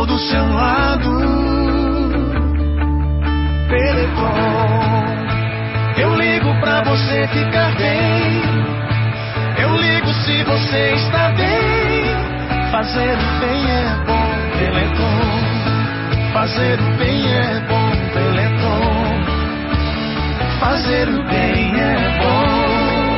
estou do seu lado. Telecom, eu ligo pra você ficar bem. Eu ligo se você está bem. Fazer o bem é bom, Telecom. Fazer o bem é bom, Telecom. Fazer o bem é bom.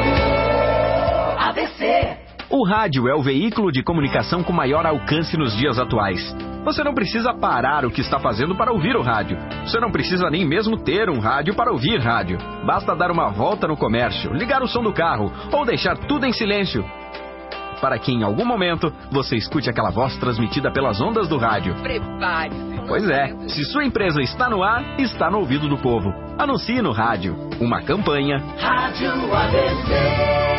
ABC. O rádio é o veículo de comunicação com maior alcance nos dias atuais. Você não precisa parar o que está fazendo para ouvir o rádio. Você não precisa nem mesmo ter um rádio para ouvir rádio. Basta dar uma volta no comércio, ligar o som do carro ou deixar tudo em silêncio, para que em algum momento você escute aquela voz transmitida pelas ondas do rádio. Prepare-se. Pois é, se sua empresa está no ar, está no ouvido do povo. Anuncie no rádio. Uma campanha. Rádio ABC.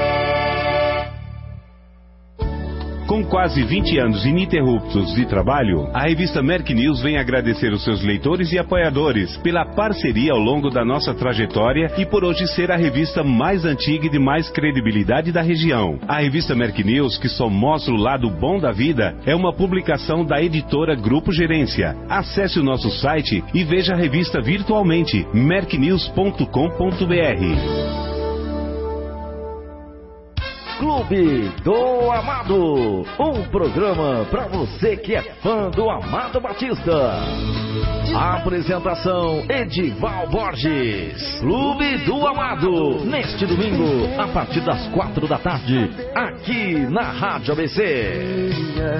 Com quase 20 anos ininterruptos de trabalho, a revista Merck News vem agradecer os seus leitores e apoiadores pela parceria ao longo da nossa trajetória e por hoje ser a revista mais antiga e de mais credibilidade da região. A revista Merck News, que só mostra o lado bom da vida, é uma publicação da editora Grupo Gerência. Acesse o nosso site e veja a revista virtualmente, mercknews.com.br. Clube do Amado, um programa para você que é fã do Amado Batista. Apresentação Edival Borges. Clube do Amado, neste domingo, a partir das 4 da tarde, aqui na Rádio ABC.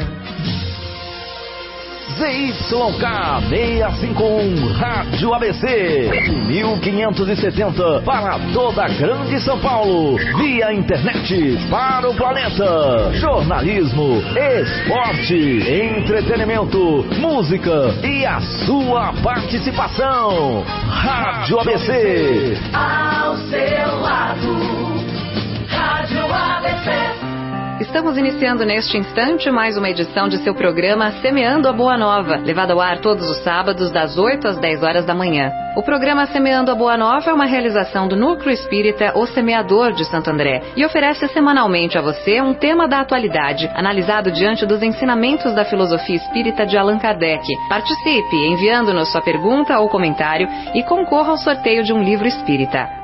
ZYK 651 Rádio ABC 1570 para toda a Grande São Paulo, via internet para o planeta. Jornalismo, esporte, entretenimento, música e a sua participação. Rádio ABC, ao seu lado. Rádio ABC. Estamos iniciando neste instante mais uma edição de seu programa Semeando a Boa Nova, levado ao ar todos os sábados das 8 às 10 horas da manhã. O programa Semeando a Boa Nova é uma realização do Núcleo Espírita O Semeador de Santo André e oferece semanalmente a você um tema da atualidade, analisado diante dos ensinamentos da filosofia espírita de Allan Kardec. Participe enviando-nos sua pergunta ou comentário e concorra ao sorteio de um livro espírita.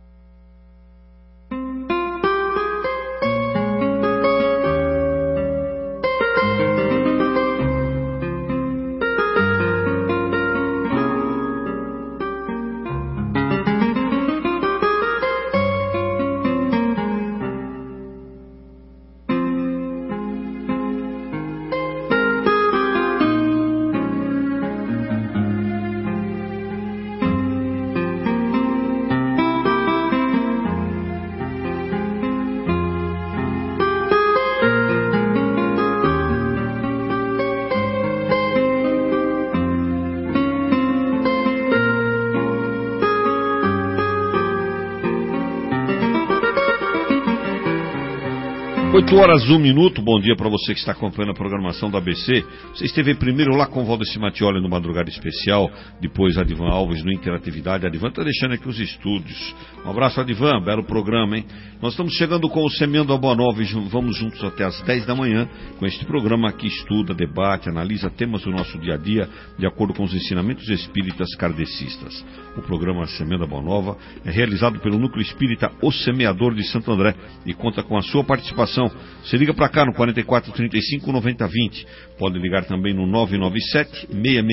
Horas, 1 minuto, bom dia para você que está acompanhando a programação da ABC. Você esteve primeiro lá com o Valdeci Mattioli no Madrugada Especial, depois Adivan Alves no Interatividade. Adivan está deixando aqui os estúdios. Um abraço, Adivan, belo programa, hein? Nós estamos chegando com o Semeando a Boa Nova e vamos juntos até às 10 da manhã com este programa que estuda, debate, analisa temas do nosso dia a dia de acordo com os ensinamentos espíritas kardecistas. O programa Semeando a Boa Nova é realizado pelo Núcleo Espírita O Semeador de Santo André e conta com a sua participação. Você liga para cá no 44 35 90 20. Pode ligar também no 997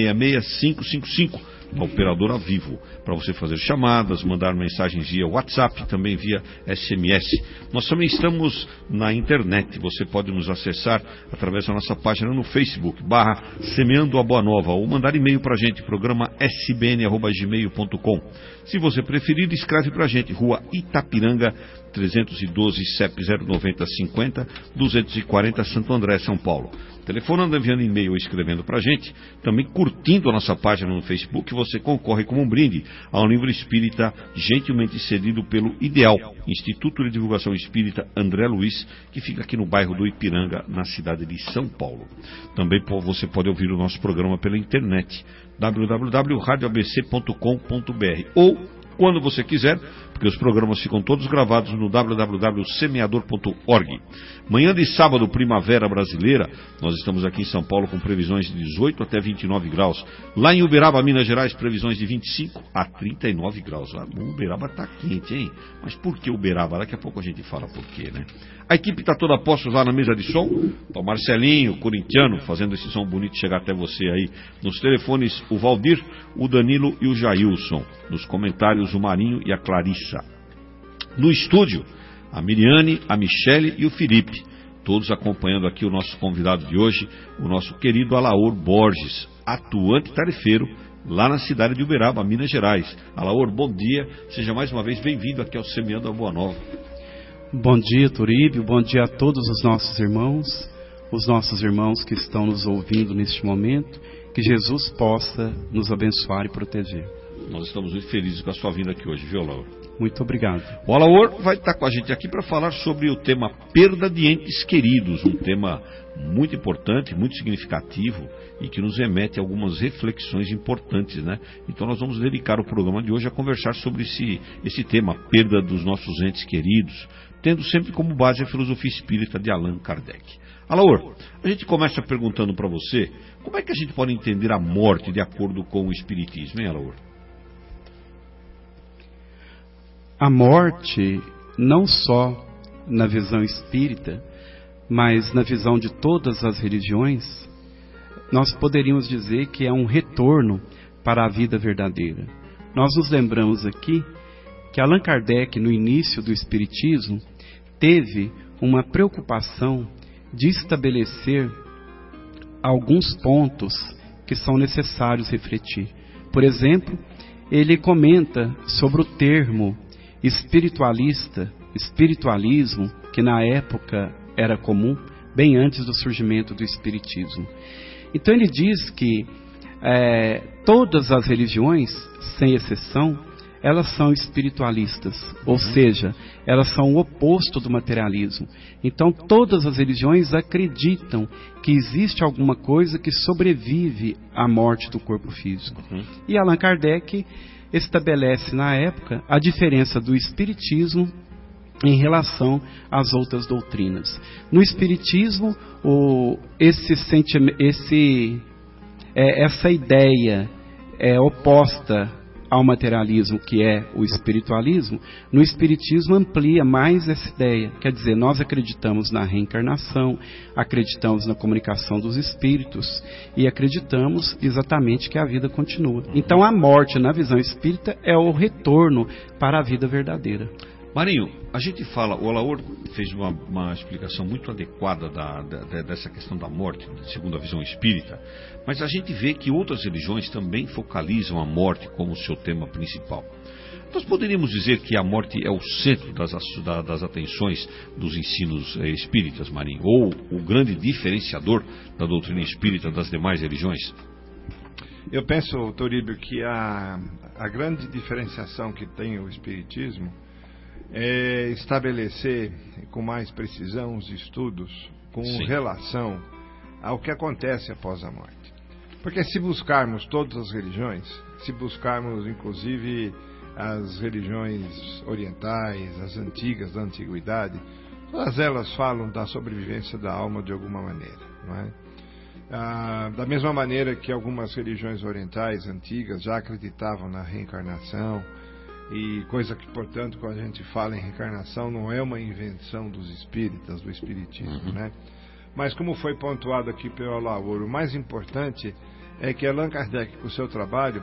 666 555, na operadora Vivo, para você fazer chamadas, mandar mensagens via WhatsApp, também via SMS. Nós também estamos na internet. Você pode nos acessar através da nossa página no Facebook, /Semeando a Boa Nova, ou mandar e-mail para a gente, programa sbn@gmail.com. Se você preferir, escreve para a gente, Rua Itapiranga 312, CEP 09050 240, Santo André, São Paulo. Telefonando, enviando e-mail ou escrevendo para a gente, também curtindo a nossa página no Facebook, você concorre como um brinde a um livro espírita gentilmente cedido pelo Ideal, Instituto de Divulgação Espírita André Luiz, que fica aqui no bairro do Ipiranga, na cidade de São Paulo. Também você pode ouvir o nosso programa pela internet, www.radioabc.com.br, ou, quando você quiser, porque os programas ficam todos gravados no www.semeador.org. Manhã de sábado, primavera brasileira, nós estamos aqui em São Paulo com previsões de 18 até 29 graus. Lá em Uberaba, Minas Gerais, previsões de 25 a 39 graus. O Uberaba está quente, hein? Mas por que Uberaba? Daqui a pouco a gente fala por quê, né? A equipe está toda a postos lá na mesa de som. Tá o Marcelinho, o corintiano, fazendo esse som bonito chegar até você aí. Nos telefones, o Valdir, o Danilo e o Jailson. Nos comentários, o Marinho e a Clarissa. No estúdio, a Miriane, a Michele e o Felipe. Todos acompanhando aqui o nosso convidado de hoje, o nosso querido Alaor Borges, atuante tarefeiro, lá na cidade de Uberaba, Minas Gerais. Alaor, bom dia. Seja mais uma vez bem-vindo aqui ao Semeando a Boa Nova. Bom dia, Turíbio. Bom dia a todos os nossos irmãos que estão nos ouvindo neste momento. Que Jesus possa nos abençoar e proteger. Nós estamos muito felizes com a sua vinda aqui hoje, viu, Alaor? Muito obrigado. O Alaor vai estar com a gente aqui para falar sobre o tema perda de entes queridos, um tema muito importante, muito significativo e que nos remete a algumas reflexões importantes, né? Então nós vamos dedicar o programa de hoje a conversar sobre esse tema, perda dos nossos entes queridos, tendo sempre como base a filosofia espírita de Allan Kardec. Alaor, a gente começa perguntando para você, como é que a gente pode entender a morte de acordo com o Espiritismo, hein, Alaor? A morte, não só na visão espírita, mas na visão de todas as religiões, nós poderíamos dizer que é um retorno para a vida verdadeira. Nós nos lembramos aqui que Allan Kardec, no início do Espiritismo, teve uma preocupação de estabelecer alguns pontos que são necessários refletir. Por exemplo, ele comenta sobre o termo espiritualismo, que na época era comum, bem antes do surgimento do Espiritismo. Então ele diz que todas as religiões, sem exceção, elas são espiritualistas, ou seja, elas são o oposto do materialismo. Então todas as religiões acreditam que existe alguma coisa que sobrevive à morte do corpo físico. E Allan Kardec estabelece na época a diferença do espiritismo em relação às outras doutrinas. No espiritismo, essa ideia é oposta ao materialismo, que é o espiritualismo. No espiritismo amplia mais essa ideia, quer dizer, nós acreditamos na reencarnação, acreditamos na comunicação dos espíritos e acreditamos exatamente que a vida continua. Então a morte na visão espírita é o retorno para a vida verdadeira. Marinho, a gente fala, o Alaor fez uma explicação muito adequada dessa questão da morte, segundo a visão espírita, mas a gente vê que outras religiões também focalizam a morte como seu tema principal. Nós poderíamos dizer que a morte é o centro das atenções dos ensinos espíritas, Marinho, ou o grande diferenciador da doutrina espírita das demais religiões? Eu penso, Toríbio, que a grande diferenciação que tem o espiritismo é estabelecer com mais precisão os estudos com relação ao que acontece após a morte. Porque se buscarmos todas as religiões, se buscarmos inclusive as religiões orientais, as antigas da antiguidade, todas elas falam da sobrevivência da alma de alguma maneira, não é? Da mesma maneira que algumas religiões orientais antigas já acreditavam na reencarnação, e coisa que, portanto, quando a gente fala em reencarnação, não é uma invenção dos espíritas, do espiritismo, né? Mas como foi pontuado aqui pelo Alaor, o mais importante é que Allan Kardec, com o seu trabalho,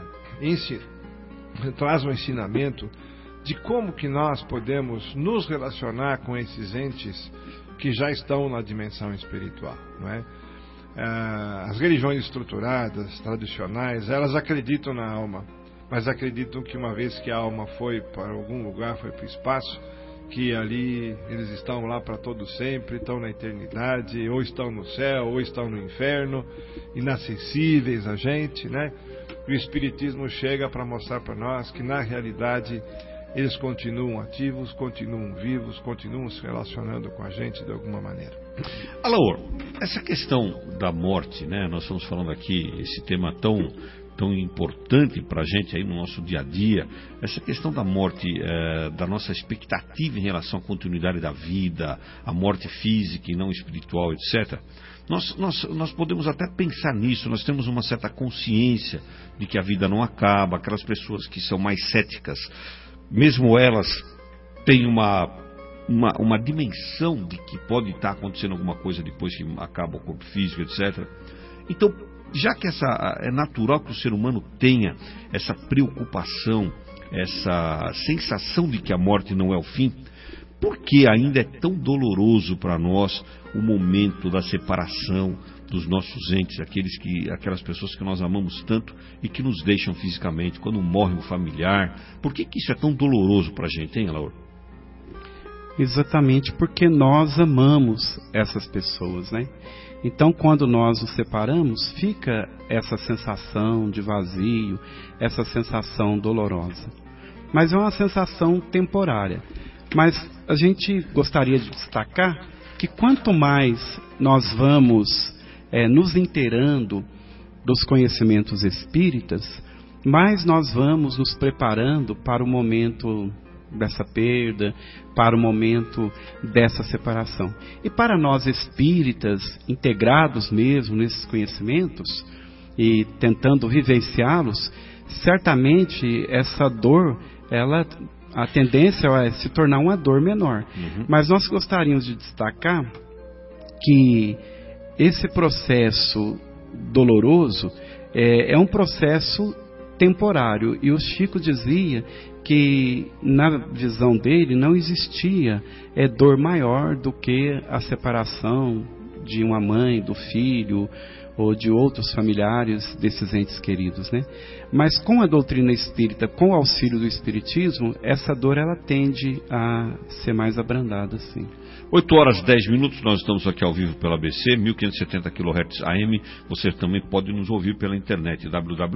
traz um ensinamento de como que nós podemos nos relacionar com esses entes que já estão na dimensão espiritual, não é? As religiões estruturadas, tradicionais, elas acreditam na alma, mas acreditam que uma vez que a alma foi para algum lugar, foi para o espaço, que ali eles estão lá para todo sempre, estão na eternidade, ou estão no céu, ou estão no inferno, inacessíveis a gente, né? E o Espiritismo chega para mostrar para nós que na realidade eles continuam ativos, continuam vivos, continuam se relacionando com a gente de alguma maneira. Alaor, essa questão da morte, né? Nós estamos falando aqui, esse tema tão tão importante para a gente aí no nosso dia a dia, essa questão da morte, da nossa expectativa em relação à continuidade da vida, a morte física e não espiritual, etc., nós podemos até pensar nisso, nós temos uma certa consciência de que a vida não acaba. Aquelas pessoas que são mais céticas, mesmo elas têm uma dimensão de que pode estar acontecendo alguma coisa depois que acaba o corpo físico, etc. Então, já que é natural que o ser humano tenha essa preocupação, essa sensação de que a morte não é o fim, por que ainda é tão doloroso para nós o momento da separação dos nossos entes, aquelas pessoas que nós amamos tanto e que nos deixam fisicamente, quando morre um familiar? Por que isso é tão doloroso para a gente, hein, Laura? Exatamente porque nós amamos essas pessoas, né? Então, quando nós nos separamos, fica essa sensação de vazio, essa sensação dolorosa. Mas é uma sensação temporária. Mas a gente gostaria de destacar que quanto mais nós vamos nos inteirando dos conhecimentos espíritas, mais nós vamos nos preparando para o momento dessa perda, para o momento dessa separação. E para nós espíritas, integrados mesmo nesses conhecimentos e tentando vivenciá-los, certamente essa dor, a tendência é se tornar uma dor menor. Mas nós gostaríamos de destacar que esse processo doloroso é um processo temporário. E o Chico dizia que na visão dele não existia dor maior do que a separação de uma mãe, do filho ou de outros familiares desses entes queridos, né? Mas com a doutrina espírita, com o auxílio do espiritismo, essa dor ela tende a ser mais abrandada, sim. 8h10, nós estamos aqui ao vivo pela ABC, 1570 kHz AM. Você também pode nos ouvir pela internet,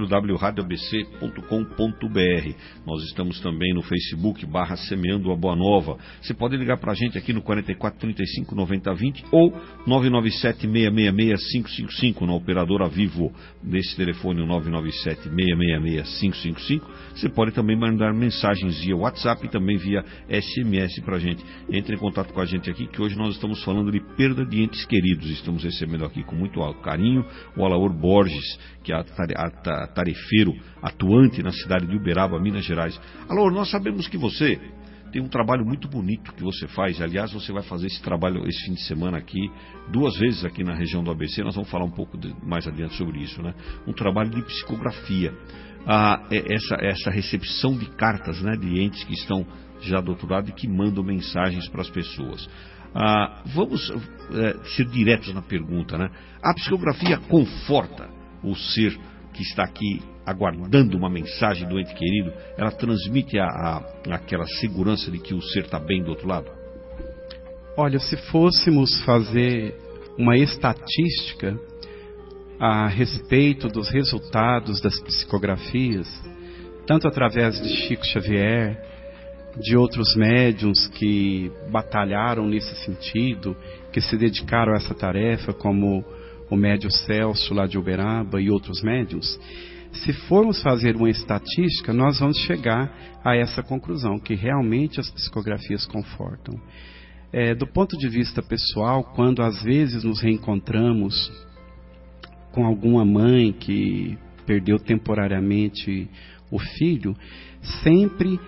www.radioabc.com.br. Nós estamos também no Facebook, /Semeando a Boa Nova. Você pode ligar para a gente aqui no 44 35 90 20 ou 997 666 555, na operadora Vivo, nesse telefone, o 997 666 555. Você pode também mandar mensagens via WhatsApp e também via SMS para a gente. Entre em contato com a gente aqui, que hoje nós estamos falando de perda de entes queridos. Estamos recebendo aqui com muito carinho o Alaor Borges, que é tarefeiro atuante na cidade de Uberaba, Minas Gerais. Alaor, nós sabemos que você tem um trabalho muito bonito que você faz. Aliás, você vai fazer esse trabalho esse fim de semana aqui, 2 vezes aqui na região do ABC. Nós vamos falar um pouco mais adiante sobre isso, né? Um trabalho de psicografia. Essa recepção de cartas, né, de entes que estão já do outro lado e que mandam mensagens para as pessoas. Vamos ser diretos na pergunta, né? A psicografia conforta o ser que está aqui aguardando uma mensagem do ente querido? Ela transmite aquela segurança de que o ser está bem do outro lado? Olha, se fôssemos fazer uma estatística a respeito dos resultados das psicografias, tanto através de Chico Xavier, de outros médiuns que batalharam nesse sentido, que se dedicaram a essa tarefa, como o médium Celso lá de Uberaba e outros médiuns, se formos fazer uma estatística, nós vamos chegar a essa conclusão, que realmente as psicografias confortam. Do ponto de vista pessoal, quando às vezes nos reencontramos com alguma mãe que perdeu temporariamente o filho, sempre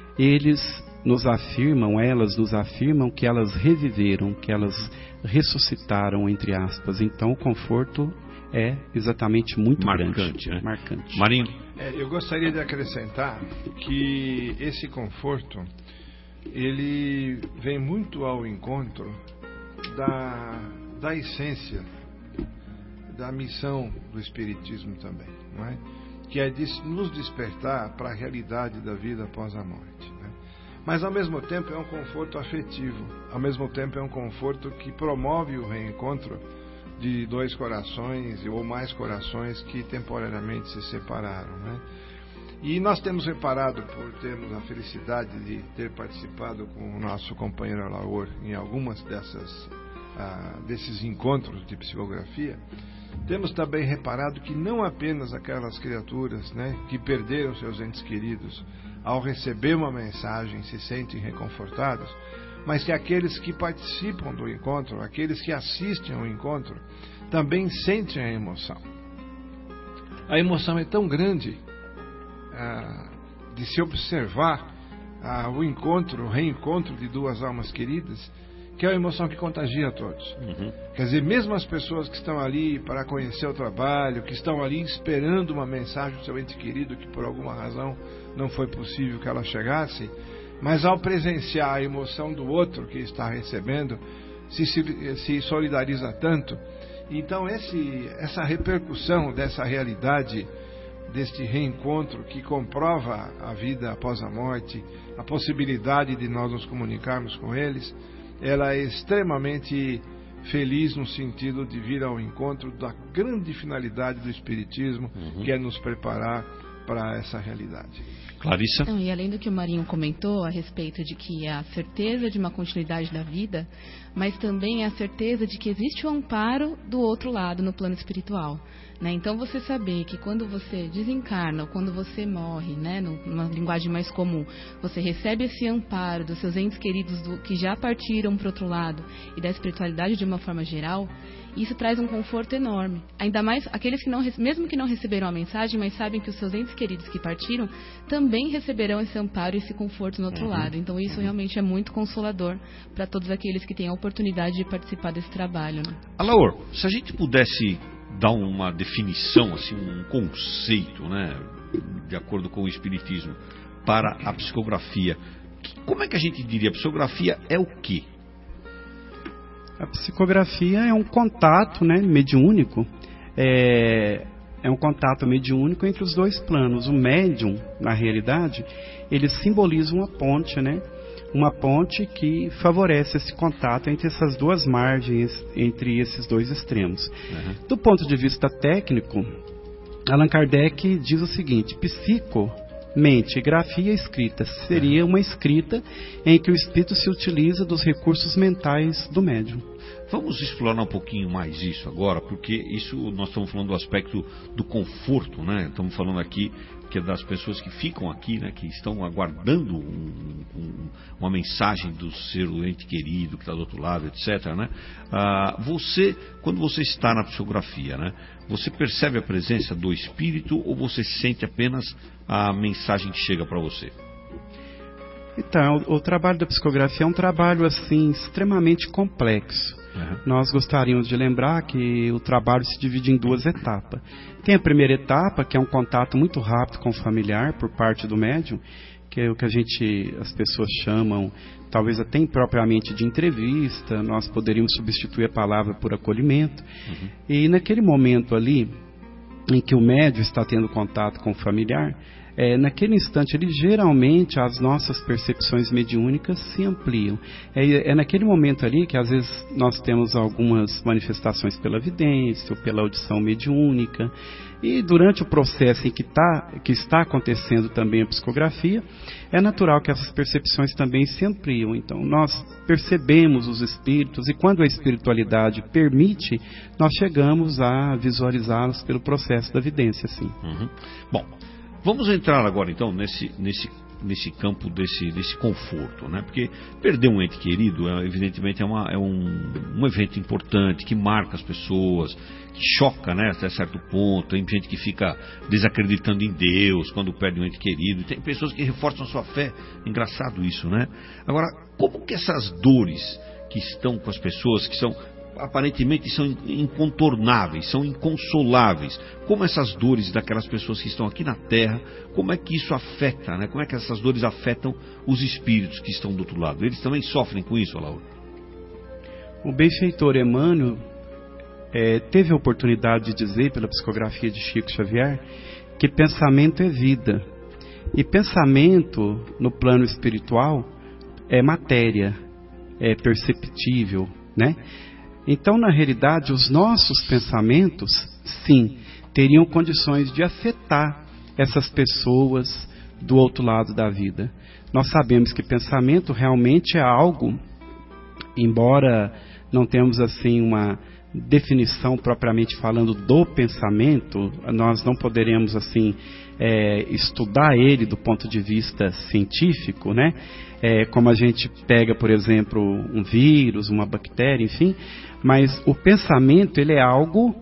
elas nos afirmam que elas reviveram, que elas ressuscitaram, entre aspas. Então o conforto é exatamente muito marcante, grande, né? Marcante. Marinho? Eu gostaria de acrescentar que esse conforto, ele vem muito ao encontro da essência, da missão do Espiritismo também, não é? Que é nos despertar para a realidade da vida após a morte, né? Mas ao mesmo tempo é um conforto afetivo, ao mesmo tempo é um conforto que promove o reencontro de 2 corações ou mais corações que temporariamente se separaram, né? E nós temos reparado, por termos a felicidade de ter participado com o nosso companheiro Alaor em algumas dessas desses encontros de psicografia, temos também reparado que não apenas aquelas criaturas, né, que perderam seus entes queridos, ao receber uma mensagem se sentem reconfortados, mas que aqueles que participam do encontro, aqueles que assistem ao encontro, também sentem a emoção. A emoção é tão grande de se observar o encontro, o reencontro de duas almas queridas, que é uma emoção que contagia a todos. Quer dizer, mesmo as pessoas que estão ali para conhecer o trabalho, que estão ali esperando uma mensagem do seu ente querido, que por alguma razão não foi possível que ela chegasse, mas ao presenciar a emoção do outro que está recebendo, se solidariza tanto. Então essa repercussão dessa realidade, deste reencontro que comprova a vida após a morte, a possibilidade de nós nos comunicarmos com eles, ela é extremamente feliz no sentido de vir ao encontro da grande finalidade do Espiritismo, que é nos preparar para essa realidade. Clarissa? E além do que o Marinho comentou a respeito de que é a certeza de uma continuidade da vida, mas também é a certeza de que existe o amparo do outro lado no plano espiritual. Né? Então você saber que quando você desencarna ou quando você morre, né, numa linguagem mais comum, você recebe esse amparo dos seus entes queridos que já partiram para o outro lado e da espiritualidade de uma forma geral, isso traz um conforto enorme. Ainda mais aqueles que mesmo que não receberam a mensagem, mas sabem que os seus entes queridos que partiram também receberão esse amparo e esse conforto no outro lado. Então isso realmente é muito consolador para todos aqueles que têm a oportunidade de participar desse trabalho. Né? Alaor, se a gente pudesse dar uma definição, assim, um conceito, né, de acordo com o Espiritismo, para a psicografia, como é que a gente diria? A psicografia é o quê? A psicografia é um contato, né, mediúnico, é um contato mediúnico entre os dois planos. O médium, na realidade, ele simboliza uma ponte, né? Uma ponte que favorece esse contato entre essas duas margens, entre esses dois extremos. Do ponto de vista técnico, Allan Kardec diz o seguinte: mente, grafia, escrita. Seria uma escrita em que o espírito se utiliza dos recursos mentais do médium. Vamos explorar um pouquinho mais isso agora, porque isso nós estamos falando do aspecto do conforto, né? Estamos falando aqui que é das pessoas que ficam aqui, né? Que estão aguardando uma mensagem do seu ente querido que está do outro lado, etc., né? Quando você está na psicografia, né? Você percebe a presença do espírito ou você sente apenas a mensagem que chega para você? Então, o trabalho da psicografia é um trabalho assim extremamente complexo. Nós gostaríamos de lembrar que o trabalho se divide em duas etapas. Tem a primeira etapa, que é um contato muito rápido com o familiar por parte do médium, que é o que as pessoas chamam, talvez até impropriamente, de entrevista. Nós poderíamos substituir a palavra por acolhimento. E naquele momento ali, em que o médium está tendo contato com o familiar, naquele instante, geralmente as nossas percepções mediúnicas se ampliam. É naquele momento ali que às vezes nós temos algumas manifestações pela vidência ou pela audição mediúnica. E durante o processo em que está acontecendo também a psicografia, é natural que essas percepções também se ampliam. Então nós percebemos os espíritos e quando a espiritualidade permite, nós chegamos a visualizá-los pelo processo da vidência, sim. Bom, vamos entrar agora então nesse campo desse conforto, né? Porque perder um ente querido, evidentemente, é um evento importante, que marca as pessoas, que choca, né, até certo ponto. Tem gente que fica desacreditando em Deus quando perde um ente querido, tem pessoas que reforçam a sua fé. Engraçado isso, né? Agora, como que essas dores que estão com as pessoas, que aparentemente são incontornáveis, são inconsoláveis, como essas dores daquelas pessoas que estão aqui na Terra, como é que isso afeta, né? Como é que essas dores afetam os espíritos que estão do outro lado? Eles também sofrem com isso, Alaor? O benfeitor Emmanuel teve a oportunidade de dizer, pela psicografia de Chico Xavier, que pensamento é vida. E pensamento, no plano espiritual, é matéria, é perceptível, né? Então, na realidade, os nossos pensamentos, sim, teriam condições de afetar essas pessoas do outro lado da vida. Nós sabemos que pensamento realmente é algo, embora não temos assim uma definição propriamente falando do pensamento, nós não poderemos assim estudar ele do ponto de vista científico, né? Como a gente pega, por exemplo, um vírus, uma bactéria, enfim, mas o pensamento ele é algo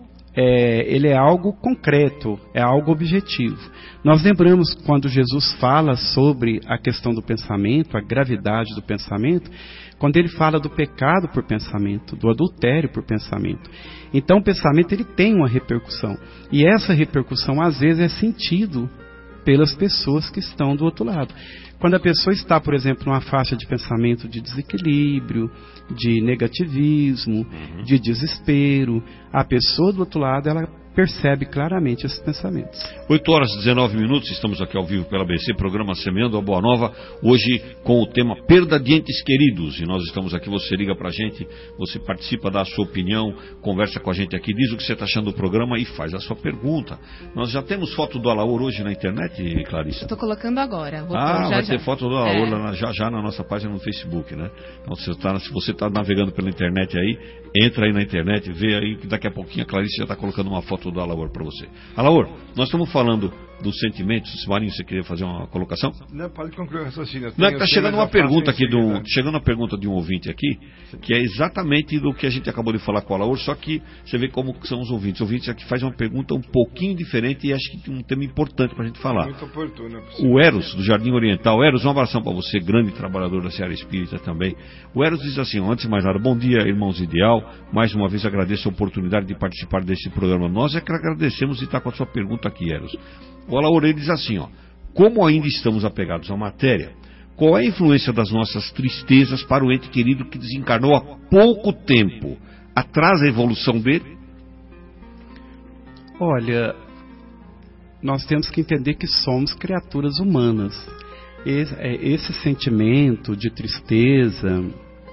concreto, é algo objetivo. Nós lembramos quando Jesus fala sobre a questão do pensamento, a gravidade do pensamento, quando ele fala do pecado por pensamento, do adultério por pensamento. Então o pensamento ele tem uma repercussão, e essa repercussão às vezes é sentido pelas pessoas que estão do outro lado. Quando a pessoa está, por exemplo, numa faixa de pensamento de desequilíbrio, de negativismo, de desespero, a pessoa do outro lado, ela percebe claramente esses pensamentos. 8h19, estamos aqui ao vivo pela ABC, programa Semeando a Boa Nova, hoje com o tema Perda de Entes Queridos, e nós estamos aqui, você liga pra gente, você participa, dá a sua opinião, conversa com a gente aqui, diz o que você está achando do programa e faz a sua pergunta. Nós já temos foto do Alaor hoje na internet, Clarissa? Estou colocando agora. Vai ter foto do Alaor já na nossa página no Facebook, né? Então, se você está navegando pela internet aí, entra aí na internet, vê aí que daqui a pouquinho a Clarissa já está colocando uma foto do Alaor para você. Alaor, nós estamos falando dos sentimentos. Marinho, você queria fazer uma colocação? Não, pode concluir o raciocínio. Não, está chegando uma pergunta aqui chegando uma pergunta de um ouvinte aqui, que é exatamente do que a gente acabou de falar com o Alaor, só que você vê como são os ouvintes. O ouvinte aqui faz uma pergunta um pouquinho diferente e acho que tem um tema importante para a gente falar. Muito oportuno. O Eros, do Jardim Oriental. Eros, um abração para você, grande trabalhador da Seara Espírita também. O Eros diz assim, antes de mais nada, bom dia, irmãos Ideal. Mais uma vez agradeço a oportunidade de participar desse programa. Nós é que agradecemos de estar com a sua pergunta aqui, Eros. O Alaor diz assim, como ainda estamos apegados à matéria, qual é a influência das nossas tristezas para o ente querido que desencarnou há pouco tempo? Atrasa a evolução dele? Olha, nós temos que entender que somos criaturas humanas. Esse sentimento de tristeza,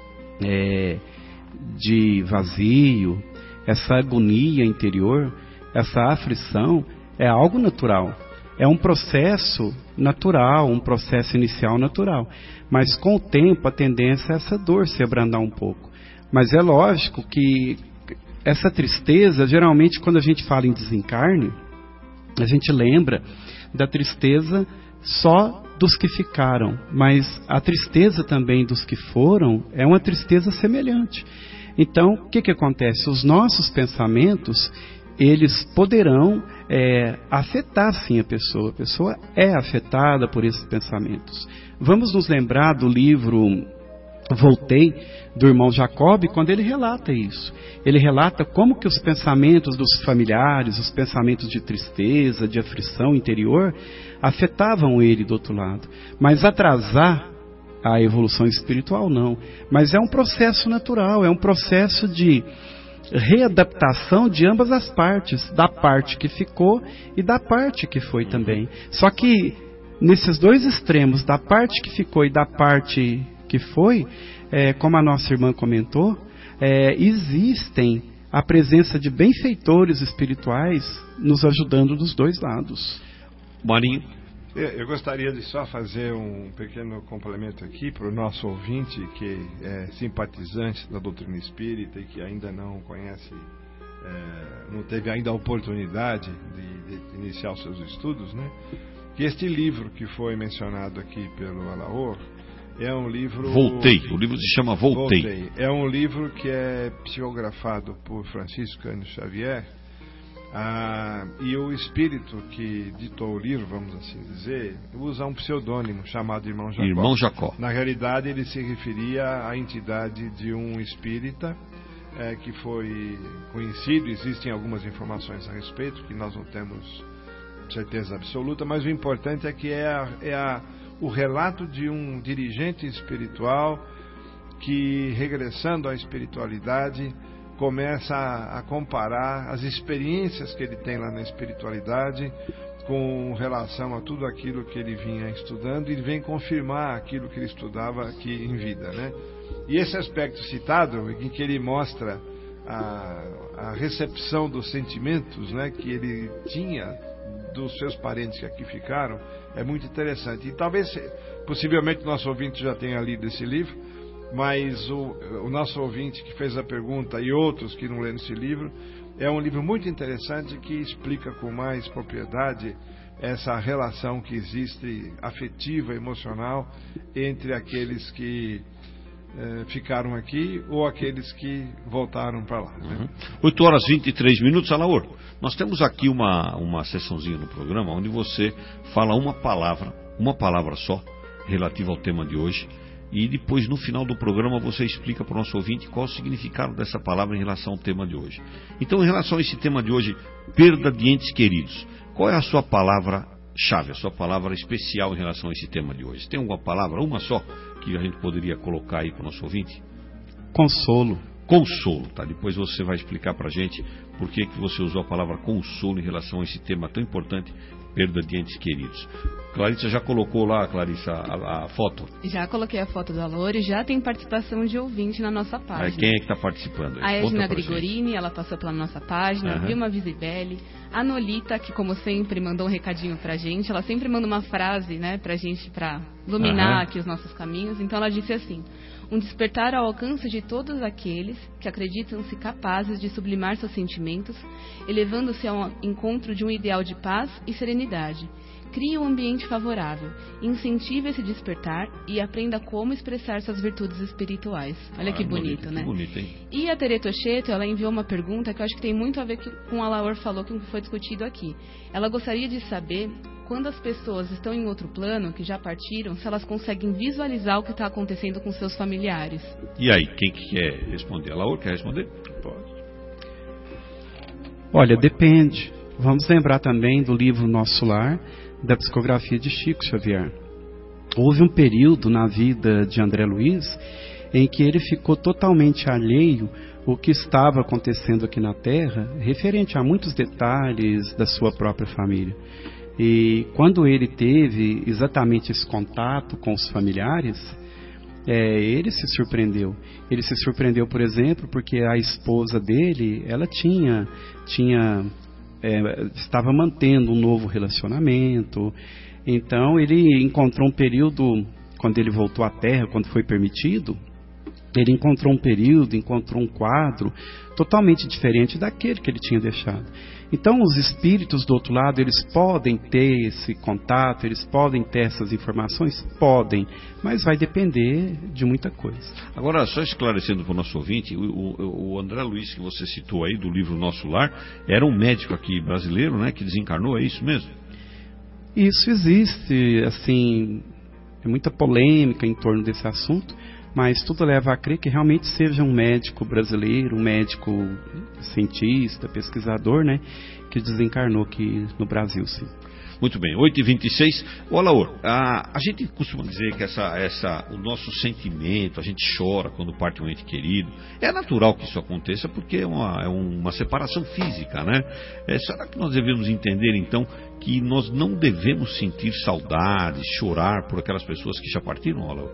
de vazio, essa agonia interior, essa aflição, é algo natural. É um processo natural, um processo inicial natural. Mas com o tempo a tendência é essa dor se abrandar um pouco. Mas é lógico que essa tristeza, geralmente quando a gente fala em desencarne, a gente lembra da tristeza só dos que ficaram. Mas a tristeza também dos que foram é uma tristeza semelhante. Então, o que acontece? Os nossos pensamentos, eles poderão afetar sim a pessoa. A pessoa é afetada por esses pensamentos. Vamos nos lembrar do livro Voltei, do irmão Jacob, quando ele relata isso. Ele relata como que os pensamentos dos familiares, os pensamentos de tristeza, de aflição interior, afetavam ele do outro lado. Mas atrasar a evolução espiritual não. Mas é um processo natural, é um processo de readaptação de ambas as partes, da parte que ficou e da parte que foi também. Só que nesses dois extremos, da parte que ficou e da parte que foi, como a nossa irmã comentou, existem a presença de benfeitores espirituais nos ajudando dos dois lados. Marinho? Eu gostaria de só fazer um pequeno complemento aqui para o nosso ouvinte que é simpatizante da doutrina espírita e que ainda não conhece, não teve ainda a oportunidade de iniciar os seus estudos, né? Que este livro que foi mencionado aqui pelo Alaor é um livro... Voltei, o livro se chama Voltei. É um livro que é psicografado por Francisco Cândido Xavier. E o espírito que ditou o livro, vamos assim dizer, usa um pseudônimo chamado Irmão Jacó. Na realidade, ele se referia à entidade de um espírita que foi conhecido. Existem algumas informações a respeito que nós não temos certeza absoluta, mas o importante é que o relato de um dirigente espiritual que, regressando à espiritualidade, começa a comparar as experiências que ele tem lá na espiritualidade com relação a tudo aquilo que ele vinha estudando, e ele vem confirmar aquilo que ele estudava aqui em vida, né? E esse aspecto citado, em que ele mostra a recepção dos sentimentos, né, que ele tinha dos seus parentes que aqui ficaram, é muito interessante. E talvez, possivelmente, nosso ouvinte já tenha lido esse livro, mas o nosso ouvinte que fez a pergunta e outros que não leram esse livro, é um livro muito interessante que explica com mais propriedade essa relação que existe afetiva, emocional, entre aqueles que ficaram aqui ou aqueles que voltaram para lá. Né? 8 horas e 23 minutos, Alaor. Nós temos aqui uma sessãozinha no programa onde você fala uma palavra só, relativa ao tema de hoje, e depois no final do programa você explica para o nosso ouvinte qual o significado dessa palavra em relação ao tema de hoje. Então, em relação a esse tema de hoje, perda de entes queridos, qual é a sua palavra-chave, a sua palavra especial em relação a esse tema de hoje? Tem alguma palavra, uma só, que a gente poderia colocar aí para o nosso ouvinte? Consolo. Consolo, tá? Depois você vai explicar para a gente por que você usou a palavra consolo em relação a esse tema tão importante, perda de entes queridos. Clarissa já colocou lá, Clarissa, a foto? Já coloquei a foto do Alaor e já tem participação de ouvinte na nossa página. Quem é que está participando? A Edna Grigorini, ela passou pela nossa página, Vilma Visibelli, a Nolita, que como sempre mandou um recadinho pra gente, ela sempre manda uma frase, né, pra gente, pra iluminar aqui os nossos caminhos. Então ela disse assim: um despertar ao alcance de todos aqueles que acreditam-se capazes de sublimar seus sentimentos, elevando-se ao encontro de um ideal de paz e serenidade. Crie um ambiente favorável, incentive esse despertar e aprenda como expressar suas virtudes espirituais. Olha que bonito, né? Que bonito, hein? E a Tere Tocheto, ela enviou uma pergunta que eu acho que tem muito a ver com o Alaor falou, que foi discutido aqui. Ela gostaria de saber, quando as pessoas estão em outro plano, que já partiram, se elas conseguem visualizar o que está acontecendo com seus familiares. E aí, quem que quer responder? Alaor, quer responder? Pode. Olha, depende. Vamos lembrar também do livro Nosso Lar, da psicografia de Chico Xavier. Houve um período na vida de André Luiz em que ele ficou totalmente alheio ao que estava acontecendo aqui na Terra, referente a muitos detalhes da sua própria família. E quando ele teve exatamente esse contato com os familiares, ele se surpreendeu. Ele se surpreendeu, por exemplo, porque a esposa dele, ela estava mantendo um novo relacionamento. Então ele encontrou um período, quando ele voltou à Terra, quando foi permitido, ele encontrou um quadro totalmente diferente daquele que ele tinha deixado. Então os espíritos do outro lado, eles podem ter esse contato, eles podem ter essas informações? Podem, mas vai depender de muita coisa. Agora, só esclarecendo para o nosso ouvinte, o André Luiz, que você citou aí, do livro Nosso Lar, era um médico aqui brasileiro, né, que desencarnou, é isso mesmo? Isso existe, assim, é muita polêmica em torno desse assunto, mas tudo leva a crer que realmente seja um médico brasileiro, um médico cientista, pesquisador, né, que desencarnou aqui no Brasil, sim. Muito bem, 8h26. Ô Alaor, a gente costuma dizer que o nosso sentimento, a gente chora quando parte um ente querido. É natural que isso aconteça porque é uma separação física, né? Será que nós devemos entender então que nós não devemos sentir saudades, chorar por aquelas pessoas que já partiram, Alaor?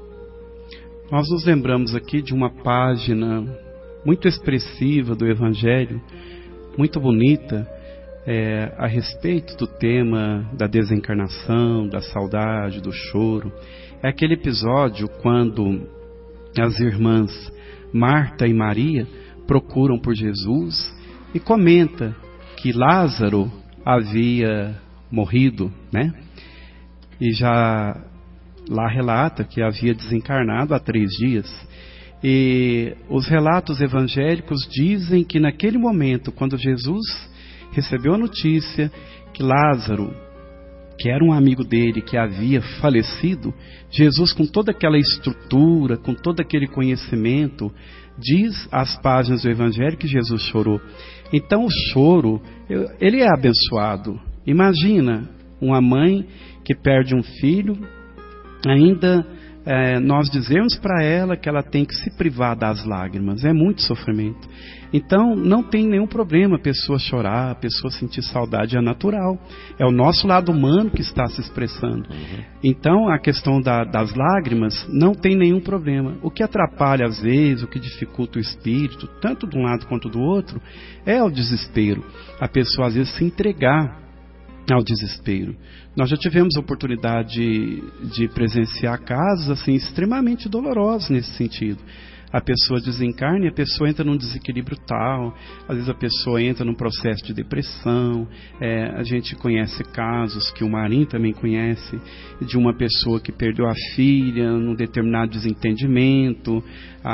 Nós nos lembramos aqui de uma página muito expressiva do Evangelho, muito bonita, a respeito do tema da desencarnação, da saudade, do choro. É aquele episódio quando as irmãs Marta e Maria procuram por Jesus e comenta que Lázaro havia morrido, né? E já lá relata que havia desencarnado há 3 dias. E os relatos evangélicos dizem que naquele momento, quando Jesus recebeu a notícia que Lázaro, que era um amigo dele, que havia falecido, Jesus, com toda aquela estrutura, com todo aquele conhecimento, diz às páginas do Evangelho que Jesus chorou. Então o choro, ele é abençoado. Imagina uma mãe que perde um filho, ainda nós dizemos para ela que ela tem que se privar das lágrimas. É muito sofrimento. Então não tem nenhum problema a pessoa chorar, a pessoa sentir saudade, é natural. É o nosso lado humano que está se expressando. Então a questão das lágrimas não tem nenhum problema. O que atrapalha às vezes, o que dificulta o espírito, tanto de um lado quanto do outro, é o desespero. A pessoa às vezes se entregar ao desespero. Nós já tivemos a oportunidade de presenciar casos assim, extremamente dolorosos nesse sentido. A pessoa desencarna e a pessoa entra num desequilíbrio tal, às vezes a pessoa entra num processo de depressão. A gente conhece casos que o Marinho também conhece, de uma pessoa que perdeu a filha num determinado desentendimento,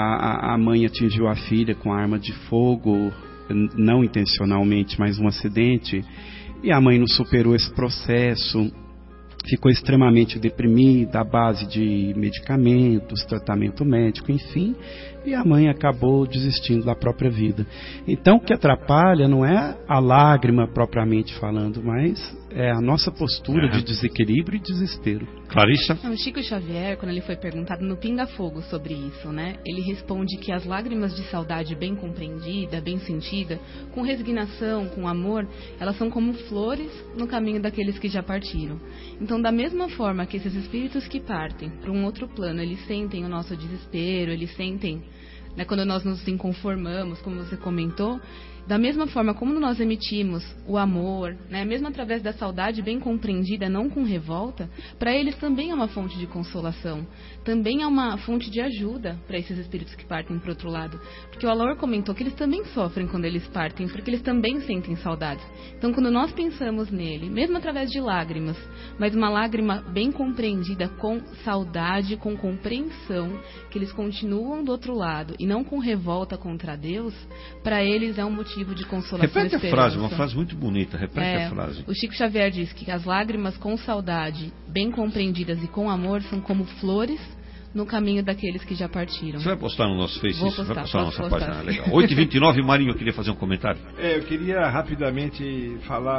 a mãe atingiu a filha com arma de fogo, não intencionalmente, mas um acidente, e a mãe não superou esse processo, ficou extremamente deprimida à base de medicamentos, tratamento médico, enfim, e a mãe acabou desistindo da própria vida. Então o que atrapalha não é a lágrima propriamente falando, mas é a nossa postura de desequilíbrio e desespero. Clarissa? O Chico Xavier, quando ele foi perguntado no Pinga Fogo sobre isso, né, ele responde que as lágrimas de saudade bem compreendida, bem sentida, com resignação, com amor, elas são como flores no caminho daqueles que já partiram. Então, da mesma forma que esses espíritos que partem para um outro plano, eles sentem o nosso desespero, eles sentem, né, quando nós nos inconformamos, como você comentou, da mesma forma como nós emitimos o amor, né, mesmo através da saudade bem compreendida, não com revolta, para eles também é uma fonte de consolação, também é uma fonte de ajuda para esses espíritos que partem para o outro lado. Porque o Alaor comentou que eles também sofrem quando eles partem, porque eles também sentem saudades. Então, quando nós pensamos nele, mesmo através de lágrimas, mas uma lágrima bem compreendida, com saudade, com compreensão, que eles continuam do outro lado e não com revolta contra Deus, para eles é um motivo de consolação. Repete a frase, uma frase muito bonita. Repete a frase. O Chico Xavier diz que as lágrimas com saudade, bem compreendidas e com amor, são como flores no caminho daqueles que já partiram. Você vai postar no nosso Facebook? Vou postar, vai postar na nossa postar. página. Legal. 8h29, Marinho, eu queria fazer um comentário. Eu queria rapidamente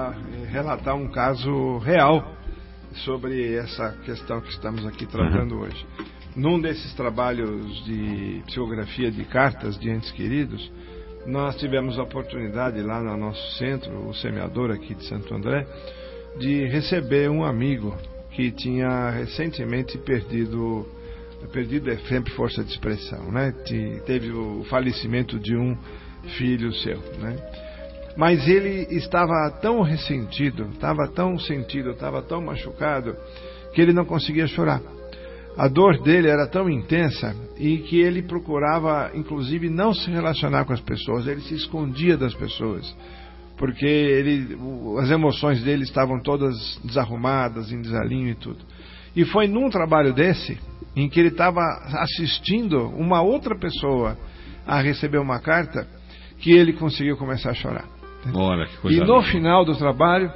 relatar um caso real sobre essa questão que estamos aqui tratando hoje. Num desses trabalhos de psicografia de cartas de entes queridos, nós tivemos a oportunidade lá no nosso centro, o Semeador aqui de Santo André, de receber um amigo que tinha recentemente perdido é sempre força de expressão, né? Teve o falecimento de um filho seu, né? Mas ele estava tão ressentido, estava tão machucado, que ele não conseguia chorar. A dor dele era tão intensa e que ele procurava, inclusive, não se relacionar com as pessoas. Ele se escondia das pessoas, porque as emoções dele estavam todas desarrumadas, em desalinho e tudo. E foi num trabalho desse, em que ele estava assistindo uma outra pessoa a receber uma carta, que ele conseguiu começar a chorar. Olha, que coisa e no linda. final do trabalho,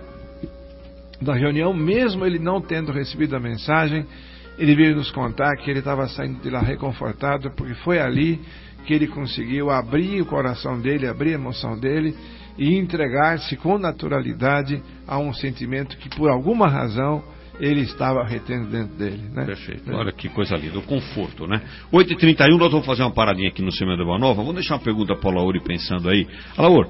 da reunião, mesmo ele não tendo recebido a mensagem, ele veio nos contar que ele estava saindo de lá reconfortado, porque foi ali que ele conseguiu abrir o coração dele, abrir a emoção dele e entregar-se com naturalidade a um sentimento que, por alguma razão, ele estava retendo dentro dele, né? Perfeito. Olha que coisa linda, o conforto, né? 8h31, nós vamos fazer uma paradinha aqui no Semeando a Boa Nova. Vamos deixar uma pergunta para o Alaor pensando aí. Alaor,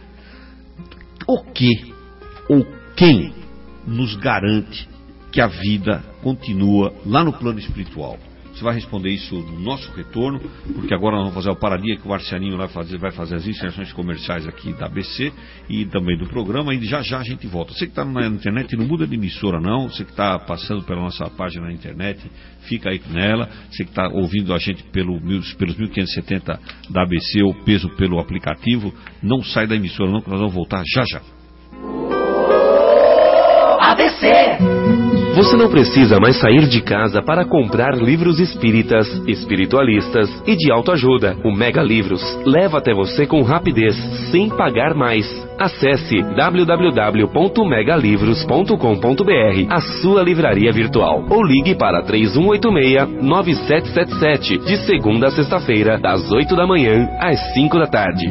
o que ou quem nos garante que a vida continua lá no plano espiritual? Você vai responder isso no nosso retorno, porque agora nós vamos fazer a paradinha que o Marcianinho vai fazer as inserções comerciais aqui da ABC e também do programa, e já a gente volta. Você que está na internet, não muda de emissora não, você que está passando pela nossa página na internet, fica aí nela, você que está ouvindo a gente pelos 1570 da ABC ou pelo aplicativo, não sai da emissora não, que nós vamos voltar já. ABC! Você não precisa mais sair de casa para comprar livros espíritas, espiritualistas e de autoajuda. O Mega Livros leva até você com rapidez, sem pagar mais. Acesse www.megalivros.com.br, a sua livraria virtual, ou ligue para 3186-9777, de segunda a sexta-feira, das 8 da manhã às 5 da tarde.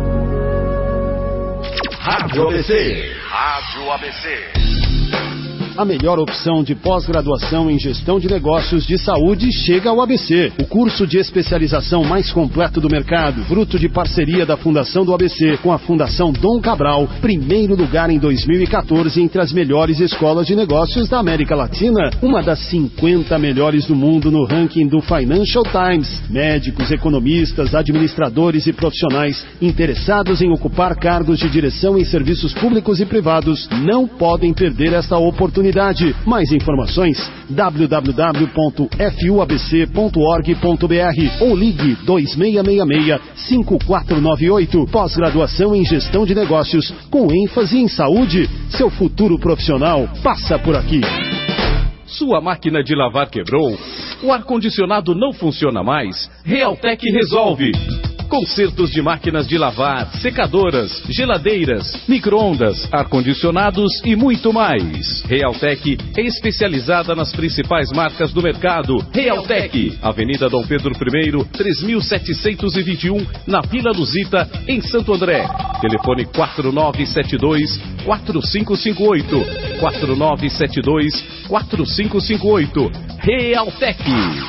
Rádio ABC. Rádio ABC. A melhor opção de pós-graduação em gestão de negócios de saúde chega ao ABC. O curso de especialização mais completo do mercado, fruto de parceria da Fundação do ABC com a Fundação Dom Cabral, primeiro lugar em 2014 entre as melhores escolas de negócios da América Latina, uma das 50 melhores do mundo no ranking do Financial Times. Médicos, economistas, administradores e profissionais interessados em ocupar cargos de direção em serviços públicos e privados não podem perder esta oportunidade. Mais informações: www.fuabc.org.br ou ligue 2666-5498. Pós-graduação em gestão de negócios com ênfase em saúde. Seu futuro profissional passa por aqui. Sua máquina de lavar quebrou? O ar-condicionado não funciona mais? Realtec resolve! Consertos de máquinas de lavar, secadoras, geladeiras, micro-ondas, ar-condicionados e muito mais. Realtec é especializada nas principais marcas do mercado. Realtec, Avenida Dom Pedro I, 3721, na Vila Luzita, em Santo André. Telefone 4972-4558. 4972-4558. Realtec.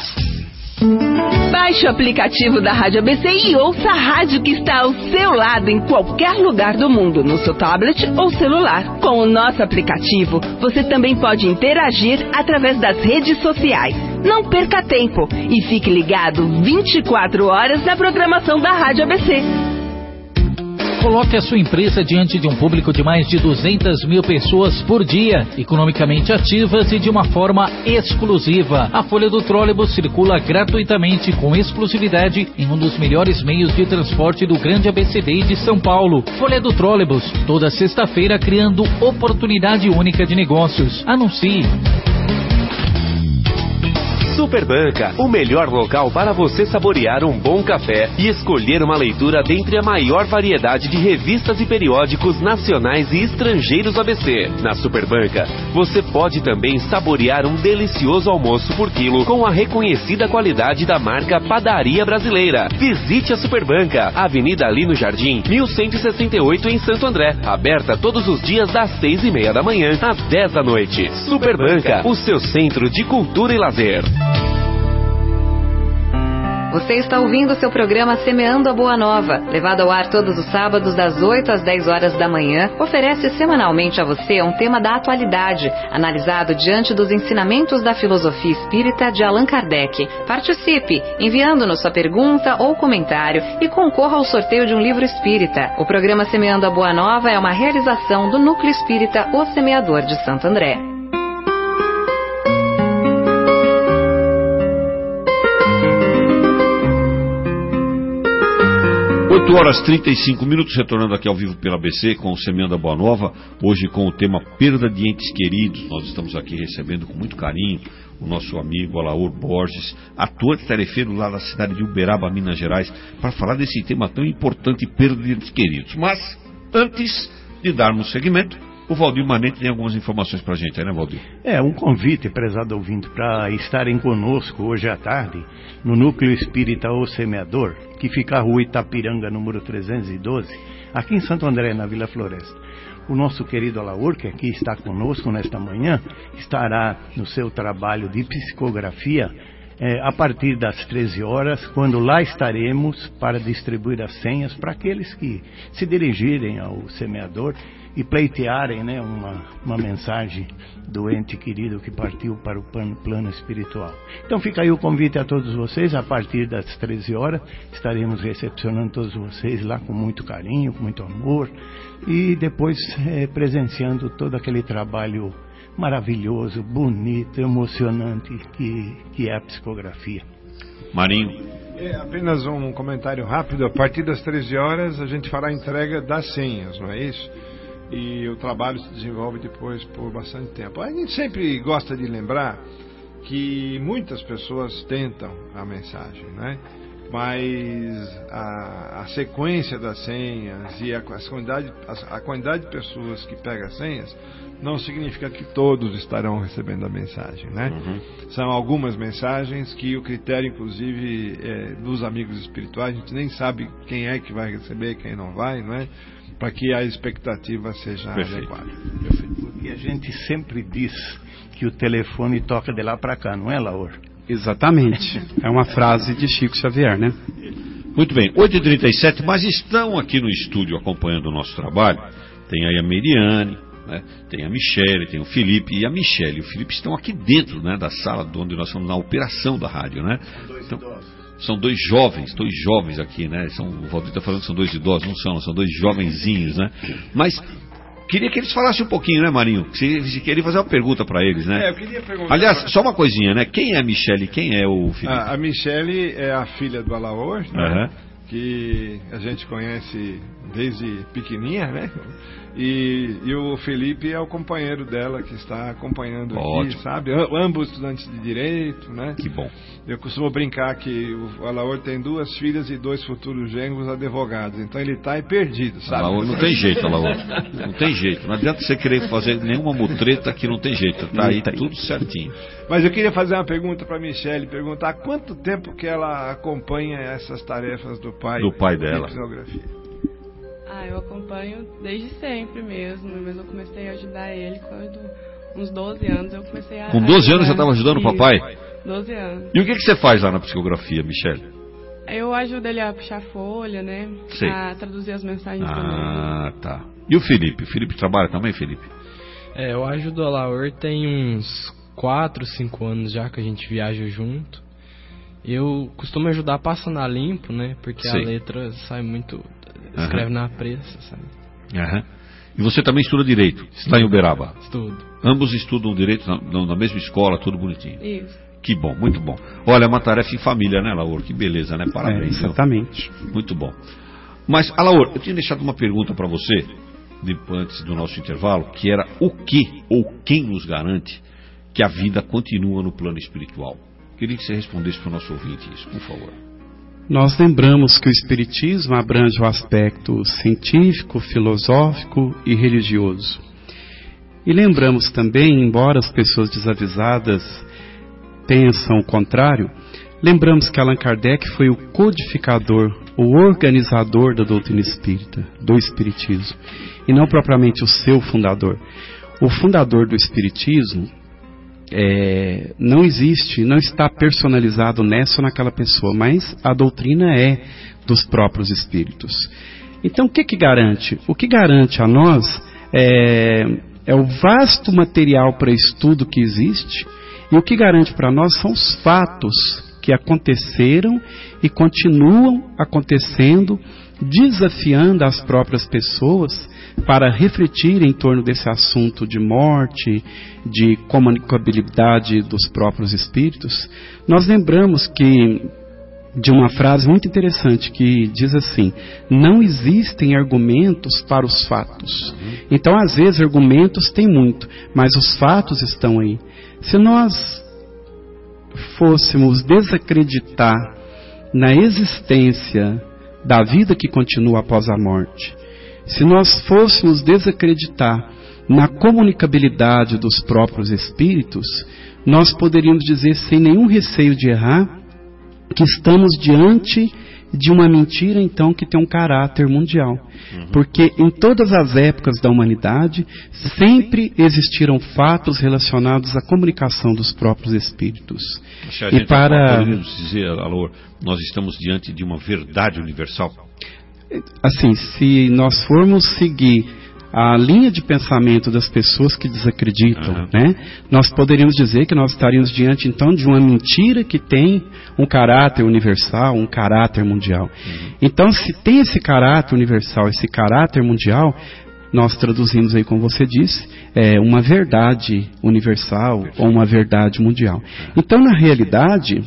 Baixe o aplicativo da Rádio ABC e ouça a rádio que está ao seu lado em qualquer lugar do mundo, no seu tablet ou celular. Com o nosso aplicativo, você também pode interagir através das redes sociais. Não perca tempo e fique ligado 24 horas na programação da Rádio ABC. Coloque a sua empresa diante de um público de mais de 200 mil pessoas por dia, economicamente ativas e de uma forma exclusiva. A Folha do Trólebus circula gratuitamente com exclusividade em um dos melhores meios de transporte do grande ABCD de São Paulo. Folha do Trólebus, toda sexta-feira criando oportunidade única de negócios. Anuncie. Superbanca, o melhor local para você saborear um bom café e escolher uma leitura dentre a maior variedade de revistas e periódicos nacionais e estrangeiros ABC. Na Superbanca, você pode também saborear um delicioso almoço por quilo com a reconhecida qualidade da marca Padaria Brasileira. Visite a Superbanca, Avenida Alino Jardim, 1168 em Santo André. Aberta todos os dias das 6:30 da manhã às 10 da noite. Superbanca, o seu centro de cultura e lazer. Você está ouvindo o seu programa Semeando a Boa Nova, levado ao ar todos os sábados das 8 às 10 horas da manhã, oferece semanalmente a você um tema da atualidade, analisado diante dos ensinamentos da filosofia espírita de Allan Kardec. Participe, enviando-nos sua pergunta ou comentário e concorra ao sorteio de um livro espírita. O programa Semeando a Boa Nova é uma realização do Núcleo Espírita O Semeador de Santo André. 8 horas 35 minutos, retornando aqui ao vivo pela ABC com o Semeando a Boa Nova, hoje com o tema perda de entes queridos. Nós estamos aqui recebendo com muito carinho o nosso amigo Alaor Borges, ator tarefeiro lá da cidade de Uberaba, Minas Gerais, para falar desse tema tão importante, perda de entes queridos. Mas, antes de darmos seguimento, o Valdir Manente tem algumas informações para a gente, né, Valdir? Um convite, prezado ouvinte, para estarem conosco hoje à tarde no Núcleo Espírita O Semeador, que fica a rua Itapiranga, número 312, aqui em Santo André, na Vila Floresta. O nosso querido Alaor, que aqui está conosco nesta manhã, estará no seu trabalho de psicografia a partir das 13 horas, quando lá estaremos para distribuir as senhas para aqueles que se dirigirem ao semeador e pleitearem, né, uma mensagem do ente querido que partiu para o plano espiritual. Então fica aí o convite a todos vocês, a partir das 13 horas estaremos recepcionando todos vocês lá com muito carinho, com muito amor, e depois presenciando todo aquele trabalho maravilhoso, bonito, emocionante que é a psicografia. Marinho. Apenas um comentário rápido. A partir das 13 horas a gente fará a entrega das senhas, não é isso? E o trabalho se desenvolve depois por bastante tempo. A gente sempre gosta de lembrar que muitas pessoas tentam a mensagem, né? Mas a sequência das senhas e a quantidade de pessoas que pegam as senhas não significa que todos estarão recebendo a mensagem, né? São algumas mensagens que o critério, inclusive, dos amigos espirituais, a gente nem sabe quem é que vai receber, quem não vai, não é? para que a expectativa seja adequada. Porque a gente sempre diz que o telefone toca de lá para cá, não é, Laor? Exatamente. É uma frase de Chico Xavier, né? Muito bem, 8h37, mas estão aqui no estúdio acompanhando o nosso trabalho. Tem aí a Meriane, né? Tem a Michele, tem o Felipe. E a Michele e o Felipe estão aqui dentro, né, da sala onde nós estamos na operação da rádio, né? São dois jovens aqui, né? O Valdir está falando que são dois idosos, não são dois jovenzinhos, né? Mas queria que eles falassem um pouquinho, né, Marinho? Você queria fazer uma pergunta para eles, né? Eu queria perguntar. Aliás, só uma coisinha, né? Quem é a Michele e quem é o Felipe? A Michele é a filha do Alaor, né? Que a gente conhece desde pequenininha, né? E o Felipe é o companheiro dela que está acompanhando aqui, sabe? Ambos estudantes de Direito, né? Que bom. Eu costumo brincar que o Alaor tem 2 filhas e 2 futuros genros advogados, então ele está perdido, sabe? Alaor não tem jeito, Alaor. Não tem jeito. Não adianta você querer fazer nenhuma mutreta que não tem jeito. Tá aí tudo certinho. Mas eu queria fazer uma pergunta para a Michele, perguntar há quanto tempo que ela acompanha essas tarefas do pai dela. Eu acompanho desde sempre mesmo, mas eu comecei a ajudar ele quando, uns 12 anos, eu comecei a... Com 12 anos você estava ajudando o papai? 12 anos. E o que você faz lá na psicografia, Michele? Eu ajudo ele a puxar folha, né? Sei. A traduzir as mensagens também. Tá. E o Felipe? O Felipe trabalha também, Felipe? Eu ajudo a Laor tem uns 4, 5 anos já que a gente viaja junto. Eu costumo ajudar passando a limpo, né? Porque a letra sai muito... Escreve na pressa, sabe? E você também estuda Direito? Está em Uberaba? Estudo. Ambos estudam Direito na mesma escola, tudo bonitinho? Isso. Que bom, muito bom. Olha, é uma tarefa em família, né, Laor? Que beleza, né? Parabéns. Exatamente. Muito bom. Mas, Alaor, eu tinha deixado uma pergunta para você, antes do nosso intervalo, que era o que ou quem nos garante que a vida continua no plano espiritual? Queria que você respondesse para o nosso ouvinte isso, por favor. Nós lembramos que o Espiritismo abrange o aspecto científico, filosófico e religioso. E lembramos também, embora as pessoas desavisadas pensam o contrário, lembramos que Allan Kardec foi o codificador, o organizador da doutrina espírita, do Espiritismo, e não propriamente o seu fundador. O fundador do Espiritismo não existe, não está personalizado nessa ou naquela pessoa, mas a doutrina é dos próprios espíritos. Então o que garante? O que garante a nós é o vasto material para estudo que existe, e o que garante para nós são os fatos que aconteceram e continuam acontecendo, desafiando as próprias pessoas para refletir em torno desse assunto de morte, de comunicabilidade dos próprios espíritos. Nós lembramos de uma frase muito interessante que diz assim: não existem argumentos para os fatos. Então, às vezes, argumentos tem muito, mas os fatos estão aí. Se nós fôssemos desacreditar na existência da vida que continua após a morte, se nós fôssemos desacreditar na comunicabilidade dos próprios espíritos, nós poderíamos dizer sem nenhum receio de errar que estamos diante de uma mentira, então, que tem um caráter mundial. Porque em todas as épocas da humanidade sempre existiram fatos relacionados à comunicação dos próprios espíritos. E para dizer, Alaor, nós estamos diante de uma verdade universal? Assim, se nós formos seguir a linha de pensamento das pessoas que desacreditam, né, nós poderíamos dizer que nós estaríamos diante então de uma mentira que tem um caráter universal, um caráter mundial. Então, se tem esse caráter universal, esse caráter mundial, nós traduzimos aí, como você disse, uma verdade universal ou uma verdade mundial. Então, na realidade,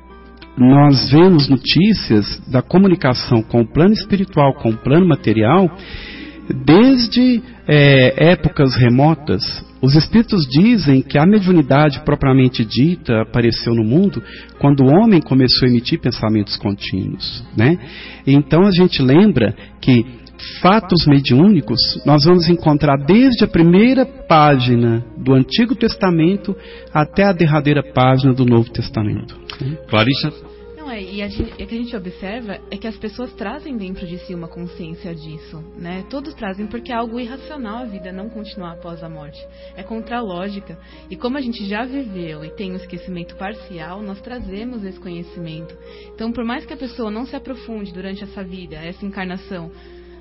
nós vemos notícias da comunicação com o plano espiritual, com o plano material, desde épocas remotas. Os espíritos dizem que a mediunidade propriamente dita apareceu no mundo quando o homem começou a emitir pensamentos contínuos, né? Então a gente lembra que fatos mediúnicos nós vamos encontrar desde a primeira página do Antigo Testamento até a derradeira página do Novo Testamento. Clarissa? Não, e o que a gente observa é que as pessoas trazem dentro de si uma consciência disso, né? Todos trazem, porque é algo irracional a vida não continuar após a morte. É contra a lógica. E como a gente já viveu e tem um esquecimento parcial, nós trazemos esse conhecimento. Então, por mais que a pessoa não se aprofunde durante essa vida, essa encarnação,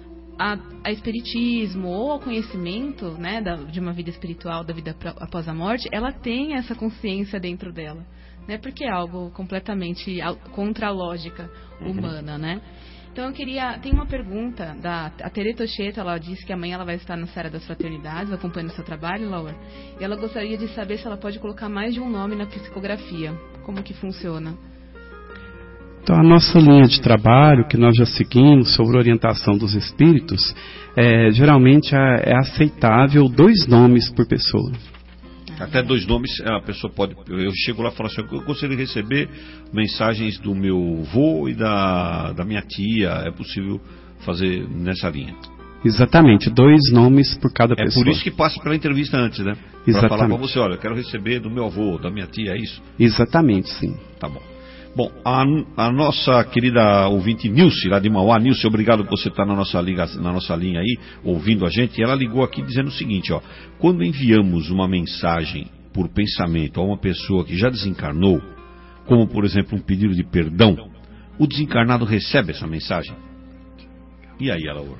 a espiritismo ou ao conhecimento, né, de uma vida espiritual, da vida após a morte, ela tem essa consciência dentro dela. Né, porque é algo completamente contra a lógica humana, né? Então tem uma pergunta a Tere Tocheto, ela disse que amanhã ela vai estar na Serra das Fraternidades, acompanhando o seu trabalho, Laura, e ela gostaria de saber se ela pode colocar mais de um nome na psicografia, como que funciona. Então, a nossa linha de trabalho, que nós já seguimos sobre orientação dos espíritos, geralmente é aceitável 2 nomes por pessoa. Até 2 nomes, a pessoa pode... Eu chego lá e falo assim, eu gostaria de receber mensagens do meu avô e da minha tia. É possível fazer nessa linha? Exatamente, 2 nomes por cada pessoa. É por isso que passa pela entrevista antes, né? Para falar para você, olha, eu quero receber do meu avô, da minha tia, é isso? Exatamente, sim. Tá bom. Bom, a nossa querida ouvinte Nilce, lá de Mauá. Nilce, obrigado por você estar na nossa linha aí, ouvindo a gente. E ela ligou aqui dizendo o seguinte, ó: quando enviamos uma mensagem por pensamento a uma pessoa que já desencarnou, como por exemplo um pedido de perdão, o desencarnado recebe essa mensagem? E aí, Laura?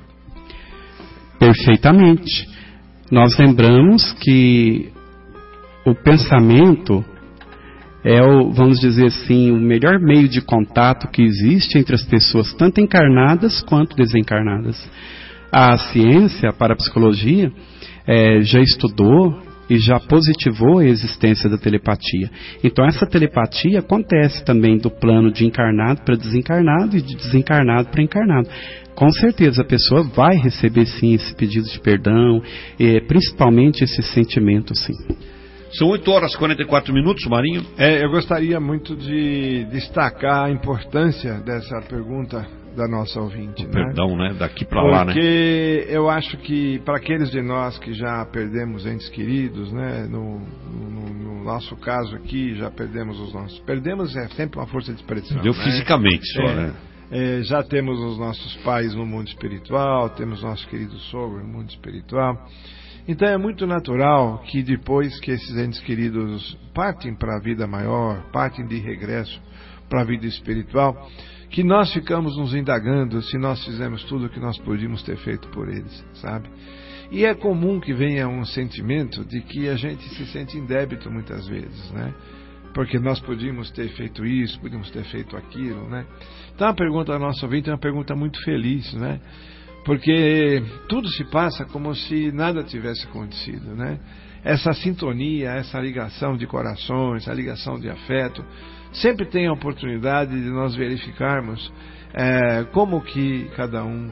Perfeitamente. Nós lembramos que o pensamento é vamos dizer assim, o melhor meio de contato que existe entre as pessoas, tanto encarnadas quanto desencarnadas. A ciência, a parapsicologia, já estudou e já positivou a existência da telepatia. Então essa telepatia acontece também do plano de encarnado para desencarnado e de desencarnado para encarnado. Com certeza a pessoa vai receber sim esse pedido de perdão, principalmente esse sentimento, sim. São 8h44, Marinho. Eu gostaria muito de destacar a importância dessa pergunta da nossa ouvinte. Perdão, né? Daqui para lá, né? Porque eu acho que para aqueles de nós que já perdemos entes queridos, né? No nosso caso aqui, já perdemos os nossos. Perdemos é sempre uma força de expressão. Deu, né? Fisicamente só, né? Já temos os nossos pais no mundo espiritual, temos nosso querido sogro no mundo espiritual. Então é muito natural que depois que esses entes queridos partem para a vida maior, partem de regresso para a vida espiritual, que nós ficamos nos indagando se nós fizemos tudo o que nós podíamos ter feito por eles, sabe? E é comum que venha um sentimento de que a gente se sente em débito muitas vezes, né? Porque nós podíamos ter feito isso, podíamos ter feito aquilo, né? Então a pergunta da nossa ouvinte é uma pergunta muito feliz, né? Porque tudo se passa como se nada tivesse acontecido, né? Essa sintonia, essa ligação de corações, essa ligação de afeto, sempre tem a oportunidade de nós verificarmos como que cada um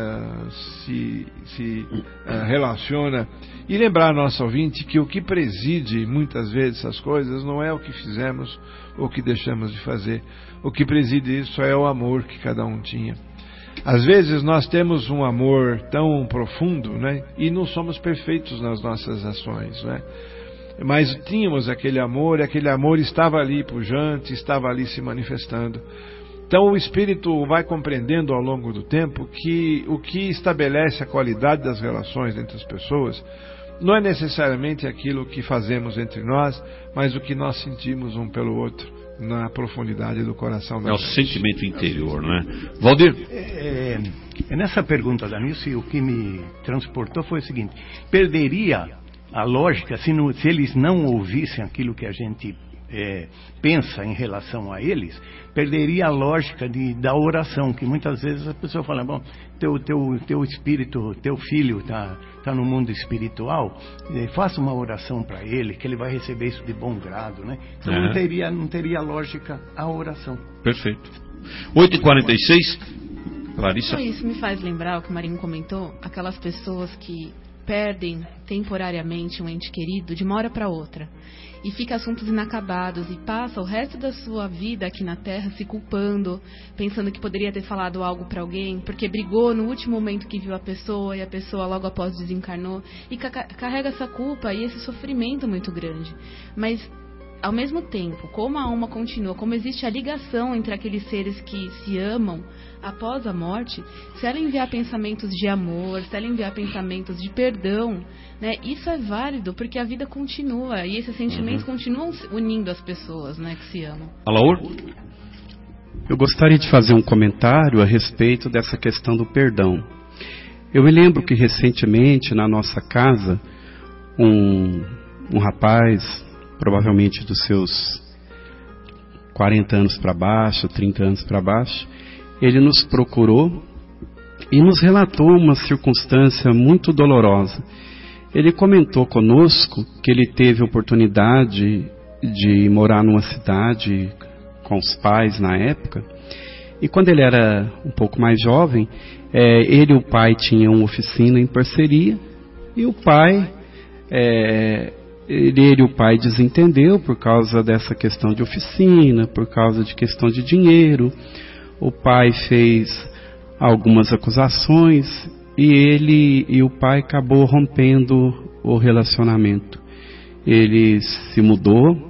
se relaciona, e lembrar a nossa ouvinte que o que preside muitas vezes essas coisas não é o que fizemos ou o que deixamos de fazer. O que preside isso é o amor que cada um tinha. Às vezes nós temos um amor tão profundo, né? E não somos perfeitos nas nossas ações, né? Mas tínhamos aquele amor, e aquele amor estava ali pujante, estava ali se manifestando. Então o espírito vai compreendendo ao longo do tempo que o que estabelece a qualidade das relações entre as pessoas não é necessariamente aquilo que fazemos entre nós, mas o que nós sentimos um pelo outro na profundidade do coração da gente. É o sentimento interior, né? Valdir? Nessa pergunta da Nilce, o que me transportou foi o seguinte: perderia a lógica se eles não ouvissem aquilo que a gente pensa em relação a eles, perderia a lógica da oração, que muitas vezes a pessoa fala, bom, teu espírito, teu filho tá no mundo espiritual, faça uma oração para ele, que ele vai receber isso de bom grado, né? Então não teria lógica a oração. Perfeito. 8h46, Larissa. Isso me faz lembrar o que o Marinho comentou, aquelas pessoas que perdem temporariamente um ente querido de uma hora para outra e fica assuntos inacabados e passa o resto da sua vida aqui na Terra se culpando, pensando que poderia ter falado algo para alguém porque brigou no último momento que viu a pessoa e a pessoa logo após desencarnou, e carrega essa culpa e esse sofrimento muito grande. Mas ao mesmo tempo, como a alma continua, como existe a ligação entre aqueles seres que se amam após a morte, se ela enviar pensamentos de amor, se ela enviar pensamentos de perdão, né, isso é válido porque a vida continua e esses sentimentos continuam unindo as pessoas, né, que se amam. Alaor? Eu gostaria de fazer um comentário a respeito dessa questão do perdão. Eu me lembro que recentemente na nossa casa, um rapaz, provavelmente dos seus 40 anos para baixo, 30 anos para baixo, ele nos procurou e nos relatou uma circunstância muito dolorosa. Ele comentou conosco que ele teve a oportunidade de morar numa cidade com os pais na época, e quando ele era um pouco mais jovem, ele e o pai tinham uma oficina em parceria, e o pai, ele e o pai desentendeu por causa dessa questão de oficina, por causa de questão de dinheiro. O pai fez algumas acusações e ele e o pai acabou rompendo o relacionamento. Ele se mudou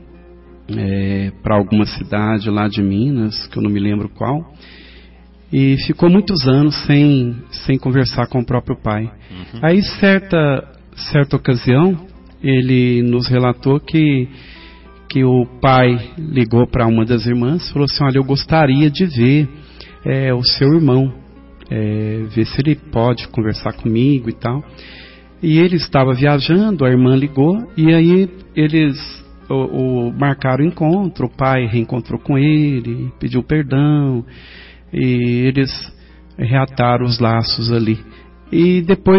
para alguma cidade lá de Minas, que eu não me lembro qual, e ficou muitos anos sem conversar com o próprio pai. Aí certa ocasião ele nos relatou que o pai ligou para uma das irmãs e falou assim: olha, eu gostaria de ver o seu irmão, ver se ele pode conversar comigo e tal. E ele estava viajando, a irmã ligou e aí eles marcaram o encontro, o pai reencontrou com ele, pediu perdão e eles reataram os laços ali. E depois,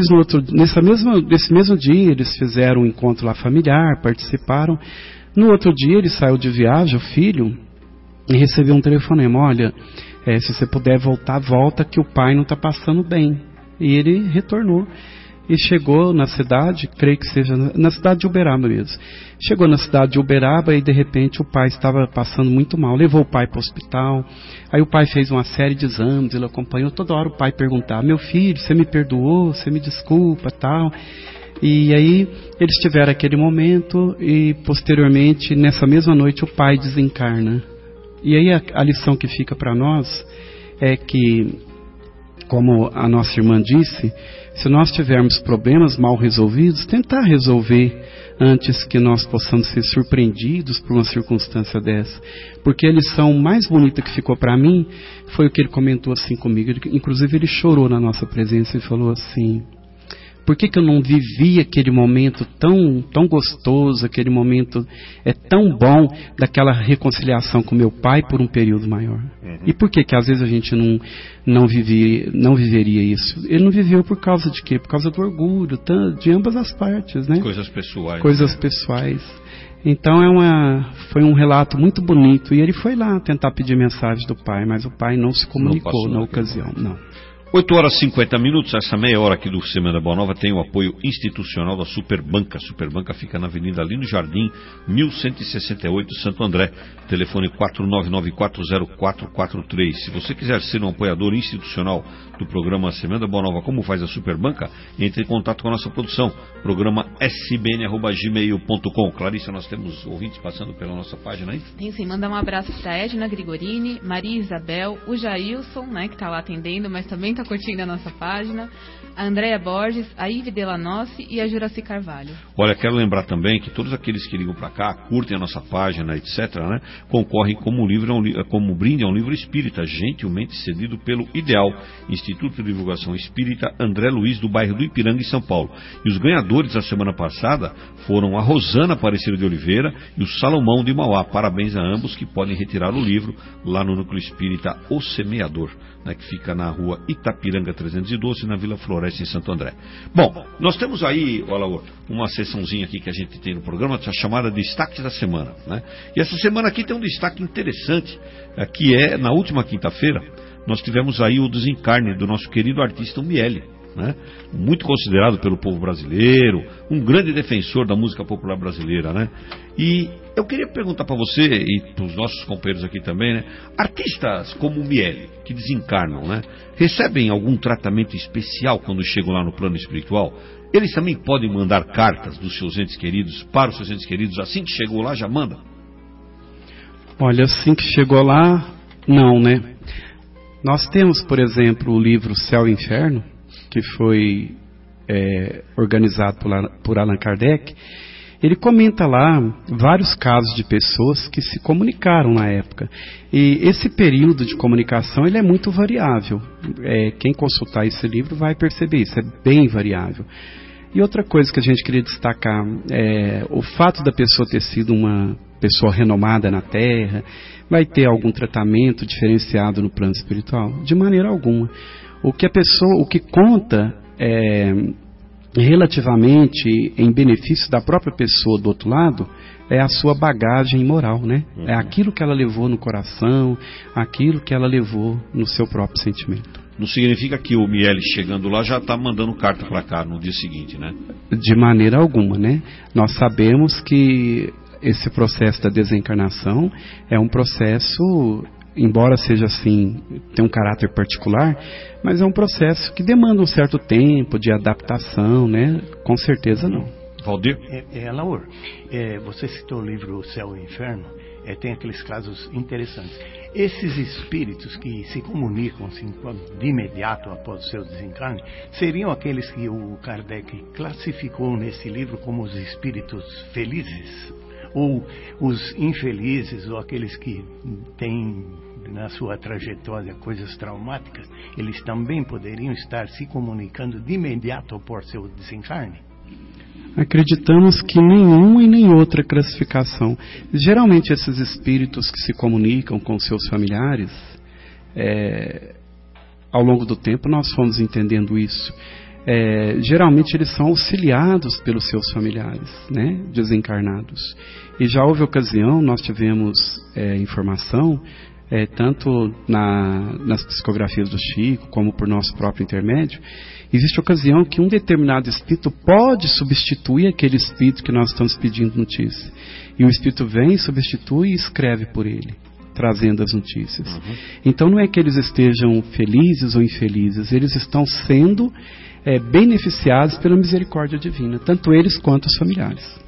nesse mesmo dia, eles fizeram um encontro lá familiar, participaram. No outro dia, ele saiu de viagem, o filho, e recebeu um telefonema: olha, se você puder voltar, volta, que o pai não está passando bem. E ele retornou. E chegou na cidade, creio que seja na cidade de Uberaba mesmo. Chegou na cidade de Uberaba e de repente o pai estava passando muito mal. Levou o pai para o hospital. Aí o pai fez uma série de exames, ele acompanhou. Toda hora o pai perguntava: meu filho, você me perdoou? Você me desculpa, tal. E aí eles tiveram aquele momento e posteriormente, nessa mesma noite, o pai desencarna. E aí a lição que fica para nós é que, como a nossa irmã disse, se nós tivermos problemas mal resolvidos, tentar resolver antes que nós possamos ser surpreendidos por uma circunstância dessa. Porque a lição mais bonita que ficou para mim foi o que ele comentou assim comigo. Inclusive ele chorou na nossa presença e falou assim: por que eu não vivi aquele momento tão gostoso, aquele momento tão bom daquela reconciliação com meu pai por um período maior? E por que às vezes a gente não viveria isso? Ele não viveu por causa de quê? Por causa do orgulho, de ambas as partes, né? Coisas pessoais. Coisas pessoais. Então foi um relato muito bonito. E ele foi lá tentar pedir mensagem do pai, mas o pai não se comunicou na ocasião. Não. 8 horas e 50 minutos, essa meia hora aqui do Semana Boa Nova tem o apoio institucional da Superbanca. Superbanca fica na Avenida Lino Jardim, 1168, Santo André. Telefone 499-40443. Se você quiser ser um apoiador institucional do programa Semana Boa Nova, como faz a Superbanca, entre em contato com a nossa produção. Programa sbn@gmail.com. Clarissa, nós temos ouvintes passando pela nossa página aí? Tem sim, mandar um abraço para a Edna Grigorini, Maria Isabel, o Jailson, né, que está lá atendendo, mas também está curtindo a nossa página, a Andréia Borges, a Ive Delanossi e a Juraci Carvalho. Olha, quero lembrar também que todos aqueles que ligam para cá, curtem a nossa página, etc., né, concorrem como brinde a um livro espírita, gentilmente cedido pelo Ideal, Instituto de Divulgação Espírita André Luiz, do bairro do Ipiranga, em São Paulo. E os ganhadores da semana passada foram a Rosana Aparecida de Oliveira e o Salomão de Mauá. Parabéns a ambos, que podem retirar o livro lá no Núcleo Espírita O Semeador, né, que fica na rua Itapiranga 312, na Vila Floresta, em Santo André. Bom, nós temos aí, olha, uma sessãozinha aqui que a gente tem no programa, chamada Destaques da Semana, né? E essa semana aqui tem um destaque interessante, que é, na última quinta-feira, nós tivemos aí o desencarne do nosso querido artista Miele, né? Muito considerado pelo povo brasileiro, um grande defensor da música popular brasileira, né? E eu queria perguntar para você e para os nossos companheiros aqui também, né? Artistas como o Miele, que desencarnam, né, recebem algum tratamento especial quando chegam lá no plano espiritual? Eles também podem mandar cartas dos seus entes queridos para os seus entes queridos, assim que chegou lá já manda? Olha, assim que chegou lá, não, né? Nós temos, por exemplo, o livro Céu e Inferno, que foi organizado por Allan Kardec. Ele comenta lá vários casos de pessoas que se comunicaram na época. E esse período de comunicação ele é muito variável. Quem consultar esse livro vai perceber isso, é bem variável. E outra coisa que a gente queria destacar é o fato da pessoa ter sido uma pessoa renomada na Terra, vai ter algum tratamento diferenciado no plano espiritual? De maneira alguma. O que conta relativamente em benefício da própria pessoa do outro lado é a sua bagagem moral, né? É aquilo que ela levou no coração, aquilo que ela levou no seu próprio sentimento. Não significa que o Miele chegando lá já está mandando carta para cá no dia seguinte, né? De maneira alguma, né? Nós sabemos que esse processo da desencarnação é um processo, embora seja assim, tem um caráter particular, mas é um processo que demanda um certo tempo de adaptação, né? Com certeza não. Valdir? Laur, você citou o livro O Céu e o Inferno, tem aqueles casos interessantes. Esses espíritos que se comunicam assim, de imediato após o seu desencarne, seriam aqueles que o Kardec classificou nesse livro como os espíritos felizes? Ou os infelizes, ou aqueles que têm na sua trajetória coisas traumáticas, eles também poderiam estar se comunicando de imediato após seu desencarne? Acreditamos que nenhuma e nem outra classificação. Geralmente esses espíritos que se comunicam com seus familiares, ao longo do tempo nós fomos entendendo isso. Geralmente eles são auxiliados pelos seus familiares, né, desencarnados. E já houve ocasião, nós tivemos informação, tanto nas psicografias do Chico, como por nosso próprio intermédio, existe ocasião que um determinado espírito pode substituir aquele espírito que nós estamos pedindo notícia. E o espírito vem, substitui e escreve por ele, trazendo as notícias. Então não é que eles estejam felizes ou infelizes, eles estão sendo beneficiados pela misericórdia divina, tanto eles quanto os familiares.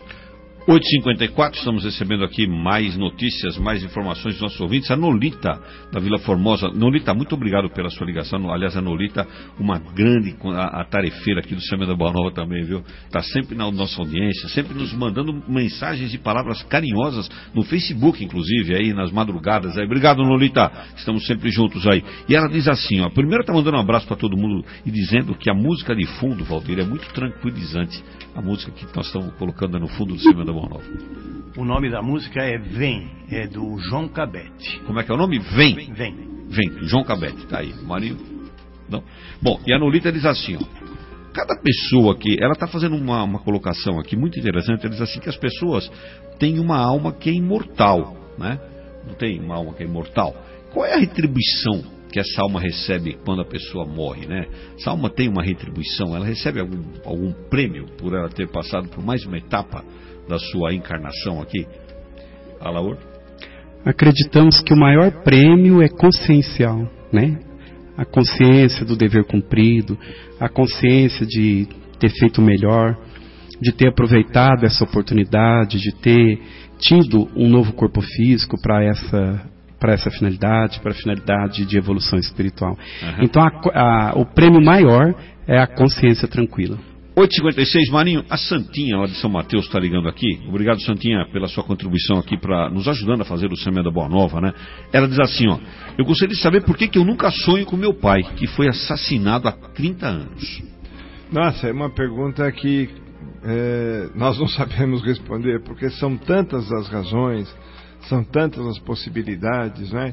8h54, estamos recebendo aqui mais notícias, mais informações dos nossos ouvintes. A Nolita, da Vila Formosa. Nolita, muito obrigado pela sua ligação. Aliás, a Nolita, uma grande tarefeira aqui do Sêmen da Boa Nova também, viu? Está sempre na nossa audiência, sempre nos mandando mensagens e palavras carinhosas no Facebook, inclusive, aí nas madrugadas. Aí. Obrigado, Nolita. Estamos sempre juntos aí. E ela diz assim, ó. Primeiro está mandando um abraço para todo mundo e dizendo que a música de fundo, Valdir, é muito tranquilizante. A música que nós estamos colocando no fundo do Sêmen da Boa Nova. O nome da música é Vem, é do João Cabete. Como é que é o nome? Vem. Vem. Vem, João Cabete, tá aí. Marinho? Não. Bom, e a Nolita diz assim, ó. Cada pessoa aqui, ela está fazendo uma colocação aqui muito interessante, ela diz assim que as pessoas têm uma alma que é imortal, né? Não tem uma alma que é imortal. Qual é a retribuição que essa alma recebe quando a pessoa morre, né? Essa alma tem uma retribuição, ela recebe algum prêmio por ela ter passado por mais uma etapa da sua encarnação aqui? Alaor? Acreditamos que o maior prêmio é consciencial, né? A consciência do dever cumprido, a consciência de ter feito melhor, de ter aproveitado essa oportunidade, de ter tido um novo corpo físico para essa finalidade, para a finalidade de evolução espiritual. Então o prêmio maior é a consciência tranquila. 8h56, Marinho, a Santinha lá de São Mateus está ligando aqui. Obrigado, Santinha, pela sua contribuição aqui, para nos ajudando a fazer o Sêmen da Boa Nova, né? Ela diz assim, ó, eu gostaria de saber por que eu nunca sonho com meu pai, que foi assassinado há 30 anos. Nossa, é uma pergunta que nós não sabemos responder, porque são tantas as razões, são tantas as possibilidades, né?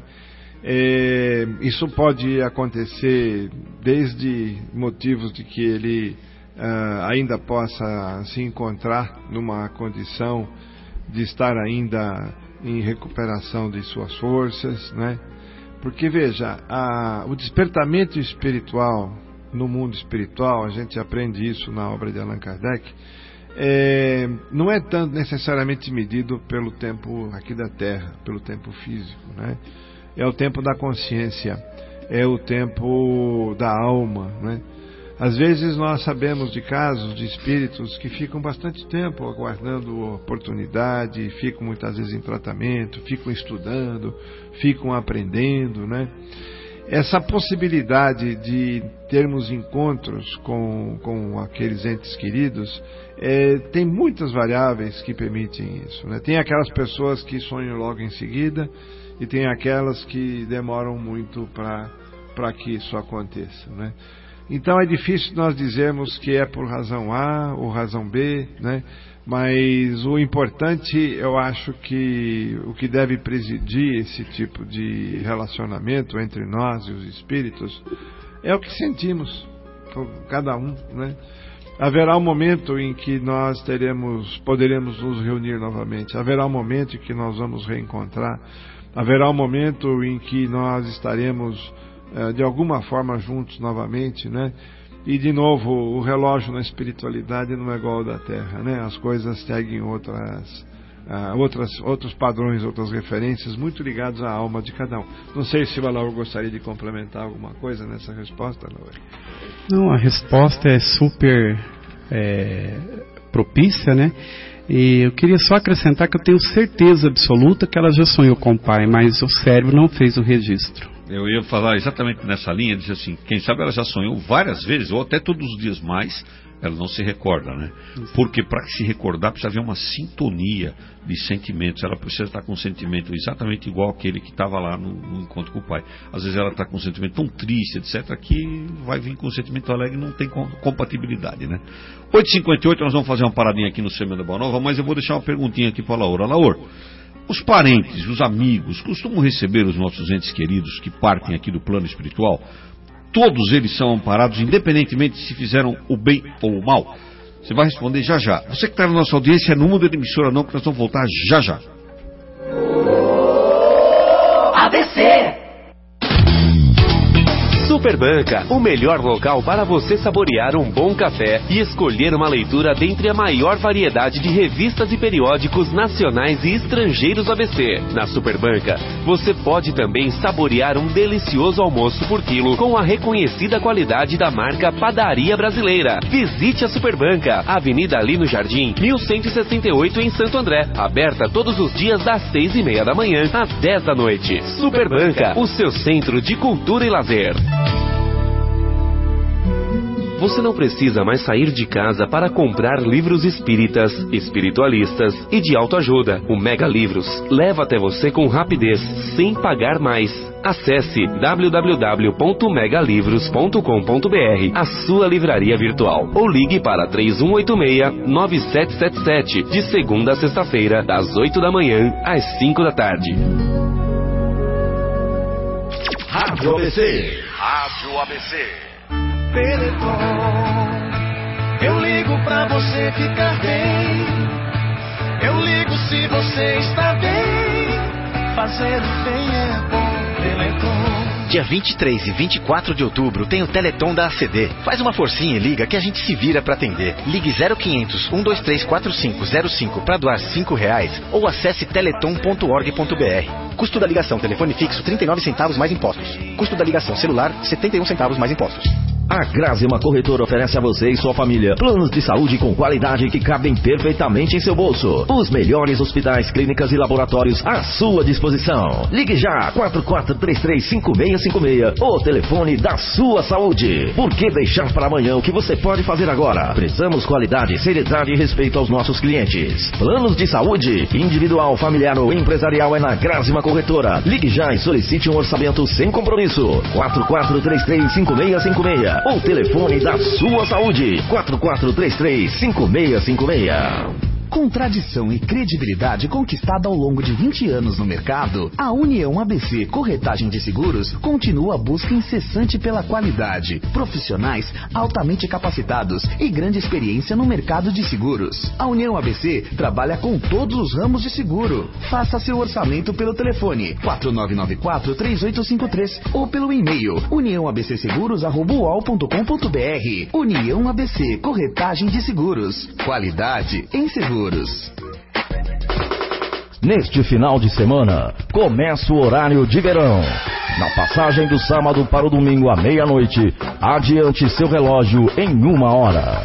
Isso pode acontecer desde motivos de que ele ainda possa se encontrar numa condição de estar ainda em recuperação de suas forças, né? Porque veja, o despertamento espiritual no mundo espiritual, a gente aprende isso na obra de Allan Kardec, não é tanto necessariamente medido pelo tempo aqui da Terra, pelo tempo físico, né? É o tempo da consciência, é o tempo da alma, né? Às vezes nós sabemos de casos de espíritos que ficam bastante tempo aguardando oportunidade, ficam muitas vezes em tratamento, ficam estudando, ficam aprendendo, né? Essa possibilidade de termos encontros com aqueles entes queridos, tem muitas variáveis que permitem isso, né? Tem aquelas pessoas que sonham logo em seguida e tem aquelas que demoram muito para que isso aconteça, né? Então é difícil nós dizermos que é por razão A ou razão B, né? Mas o importante, eu acho que o que deve presidir esse tipo de relacionamento entre nós e os espíritos é o que sentimos por cada um, né? Haverá um momento em que nós poderemos nos reunir novamente, haverá um momento em que nós vamos reencontrar, haverá um momento em que nós estaremos de alguma forma juntos novamente, né? E de novo, o relógio na espiritualidade não é igual ao da Terra, né? As coisas seguem outros padrões, outras referências, muito ligados à alma de cada um. Não sei se o Alaor gostaria de complementar alguma coisa nessa resposta, Alaor. Não, a resposta é super propícia, né? E eu queria só acrescentar que eu tenho certeza absoluta que ela já sonhou com o pai, mas o cérebro não fez o registro. Eu ia falar exatamente nessa linha, dizer assim, quem sabe ela já sonhou várias vezes, ou até todos os dias mais, ela não se recorda, né? Porque para se recordar precisa haver uma sintonia de sentimentos, ela precisa estar com um sentimento exatamente igual àquele que estava lá no encontro com o pai. Às vezes ela está com um sentimento tão triste, etc., que vai vir com um sentimento alegre e não tem compatibilidade, né? 8h58, nós vamos fazer uma paradinha aqui no Semana Boa Nova, mas eu vou deixar uma perguntinha aqui para a Laura. Laura, os parentes, os amigos, costumam receber os nossos entes queridos que partem aqui do plano espiritual? Todos eles são amparados, independentemente se fizeram o bem ou o mal? Você vai responder já já. Você que está na nossa audiência, não muda de emissora não, que nós vamos voltar já já. ABC! Superbanca, o melhor local para você saborear um bom café e escolher uma leitura dentre a maior variedade de revistas e periódicos nacionais e estrangeiros ABC. Na Superbanca, você pode também saborear um delicioso almoço por quilo com a reconhecida qualidade da marca Padaria Brasileira. Visite a Superbanca, Avenida Lino Jardim, 1168 em Santo André, aberta todos os dias das 6h30 da manhã às 10 da noite. Superbanca, o seu centro de cultura e lazer. Você não precisa mais sair de casa para comprar livros espíritas, espiritualistas e de autoajuda. O Mega Livros leva até você com rapidez, sem pagar mais. Acesse www.megalivros.com.br, a sua livraria virtual, ou ligue para 3186-9777, de segunda a sexta-feira, das 8 da manhã às 5 da tarde. Rádio ABC. Rádio ABC. Teleton, eu ligo pra você ficar bem. Eu ligo se você está bem. Fazer o bem é bom. Teleton. Dia 23 e 24 de outubro tem o Teleton da ACD. Faz uma forcinha e liga que a gente se vira pra atender. Ligue 0500 123 4505 pra doar R$5 ou acesse teleton.org.br. Custo da ligação telefone fixo 39 centavos mais impostos. Custo da ligação celular 71 centavos mais impostos. A Grásima Corretora oferece a você e sua família planos de saúde com qualidade que cabem perfeitamente em seu bolso. Os melhores hospitais, clínicas e laboratórios à sua disposição. Ligue já 44335656, o telefone da sua saúde. Por que deixar para amanhã o que você pode fazer agora? Prezamos qualidade, seriedade e respeito aos nossos clientes. Planos de saúde, individual, familiar ou empresarial é na Grásima Corretora. Ligue já e solicite um orçamento sem compromisso. 44335656. O telefone da sua saúde, 4433-5656. Com tradição e credibilidade conquistada ao longo de 20 anos no mercado, a União ABC Corretagem de Seguros continua a busca incessante pela qualidade, profissionais altamente capacitados e grande experiência no mercado de seguros. A União ABC trabalha com todos os ramos de seguro. Faça seu orçamento pelo telefone 4994-3853 ou pelo e-mail uniãoabcseguros@uol.com.br. União ABC Corretagem de Seguros. Qualidade em seguros. Neste final de semana, começa o horário de verão. Na passagem do sábado para o domingo à meia-noite, adiante seu relógio em 1 hora.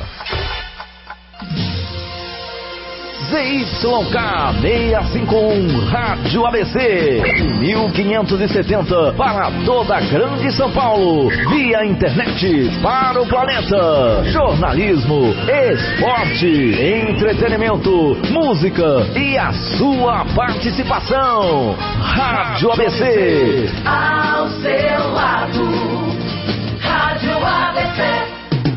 ZYK 651 Rádio ABC 1570 para toda a Grande São Paulo, via internet para o planeta. Jornalismo, esporte, entretenimento, música e a sua participação. Rádio ABC. Ao seu lado, Rádio ABC.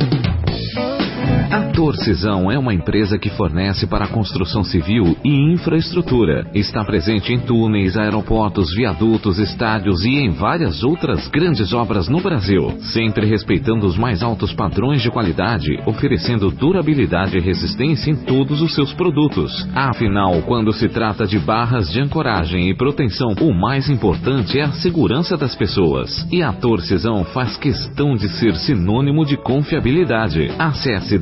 A Torcisão é uma empresa que fornece para a construção civil e infraestrutura. Está presente em túneis, aeroportos, viadutos, estádios e em várias outras grandes obras no Brasil, sempre respeitando os mais altos padrões de qualidade, oferecendo durabilidade e resistência em todos os seus produtos. Afinal, quando se trata de barras de ancoragem e proteção, o mais importante é a segurança das pessoas. E a Torcisão faz questão de ser sinônimo de confiabilidade. Acesse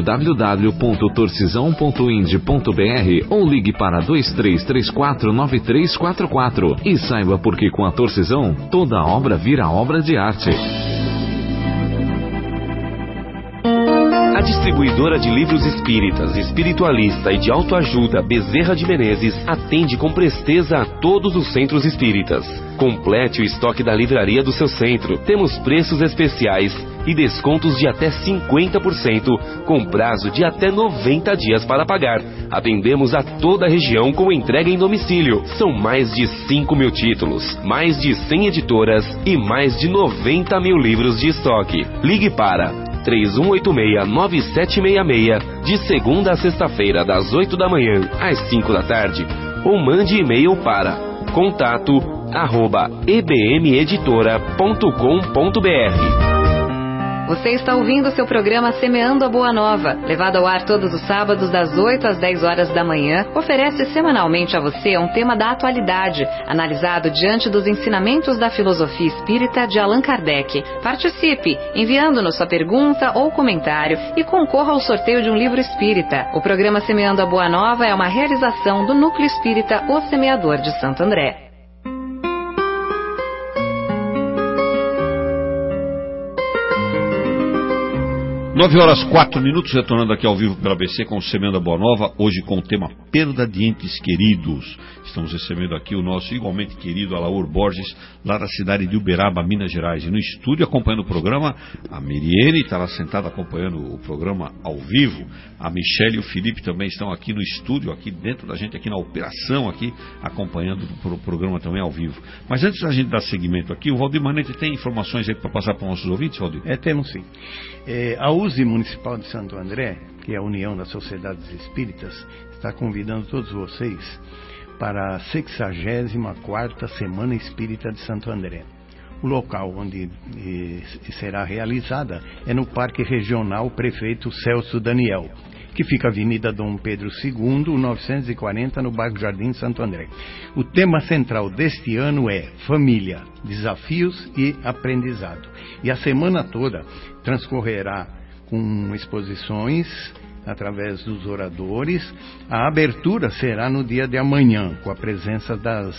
www.torcisão.ind.br ou ligue para 2334-9344 e saiba por que com a Torcisão toda obra vira obra de arte. A distribuidora de livros espíritas, espiritualista e de autoajuda Bezerra de Menezes atende com presteza a todos os centros espíritas. Complete o estoque da livraria do seu centro. Temos preços especiais e descontos de até 50%, com prazo de até 90 dias para pagar. Atendemos a toda a região com entrega em domicílio. São mais de 5.000 títulos, mais de 100 editoras e mais de 90 mil livros de estoque. Ligue para 3186-9766, de segunda a sexta-feira, das 8 da manhã às 5 da tarde. Ou mande e-mail para contato@ebmeditora.com.br. Você está ouvindo seu programa Semeando a Boa Nova, levado ao ar todos os sábados das 8 às 10 horas da manhã, oferece semanalmente a você um tema da atualidade, analisado diante dos ensinamentos da filosofia espírita de Allan Kardec. Participe, enviando-nos sua pergunta ou comentário e concorra ao sorteio de um livro espírita. O programa Semeando a Boa Nova é uma realização do Núcleo Espírita O Semeador de Santo André. 9 horas 4 minutos, retornando aqui ao vivo pela ABC com o Semeando a Boa Nova, hoje com o tema Perda de Entes Queridos. Estamos recebendo aqui o nosso igualmente querido Alaor Borges, lá da cidade de Uberaba, Minas Gerais. E no estúdio, acompanhando o programa, a Miriene está lá sentada acompanhando o programa ao vivo. A Michele e o Felipe também estão aqui no estúdio, aqui dentro da gente, aqui na operação, aqui, acompanhando o programa também ao vivo. Mas antes da gente dar seguimento aqui, o Valdir Manente tem informações aí para passar para os nossos ouvintes, Valdir? Temos sim. A USE Municipal de Santo André, que é a União das Sociedades Espíritas, está convidando todos vocês para a 64ª Semana Espírita de Santo André. O local onde será realizada é no Parque Regional Prefeito Celso Daniel, que fica Avenida Dom Pedro II, 940, no bairro Jardim Santo André. O tema central deste ano é Família, Desafios e Aprendizado. E a semana toda transcorrerá com exposições através dos oradores. A abertura será no dia de amanhã, com a presença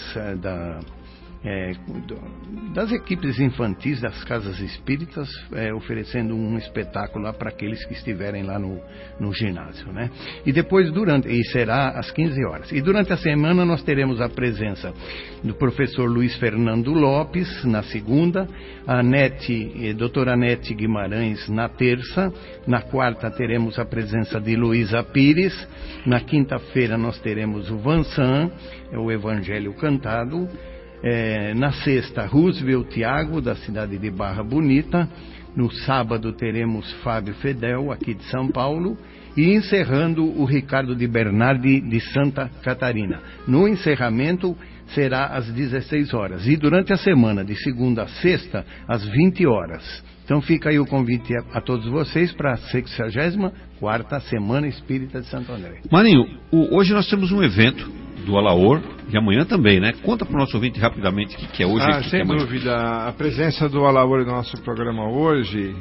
das equipes infantis das casas espíritas, oferecendo um espetáculo lá para aqueles que estiverem lá no ginásio, né? E depois, e será às 15 horas. E durante a semana nós teremos a presença do professor Luiz Fernando Lopes na segunda, a doutora Nete Guimarães na terça, na quarta teremos a presença de Luísa Pires, na quinta-feira nós teremos o Vansan, o Evangelho Cantado. Na sexta, Roosevelt Tiago, da cidade de Barra Bonita. No sábado teremos Fábio Fedel, aqui de São Paulo. E encerrando, o Ricardo de Bernardi, de Santa Catarina. No encerramento será às 16 horas. E durante a semana, de segunda a sexta, às 20 horas. Então fica aí o convite a todos vocês para a 64ª Semana Espírita de Santo André. Maninho, hoje nós temos um evento do Alaor, e amanhã também, né? Conta para o nosso ouvinte rapidamente o que é hoje. Sem dúvida, a presença do Alaor no nosso programa hoje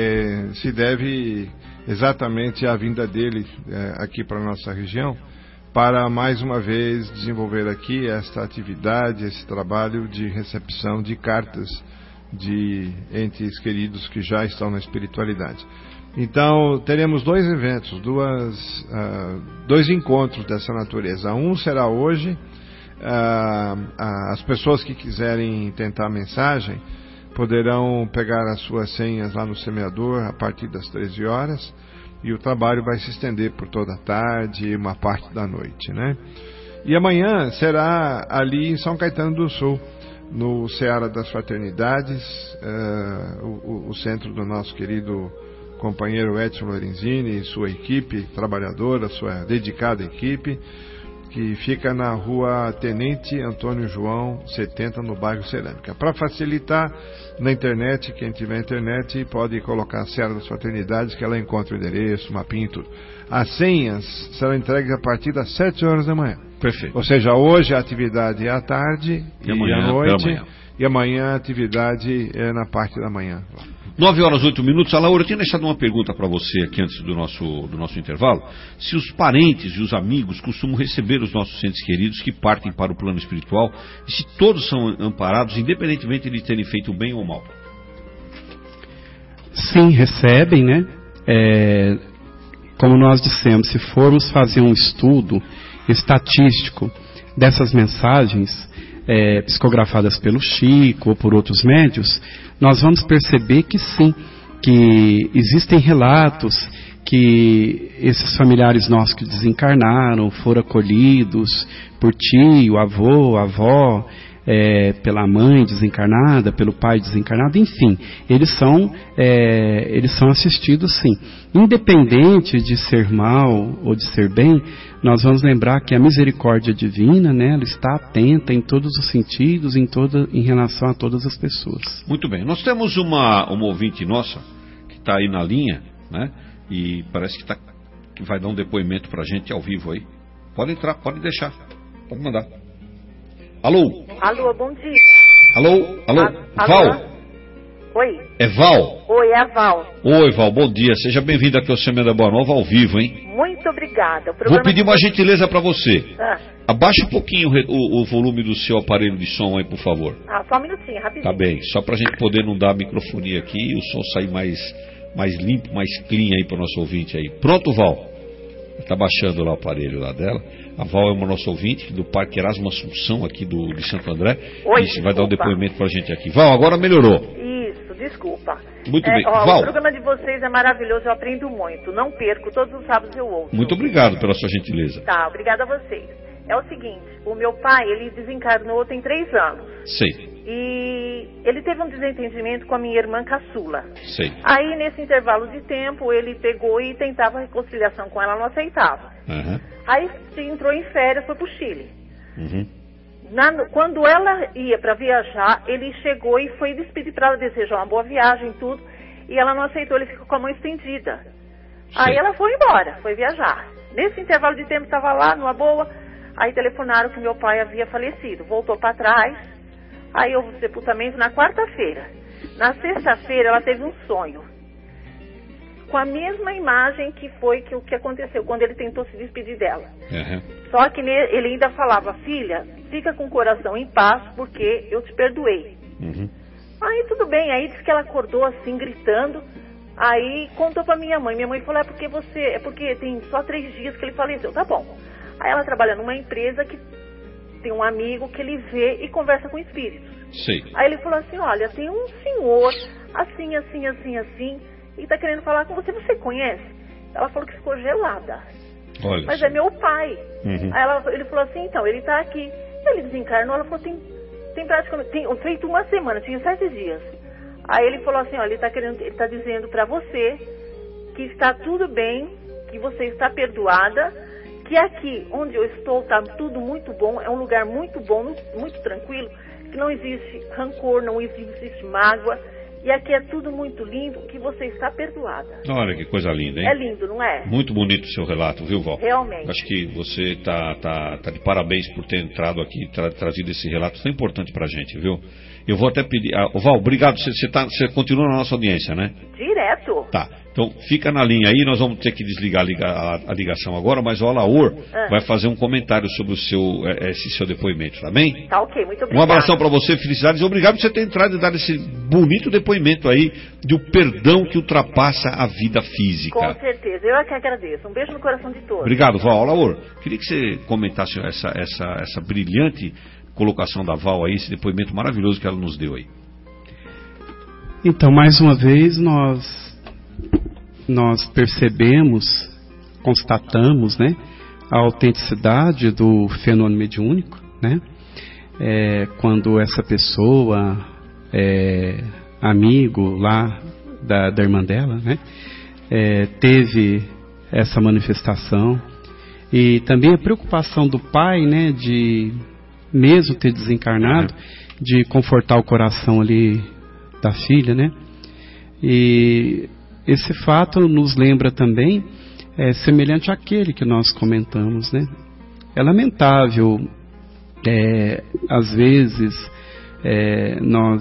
se deve exatamente à vinda dele aqui para a nossa região, para mais uma vez desenvolver aqui esta atividade, esse trabalho de recepção de cartas de entes queridos que já estão na espiritualidade. Então, teremos 2 eventos, dois encontros dessa natureza. Um será hoje. As pessoas que quiserem tentar a mensagem poderão pegar as suas senhas lá no semeador a partir das 13 horas, e o trabalho vai se estender por toda a tarde e uma parte da noite, né? E amanhã será ali em São Caetano do Sul, no Seara das Fraternidades, o centro do nosso querido companheiro Edson Lorenzini e sua equipe trabalhadora, sua dedicada equipe, que fica na rua Tenente Antônio João 70, no bairro Cerâmica. Para facilitar, na internet, quem tiver internet pode colocar a Seara das Fraternidades, que ela encontra o endereço, o mapinha e tudo. As senhas serão entregues a partir das 7 horas da manhã. Perfeito. Ou seja, hoje a atividade é à tarde e amanhã, à noite, e amanhã a atividade é na parte da manhã. 9h08. Alaor, eu tinha deixado uma pergunta para você aqui antes do nosso intervalo. Se os parentes e os amigos costumam receber os nossos entes queridos que partem para o plano espiritual, e se todos são amparados, independentemente de terem feito bem ou mal. Sim, recebem, né? Como nós dissemos, se formos fazer um estudo estatístico dessas mensagens psicografadas pelo Chico ou por outros médios, nós vamos perceber que sim, que existem relatos que esses familiares nossos que desencarnaram foram acolhidos por tio, avô, avó, pela mãe desencarnada, pelo pai desencarnado, enfim, eles são assistidos sim. Independente de ser mal ou de ser bem, nós vamos lembrar que a misericórdia divina, né, ela está atenta em todos os sentidos, em relação a todas as pessoas. Muito bem, nós temos uma ouvinte nossa que está aí na linha, né, e parece que vai dar um depoimento para a gente ao vivo aí. Pode entrar, pode deixar, pode mandar. Alô? Alô, bom dia. Alô? Val? Oi. É Val? Oi, é a Val. Oi, Val, bom dia. Seja bem-vindo aqui ao Semeando a Boa Nova ao vivo, hein? Muito obrigada. Vou pedir uma gentileza para você. Abaixa um pouquinho o volume do seu aparelho de som aí, por favor. Só um minutinho, rapidinho. Tá bem, só pra gente poder não dar a microfonia aqui e o som sair mais limpo, mais clean aí pro nosso ouvinte aí. Pronto, Val? Tá baixando lá o aparelho lá dela. A Val é uma nossa ouvinte do Parque Erasmo Assunção, aqui de Santo André. Oi, e vai dar um depoimento pra gente aqui. Val, agora melhorou. Isso, desculpa. Muito bem. Val, o programa de vocês é maravilhoso, eu aprendo muito. Não perco, todos os sábados eu ouço. muito obrigado pela sua gentileza. Tá, obrigada a vocês. É o seguinte, o meu pai, ele desencarnou tem 3 anos. Sei. E ele teve um desentendimento com a minha irmã caçula. Sei. Aí, nesse intervalo de tempo, ele pegou e tentava reconciliação com ela, não aceitava. Uhum. Aí entrou em férias, foi pro Chile. Uhum. Quando ela ia para viajar, ele chegou e foi despedir para ela, desejar uma boa viagem e tudo. E ela não aceitou, ele ficou com a mão estendida. Sim. Aí ela foi embora, foi viajar. Nesse intervalo de tempo, estava lá, numa boa. Aí telefonaram que meu pai havia falecido. Voltou para trás. Aí houve o sepultamento na quarta-feira. Na sexta-feira, ela teve um sonho. Com a mesma imagem que foi o que aconteceu quando ele tentou se despedir dela. Uhum. Só que ele ainda falava, filha, fica com o coração em paz, porque eu te perdoei. Uhum. Aí tudo bem, aí disse que ela acordou assim, gritando. Aí contou pra minha mãe. Minha mãe falou, é porque tem só 3 dias que ele faleceu. Tá bom. Aí ela trabalha numa empresa que tem um amigo que ele vê e conversa com espíritos. Sei. Aí ele falou assim, olha, tem um senhor assim, e tá querendo falar com você, você conhece? Ela falou que ficou gelada. Olha. Mas é meu pai. Uhum. Aí ele falou assim, então, ele tá aqui. Ele desencarnou, ela falou, tem praticamente, feito 1 semana, tinha 7 dias. Aí ele falou assim, olha, ele tá dizendo pra você que está tudo bem, que você está perdoada, que aqui onde eu estou tá tudo muito bom, é um lugar muito bom, muito tranquilo, que não existe rancor, não existe mágoa, e aqui é tudo muito lindo, que você está perdoada. Olha que coisa linda, hein? É lindo, não é? Muito bonito o seu relato, viu, Val? Realmente. Acho que você tá de parabéns por ter entrado aqui, trazido esse relato tão importante pra gente, viu? Eu vou até pedir... Val, obrigado, você continua na nossa audiência, né? Direto. Correto. Tá. Então, fica na linha aí, nós vamos ter que desligar a ligação agora, mas o Alaor vai fazer um comentário sobre esse seu depoimento, tá bem? Tá ok, muito obrigado. Um abração para você, felicidades, e obrigado por você ter entrado e dado esse bonito depoimento aí do perdão que ultrapassa a vida física. Com certeza, eu é que agradeço. Um beijo no coração de todos. Obrigado, Val. Alaor, queria que você comentasse essa brilhante colocação da Val aí, esse depoimento maravilhoso que ela nos deu aí. Então, mais uma vez, nós percebemos, constatamos, né, a autenticidade do fenômeno mediúnico, né, quando essa pessoa, amigo lá da irmã dela, né, teve essa manifestação, e também a preocupação do pai, né, de mesmo ter desencarnado, de confortar o coração ali da filha, né, e esse fato nos lembra também, semelhante àquele que nós comentamos, né? É lamentável, às vezes, nós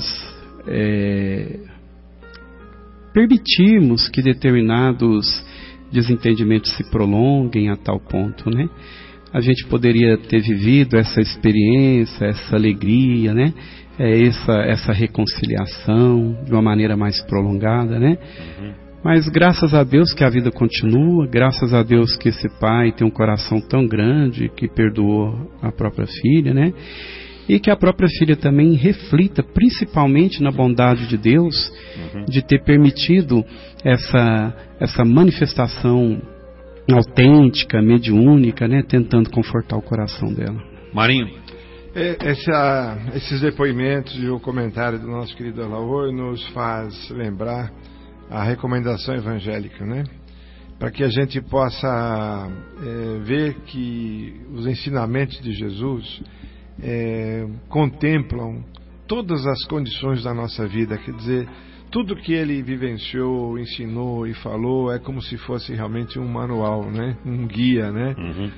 permitirmos que determinados desentendimentos se prolonguem a tal ponto, né? A gente poderia ter vivido essa experiência, essa alegria, né? Essa reconciliação de uma maneira mais prolongada, né? Mas graças a Deus que a vida continua, graças a Deus que esse pai tem um coração tão grande que perdoou a própria filha, né? E que a própria filha também reflita principalmente na bondade de Deus, de ter permitido essa manifestação autêntica, mediúnica, né? Tentando confortar o coração dela. Marinho. Esses depoimentos e o comentário do nosso querido Alaor nos faz lembrar a recomendação evangélica, né? Para que a gente possa ver que os ensinamentos de Jesus contemplam todas as condições da nossa vida, quer dizer, tudo que ele vivenciou, ensinou e falou é como se fosse realmente um manual, né? Um guia, né?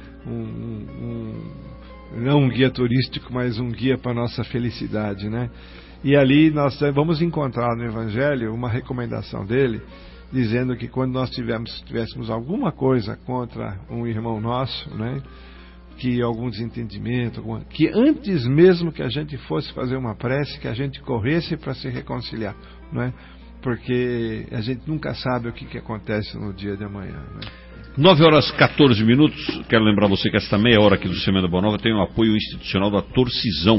Não um guia turístico, mas um guia para a nossa felicidade, né? E ali nós vamos encontrar no Evangelho uma recomendação dele, dizendo que quando nós tivéssemos alguma coisa contra um irmão nosso, né, que algum desentendimento, que antes mesmo que a gente fosse fazer uma prece, que a gente corresse para se reconciliar, né? Porque a gente nunca sabe o que acontece no dia de amanhã, né? 9h14. Quero lembrar você que esta meia hora aqui do Semeando Boa Nova tem o apoio institucional da Torcisão,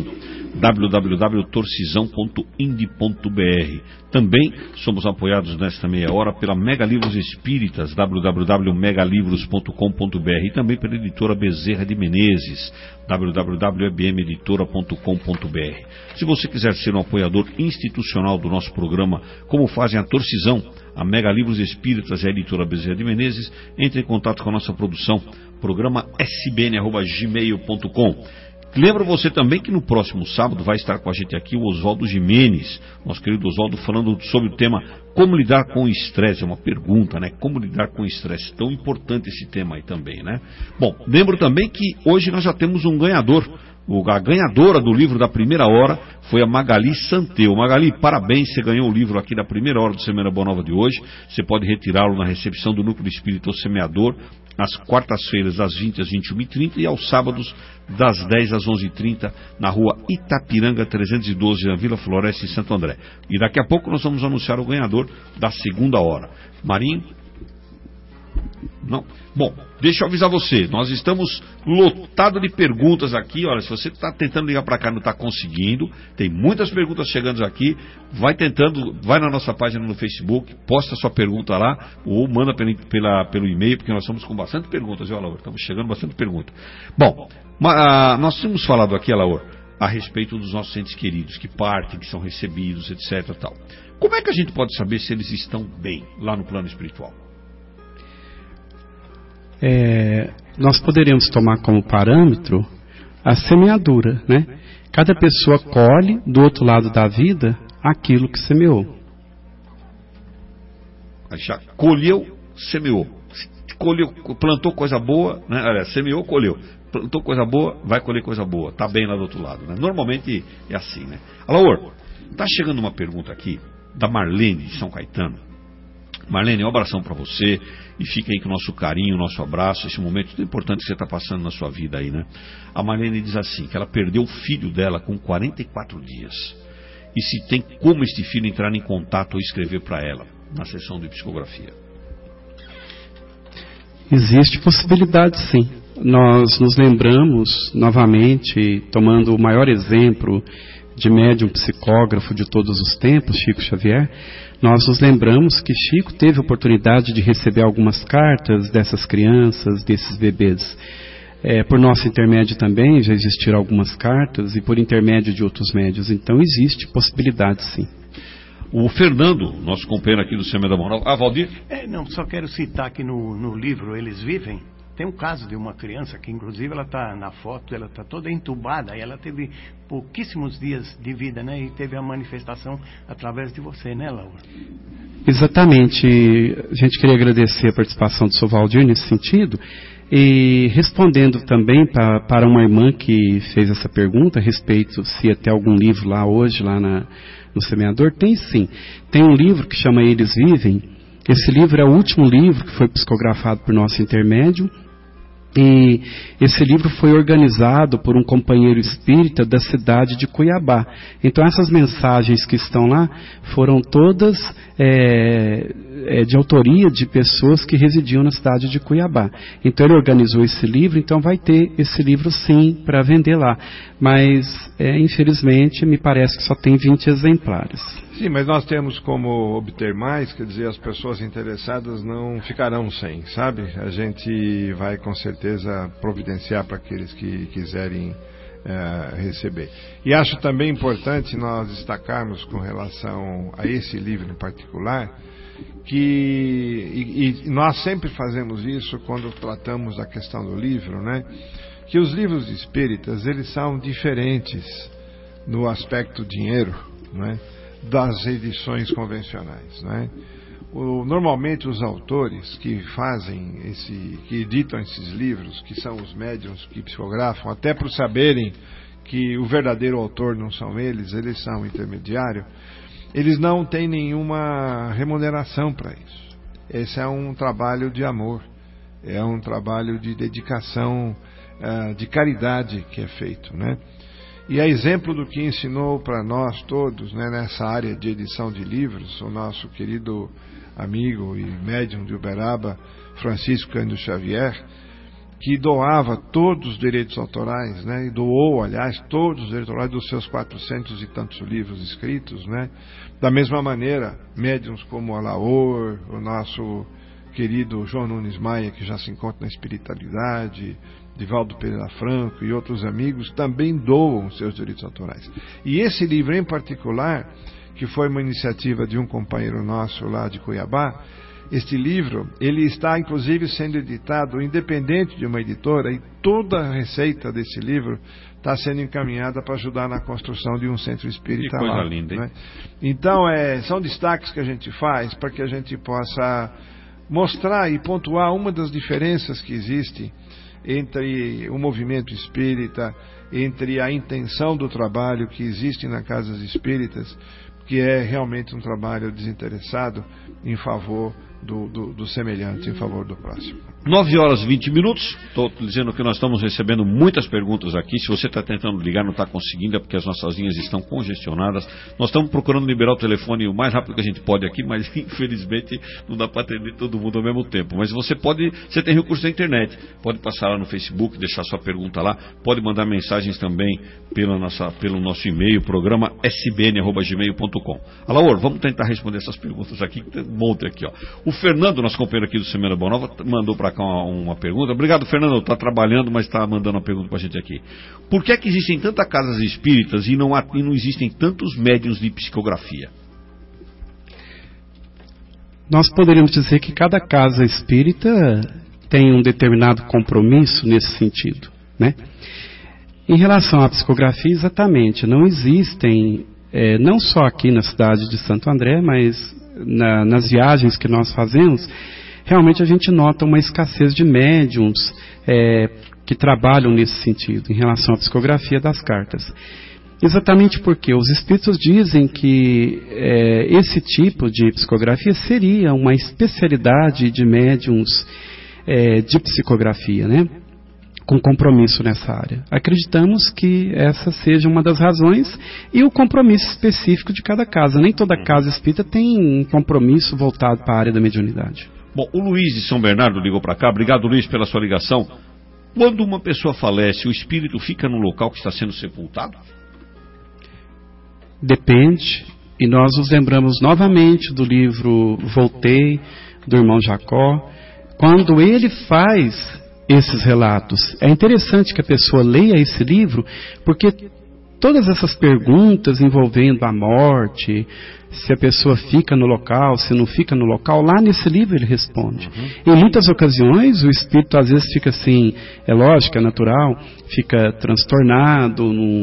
www.torcisão.ind.br. Também somos apoiados nesta meia hora pela Mega Livros Espíritas, www.megalivros.com.br, e também pela editora Bezerra de Menezes, www.ebmeditora.com.br. Se você quiser ser um apoiador institucional do nosso programa, como fazem a Torcisão, a Mega Livros Espíritas e a editora Bezerra de Menezes, entre em contato com a nossa produção, programa sbn@gmail.com. Lembro você também que no próximo sábado vai estar com a gente aqui o Oswaldo Jimenez, nosso querido Oswaldo, falando sobre o tema como lidar com o estresse. É uma pergunta, né? Como lidar com o estresse? Tão importante esse tema aí também, né? Bom, lembro também que hoje nós já temos um ganhador. A ganhadora do livro da primeira hora foi a Magali Santeu. Magali, parabéns, você ganhou o livro aqui da primeira hora do Semana Boa Nova de hoje. Você pode retirá-lo na recepção do Núcleo Espírita O Semeador, às quartas-feiras das 20 às 21h30 e aos sábados das 10 às 11h30 na rua Itapiranga 312, na Vila Floresta, em Santo André. E daqui a pouco nós vamos anunciar o ganhador da segunda hora. Marinho? Não? Bom, deixa eu avisar você, nós estamos lotados de perguntas aqui. Olha, se você está tentando ligar para cá e não está conseguindo, tem muitas perguntas chegando aqui. Vai tentando, vai na nossa página no Facebook, posta sua pergunta lá, ou manda pelo e-mail, porque nós estamos com bastante perguntas, viu, Alaor? Estamos chegando bastante pergunta. Bom, nós tínhamos falado aqui, Alaor, a respeito dos nossos entes queridos que partem, que são recebidos, etc. Tal. Como é que a gente pode saber se eles estão bem lá no plano espiritual? Nós poderíamos tomar como parâmetro a semeadura, né? Cada pessoa colhe do outro lado da vida aquilo que semeou. Já colheu, semeou. Colheu, plantou coisa boa, né? Aliás, semeou, colheu. Plantou coisa boa, vai colher coisa boa. Está bem lá do outro lado, né? Normalmente é assim, né? Alaor, está chegando uma pergunta aqui da Marlene de São Caetano. Marlene, um abração para você e fica aí com o nosso carinho, o nosso abraço, esse momento tão importante que você está passando na sua vida aí, né? A Marlene diz assim, que ela perdeu o filho dela com 44 dias. E se tem como este filho entrar em contato ou escrever para ela, na sessão de psicografia? Existe possibilidade, sim. Nós nos lembramos, novamente, tomando o maior exemplo de médium psicógrafo de todos os tempos, Chico Xavier, nós nos lembramos que Chico teve a oportunidade de receber algumas cartas dessas crianças, desses bebês. Por nosso intermédio também já existiram algumas cartas e por intermédio de outros médios. Então existe possibilidade, sim. O Fernando, nosso companheiro aqui do Semana da Moral. Valdir? Não, só quero citar aqui no livro Eles Vivem. Tem um caso de uma criança que, inclusive, ela está na foto, ela está toda entubada, e ela teve pouquíssimos dias de vida, né? E teve a manifestação através de você, né, Laura? Exatamente. A gente queria agradecer a participação do Sr. Valdir nesse sentido. E respondendo também para uma irmã que fez essa pergunta a respeito se ia ter algum livro lá hoje, lá no Semeador, tem sim. Tem um livro que chama Eles Vivem. Esse livro é o último livro que foi psicografado por nosso intermédio. E esse livro foi organizado por um companheiro espírita da cidade de Cuiabá. Então essas mensagens que estão lá foram todas de autoria de pessoas que residiam na cidade de Cuiabá. Então ele organizou esse livro, então vai ter esse livro sim para vender lá. Mas infelizmente me parece que só tem 20 exemplares. Sim, mas nós temos como obter mais, quer dizer, as pessoas interessadas não ficarão sem, sabe? A gente vai com certeza providenciar para aqueles que quiserem receber. E acho também importante nós destacarmos com relação a esse livro em particular, que e nós sempre fazemos isso quando tratamos da questão do livro, né? Que os livros espíritas, eles são diferentes no aspecto dinheiro, né? Das edições convencionais, né? Normalmente os autores que que editam esses livros, que são os médiuns que psicografam, até por saberem que o verdadeiro autor não são eles são intermediário, eles não têm nenhuma remuneração para isso. Esse é um trabalho de amor, é um trabalho de dedicação, de caridade que é feito, né? E a exemplo do que ensinou para nós todos, né, nessa área de edição de livros, o nosso querido amigo e médium de Uberaba, Francisco Cândido Xavier, que doava todos os direitos autorais, né, e doou, aliás, todos os direitos autorais dos seus 400 e tantos livros escritos, né. Da mesma maneira, médiums como Alaor, o nosso querido João Nunes Maia, que já se encontra na espiritualidade, Divaldo Pereira Franco e outros amigos também doam seus direitos autorais. E esse livro em particular, que foi uma iniciativa de um companheiro nosso lá de Cuiabá, este livro, ele está inclusive sendo editado independente de uma editora, e toda a receita desse livro está sendo encaminhada para ajudar na construção de um centro espírita lá. Que coisa linda, hein? Né? Então, são destaques que a gente faz para que a gente possa mostrar e pontuar uma das diferenças que existe entre o movimento espírita, entre a intenção do trabalho que existe nas casas espíritas, que é realmente um trabalho desinteressado em favor do semelhante, em favor do próximo. 9 horas e 20 minutos. Estou dizendo que nós estamos recebendo muitas perguntas aqui. Se você está tentando ligar, não está conseguindo, é porque as nossas linhas estão congestionadas. Nós estamos procurando liberar o telefone o mais rápido que a gente pode aqui, mas infelizmente não dá para atender todo mundo ao mesmo tempo. Mas você tem recurso da internet. Pode passar lá no Facebook, deixar sua pergunta lá. Pode mandar mensagens também pelo nosso e-mail, programa sbn@gmail.com. Alaor, vamos tentar responder essas perguntas aqui, que tem um monte aqui, ó. O Fernando, nosso companheiro aqui do Semana Boa Nova, mandou para cá uma pergunta. Obrigado, Fernando. Está trabalhando, mas está mandando uma pergunta para a gente aqui. Por que é que existem tantas casas espíritas e não existem tantos médiuns de psicografia? Nós poderíamos dizer que cada casa espírita tem um determinado compromisso nesse sentido, né? Em relação à psicografia, exatamente, não existem, não só aqui na cidade de Santo André, mas nas viagens que nós fazemos, realmente a gente nota uma escassez de médiums que trabalham nesse sentido, em relação à psicografia das cartas. Exatamente porque os espíritos dizem que esse tipo de psicografia seria uma especialidade de médiums de psicografia, né? Com compromisso nessa área. Acreditamos que essa seja uma das razões e o compromisso específico de cada casa. Nem toda casa espírita tem um compromisso voltado para a área da mediunidade. Bom, o Luiz de São Bernardo ligou para cá. Obrigado, Luiz, pela sua ligação. Quando uma pessoa falece, o espírito fica no local que está sendo sepultado? Depende, e nós nos lembramos novamente do livro Voltei, do irmão Jacó, quando ele faz esses relatos. É interessante que a pessoa leia esse livro, porque todas essas perguntas envolvendo a morte, se a pessoa fica no local, se não fica no local, lá nesse livro ele responde. Em muitas ocasiões o espírito às vezes fica assim, é lógico, é natural, fica transtornado,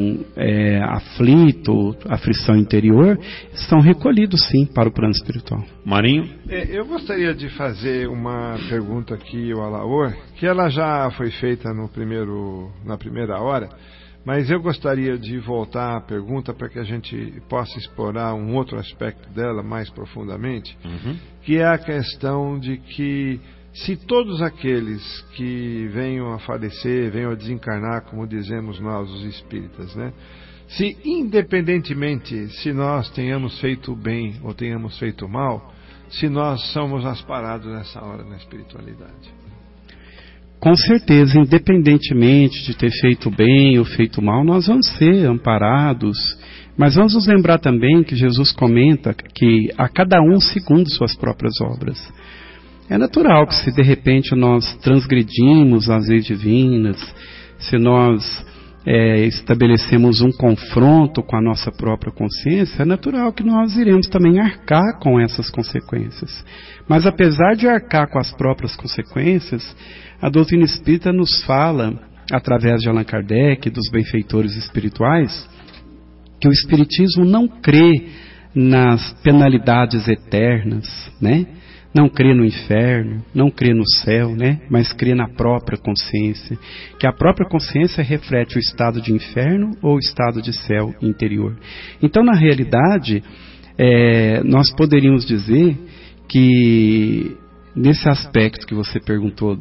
aflito, aflição interior, são recolhidos sim para o plano espiritual. Marinho? Eu gostaria de fazer uma pergunta aqui ao Alaor, que ela já foi feita na primeira hora, mas eu gostaria de voltar à pergunta para que a gente possa explorar um outro aspecto dela mais profundamente, que é a questão de que se todos aqueles que venham a falecer, venham a desencarnar, como dizemos nós os espíritas, né? Se independentemente se nós tenhamos feito bem ou tenhamos feito mal, se nós somos amparados nessa hora na espiritualidade. Com certeza, independentemente de ter feito bem ou feito mal, nós vamos ser amparados. Mas vamos nos lembrar também que Jesus comenta que a cada um segundo suas próprias obras. É natural que se de repente nós transgredimos as leis divinas, se nós estabelecemos um confronto com a nossa própria consciência, é natural que nós iremos também arcar com essas consequências. Mas apesar de arcar com as próprias consequências, a doutrina espírita nos fala, através de Allan Kardec e dos benfeitores espirituais, que o espiritismo não crê nas penalidades eternas, né? Não crê no inferno, não crê no céu, né? Mas crê na própria consciência, que a própria consciência reflete o estado de inferno ou o estado de céu interior. Então, na realidade, nós poderíamos dizer que nesse aspecto que você perguntou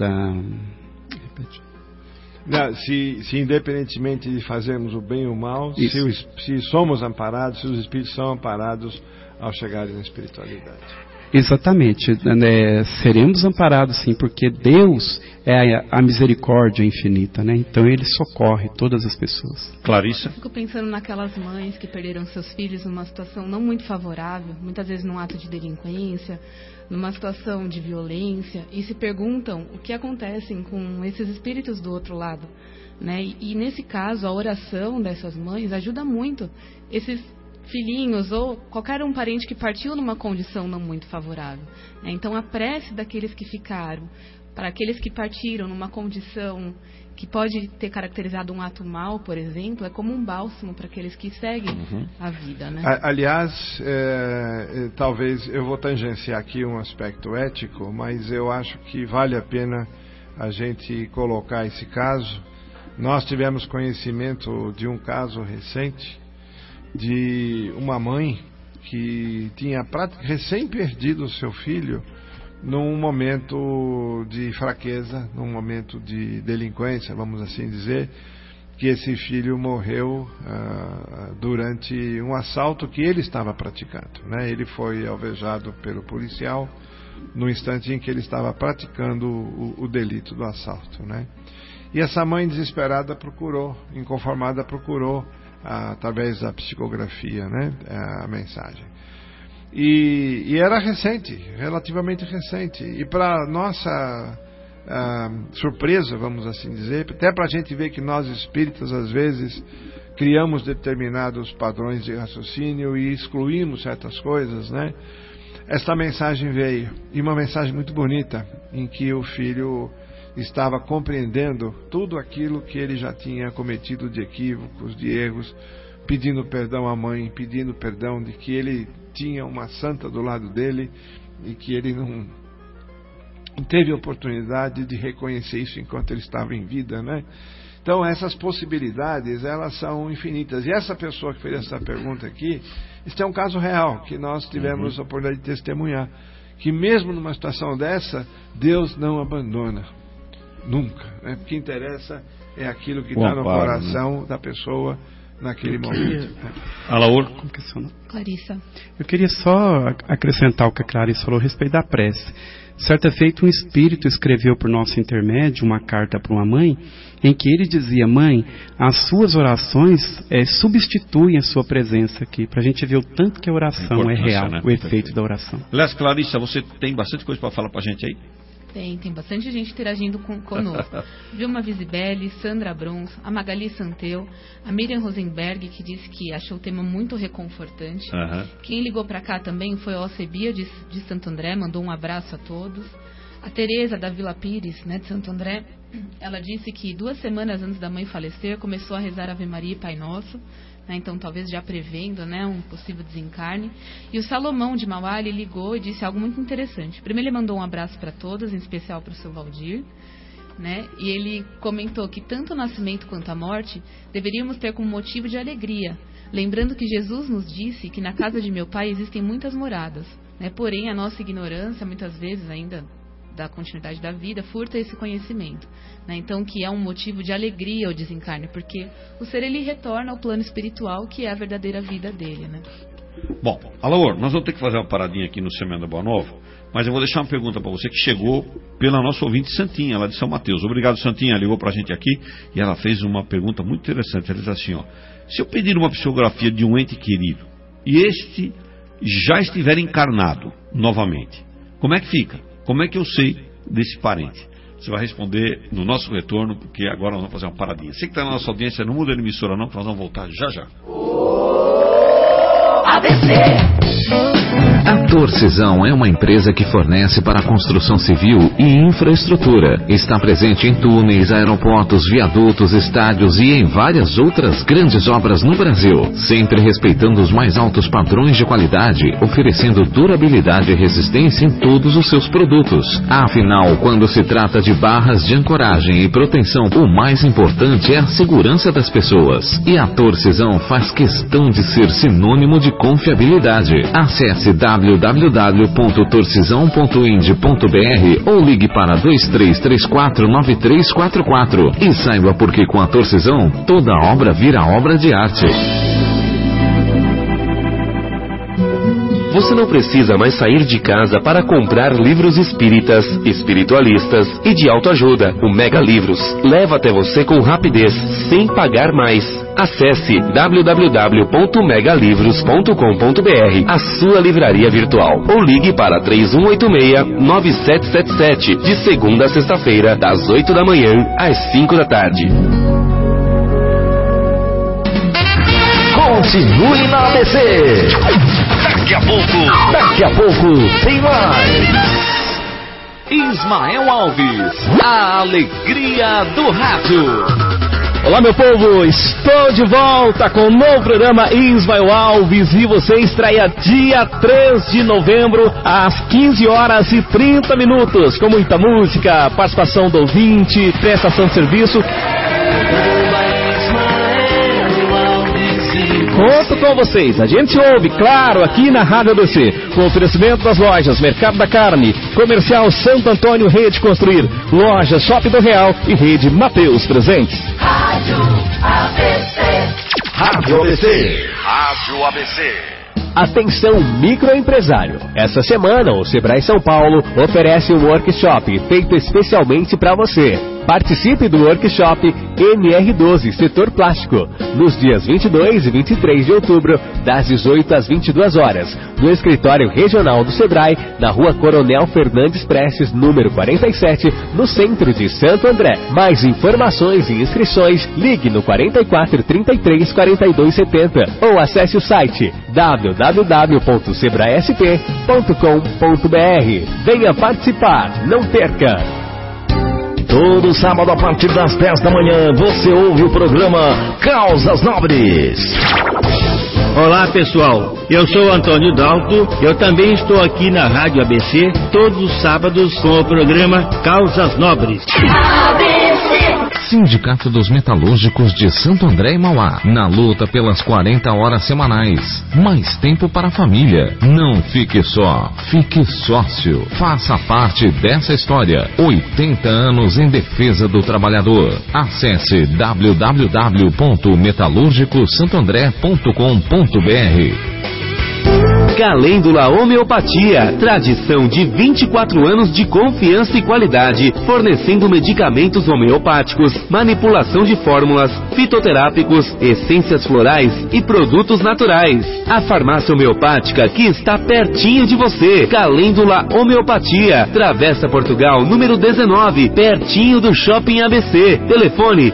se independentemente de fazermos o bem ou o mal, se somos amparados, se os espíritos são amparados ao chegarem na espiritualidade. Exatamente, seremos amparados sim, porque Deus é a misericórdia infinita, né? Então Ele socorre todas as pessoas. Clarissa? Fico pensando naquelas mães que perderam seus filhos numa situação não muito favorável, muitas vezes num ato de delinquência, numa situação de violência, e se perguntam o que acontece com esses espíritos do outro lado, né? E nesse caso, a oração dessas mães ajuda muito esses filhinhos ou qualquer um parente que partiu numa condição não muito favorável, né? Então a prece daqueles que ficaram, para aqueles que partiram numa condição que pode ter caracterizado um ato mal, por exemplo, é como um bálsamo para aqueles que seguem a vida, né? Aliás, talvez eu vou tangenciar aqui um aspecto ético, mas eu acho que vale a pena a gente colocar esse caso. Nós tivemos conhecimento de um caso recente de uma mãe que tinha recém perdido o seu filho num momento de fraqueza, num momento de delinquência, vamos assim dizer, que esse filho morreu durante um assalto que ele estava praticando, né? Ele foi alvejado pelo policial no instante em que ele estava praticando o delito do assalto, né? E essa mãe desesperada inconformada procurou através da psicografia, né, a mensagem. E era recente, relativamente recente. E para nossa surpresa, vamos assim dizer, até para a gente ver que nós espíritas às vezes criamos determinados padrões de raciocínio e excluímos certas coisas, né? Esta mensagem veio, e uma mensagem muito bonita, em que o filho estava compreendendo tudo aquilo que ele já tinha cometido de equívocos, de erros, pedindo perdão à mãe, pedindo perdão de que ele tinha uma santa do lado dele e que ele não teve oportunidade de reconhecer isso enquanto ele estava em vida, né? Então, essas possibilidades, elas são infinitas. E essa pessoa que fez essa pergunta aqui, isso é um caso real, que nós tivemos a oportunidade de testemunhar. Que mesmo numa situação dessa, Deus não abandona. Nunca. Né? O que interessa é aquilo que está no coração da pessoa naquele momento. Alaor? Como que é seu nome? Clarissa. Eu queria só acrescentar o que a Clarissa falou a respeito da prece. Certa feita, um espírito escreveu por nosso intermédio uma carta para uma mãe, em que ele dizia: mãe, as suas orações substituem a sua presença aqui, para a gente ver o tanto que a oração é real, né? O efeito da oração. Aliás, Clarissa, você tem bastante coisa para falar para a gente aí? Tem bastante gente interagindo conosco. Vilma Visibelli, Sandra Brons, a Magali Santeu, a Miriam Rosenberg, que disse que achou o tema muito reconfortante. Quem ligou para cá também foi a Ocebia de Santo André, mandou um abraço a todos. A Tereza da Vila Pires, né, de Santo André, ela disse que 2 semanas antes da mãe falecer, começou a rezar Ave Maria e Pai Nosso. Então talvez já prevendo, né, um possível desencarne. E o Salomão de Mauá, ele ligou e disse algo muito interessante. Primeiro ele mandou um abraço para todos, em especial para o seu Valdir, né? E ele comentou que tanto o nascimento quanto a morte deveríamos ter como motivo de alegria, lembrando que Jesus nos disse que na casa de meu pai existem muitas moradas, né? Porém a nossa ignorância muitas vezes ainda da continuidade da vida furta esse conhecimento, né? Então que é um motivo de alegria o desencarne, porque o ser ele retorna ao plano espiritual, que é a verdadeira vida dele, né? Bom, Alaor, nós vamos ter que fazer uma paradinha aqui no Semeando a Boa Nova, mas eu vou deixar uma pergunta para você que chegou pela nossa ouvinte Santinha, lá de São Mateus. Obrigado, Santinha, ligou para a gente aqui e ela fez uma pergunta muito interessante. Ela diz assim, ó: se eu pedir uma psicografia de um ente querido e este já estiver encarnado novamente, como é que fica? Como é que eu sei desse parente? Você vai responder no nosso retorno, porque agora nós vamos fazer uma paradinha. Você que está na nossa audiência, não muda de emissora não, que nós vamos voltar já já. A Torcisão é uma empresa que fornece para a construção civil e infraestrutura. Está presente em túneis, aeroportos, viadutos, estádios e em várias outras grandes obras no Brasil, sempre respeitando os mais altos padrões de qualidade, oferecendo durabilidade e resistência em todos os seus produtos. Afinal, quando se trata de barras de ancoragem e proteção, o mais importante é a segurança das pessoas. E a Torcisão faz questão de ser sinônimo de confiabilidade. Acesse www.torcisão.ind.br ou ligue para 2334-9344 e saiba porque com a Torcisão toda obra vira obra de arte. Você não precisa mais sair de casa para comprar livros espíritas, espiritualistas e de autoajuda. O Mega Livros leva até você com rapidez, sem pagar mais. Acesse www.megalivros.com.br, a sua livraria virtual, ou ligue para 3186-9777, de segunda a sexta-feira, das 8 da manhã às 5 da tarde. Continue na ABC. Daqui a pouco tem mais. Ismael Alves, a alegria do rádio. Olá, meu povo, estou de volta com o novo programa Ismael Alves e você estreia dia 3 de novembro às 15h30, com muita música, participação do ouvinte, prestação de serviço. Conto com vocês, a gente ouve, claro, aqui na Rádio ABC, com oferecimento das lojas Mercado da Carne, Comercial Santo Antônio Rede Construir, Loja Shopping do Real e Rede Mateus Presentes. Rádio ABC. Rádio ABC. Rádio ABC. Atenção microempresário, essa semana o Sebrae São Paulo oferece um workshop feito especialmente para você. Participe do workshop MR12 Setor Plástico, nos dias 22 e 23 de outubro, das 18 às 22 horas, no escritório regional do Sebrae, na rua Coronel Fernandes Prestes, número 47, no centro de Santo André. Mais informações e inscrições, ligue no 44 33 42 70 ou acesse o site www.sebraesp.com.br. Venha participar, não perca! Todo sábado a partir das 10 da manhã você ouve o programa Causas Nobres. Olá pessoal, eu sou Antônio Dalto, eu também estou aqui na Rádio ABC todos os sábados com o programa Causas Nobres. ABC. Sindicato dos Metalúrgicos de Santo André e Mauá, na luta pelas 40 horas semanais. Mais tempo para a família. Não fique só, fique sócio. Faça parte dessa história. 80 anos em defesa do trabalhador. Acesse www.metalurgicosantoandré.com.br. Calêndula Homeopatia, tradição de 24 anos de confiança e qualidade, fornecendo medicamentos homeopáticos, manipulação de fórmulas, fitoterápicos, essências florais e produtos naturais. A farmácia homeopática que está pertinho de você. Calêndula Homeopatia, Travessa Portugal, número 19, pertinho do Shopping ABC. Telefone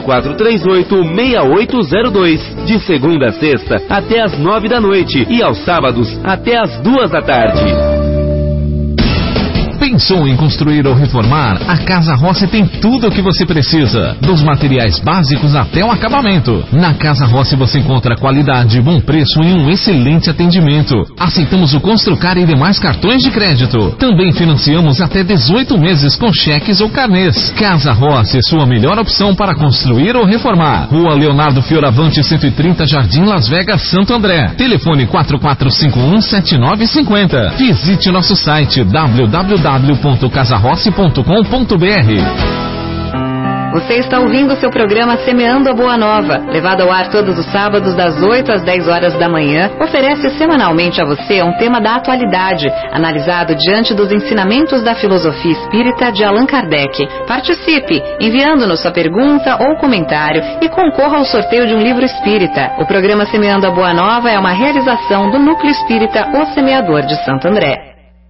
4438-6802, de segunda a sexta até às 9 da noite e aos sábados até às 2 da tarde. Pensou em construir ou reformar? A Casa Rossi tem tudo o que você precisa, dos materiais básicos até o acabamento. Na Casa Rossi você encontra qualidade, bom preço e um excelente atendimento. Aceitamos o Construcar e demais cartões de crédito. Também financiamos até 18 meses com cheques ou carnês. Casa Rossi, sua melhor opção para construir ou reformar. Rua Leonardo Fioravante, 130, Jardim Las Vegas, Santo André. Telefone 4451-7950. Visite nosso site www.casarossi.com.br. Você está ouvindo o seu programa Semeando a Boa Nova, levado ao ar todos os sábados das 8 às 10 horas da manhã, oferece semanalmente a você um tema da atualidade, analisado diante dos ensinamentos da filosofia espírita de Allan Kardec. Participe, enviando-nos sua pergunta ou comentário e concorra ao sorteio de um livro espírita. O programa Semeando a Boa Nova é uma realização do Núcleo Espírita O Semeador de Santo André.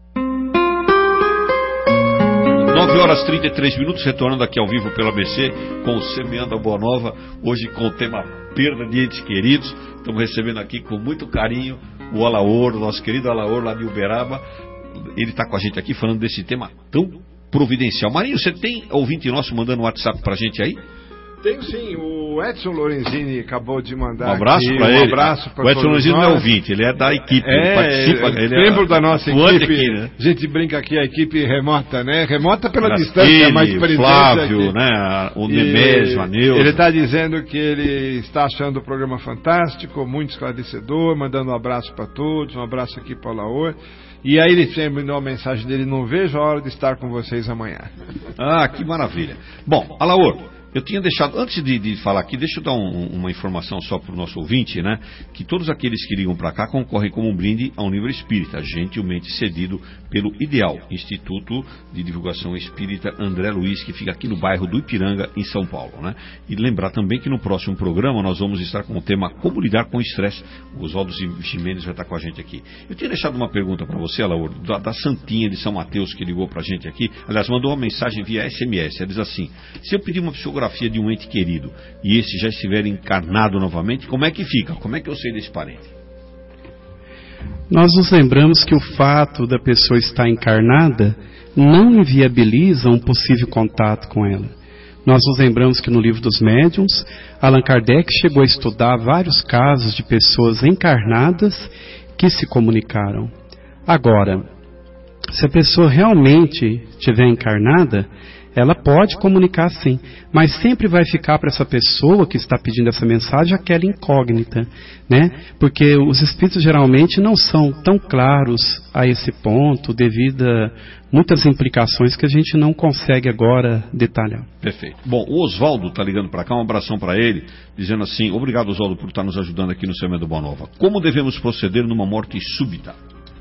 9 horas 33 minutos, retornando aqui ao vivo pela ABC com o Semeando a Boa Nova, hoje com o tema perda de entes queridos. Estamos recebendo aqui com muito carinho o Alaor, o nosso querido Alaor lá de Uberaba. Ele está com a gente aqui falando desse tema tão providencial. Marinho, você tem ouvinte nosso mandando um WhatsApp pra gente aí? Tenho sim, o Edson Lorenzini acabou de mandar um abraço para ele. Um abraço para o Edson Lorenzini não é ouvinte, ele é da equipe, ele participa. Ele membro da nossa equipe, aqui, né? A gente brinca aqui, a equipe remota, né? Remota pela distância, mas presente Flávio, aqui. Né? O Nemésio, a Neuza. Ele está dizendo que ele está achando o programa fantástico, muito esclarecedor, mandando um abraço para todos, um abraço aqui para o Laor. E aí ele terminou a mensagem dele: não vejo a hora de estar com vocês amanhã. Ah, que maravilha. Bom, Alaor, eu tinha deixado, antes de falar aqui, deixa eu dar uma informação só para o nosso ouvinte, né? Que todos aqueles que ligam para cá concorrem como um brinde ao Nível Espírita, gentilmente cedido pelo IDEAL, Instituto de Divulgação Espírita André Luiz, que fica aqui no bairro do Ipiranga, em São Paulo, né? E lembrar também que no próximo programa nós vamos estar com o tema Como Lidar com o Estresse. O Oswaldo Ximenes vai estar com a gente aqui. Eu tinha deixado uma pergunta para você, Alaor, da Santinha de São Mateus, que ligou para a gente aqui. Aliás, mandou uma mensagem via SMS. Ela diz assim: se eu pedir uma psicografia de um ente querido e esse já estiver encarnado novamente, como é que fica? Como é que eu sei desse parente? Nós nos lembramos que o fato da pessoa estar encarnada não inviabiliza um possível contato com ela. Nós nos lembramos que no Livro dos Médiuns, Allan Kardec chegou a estudar vários casos de pessoas encarnadas que se comunicaram. Agora, se a pessoa realmente estiver encarnada, ela pode comunicar sim, mas sempre vai ficar para essa pessoa que está pedindo essa mensagem aquela incógnita, né? Porque os espíritos geralmente não são tão claros a esse ponto, devido a muitas implicações que a gente não consegue agora detalhar. Perfeito. Bom, o Oswaldo está ligando para cá, um abração para ele, dizendo assim: obrigado, Oswaldo, por estar nos ajudando aqui no Semeando Boa Nova. Como devemos proceder numa morte súbita?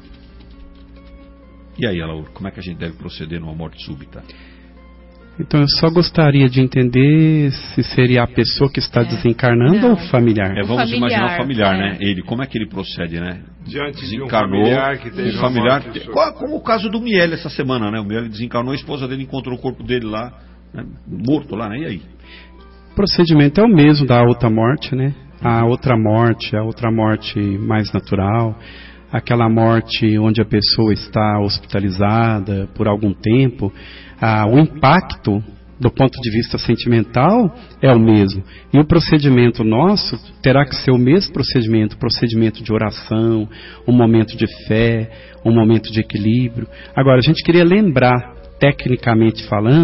E aí, Alaor, como é que a gente deve proceder numa morte súbita? Então eu só gostaria de entender se seria a pessoa que está desencarnando ou o familiar. Vamos imaginar o familiar, né? Ele, como é que ele procede, né? Diante desencarnou, de um familiar que teve como o caso do Miele essa semana, né? O Miele desencarnou, a esposa dele encontrou o corpo dele lá, né? Morto lá, né? E aí? O procedimento é o mesmo da outra morte, né? A outra morte mais natural, aquela morte onde a pessoa está hospitalizada por algum tempo. O impacto do ponto de vista sentimental é o mesmo. E o procedimento nosso terá que ser o mesmo procedimento de oração, um momento de fé, um momento de equilíbrio. Agora, a gente queria lembrar, tecnicamente falando,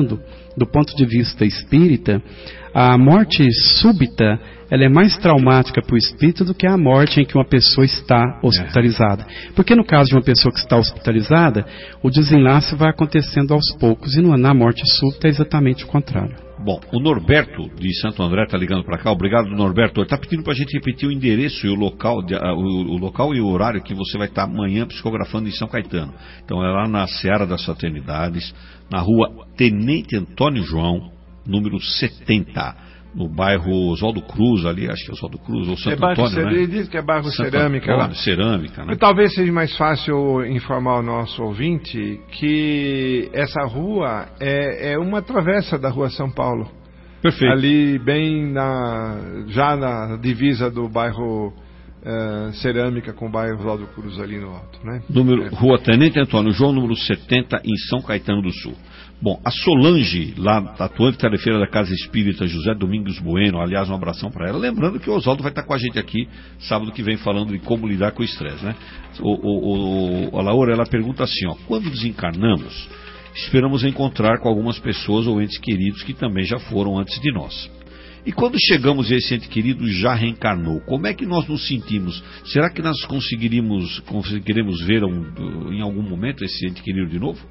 do ponto de vista espírita, a morte súbita ela é mais traumática para o espírito do que a morte em que uma pessoa está hospitalizada. Porque no caso de uma pessoa que está hospitalizada, o desenlace vai acontecendo aos poucos, e na morte súbita é exatamente o contrário. Bom, o Norberto de Santo André está ligando para cá. Obrigado, Norberto. Ele está pedindo para a gente repetir o endereço e o local, o local e o horário que você vai estar amanhã psicografando em São Caetano. Então é lá na Seara das Fraternidades, na rua Tenente Antônio João, número 70. No bairro Oswaldo Cruz, ali, acho que é Oswaldo Cruz, ou Santo Antônio, né? Ele diz que é bairro Cerâmica lá. Cerâmica, né? Talvez seja mais fácil informar o nosso ouvinte que essa rua é uma travessa da Rua São Paulo. Perfeito. Ali bem já na divisa do bairro Cerâmica com o bairro Oswaldo Cruz ali no alto, né? Rua Tenente Antônio João, número 70, em São Caetano do Sul. Bom, a Solange, lá, atuante tarefeira da Casa Espírita José Domingos Bueno, aliás, um abração para ela. Lembrando que o Oswaldo vai estar com a gente aqui sábado que vem falando de como lidar com o estresse, né? A Laura, ela pergunta assim, ó: quando desencarnamos, esperamos encontrar com algumas pessoas ou entes queridos que também já foram antes de nós. E quando chegamos e esse ente querido já reencarnou, como é que nós nos sentimos? Será que nós conseguiremos ver em algum momento esse ente querido de novo?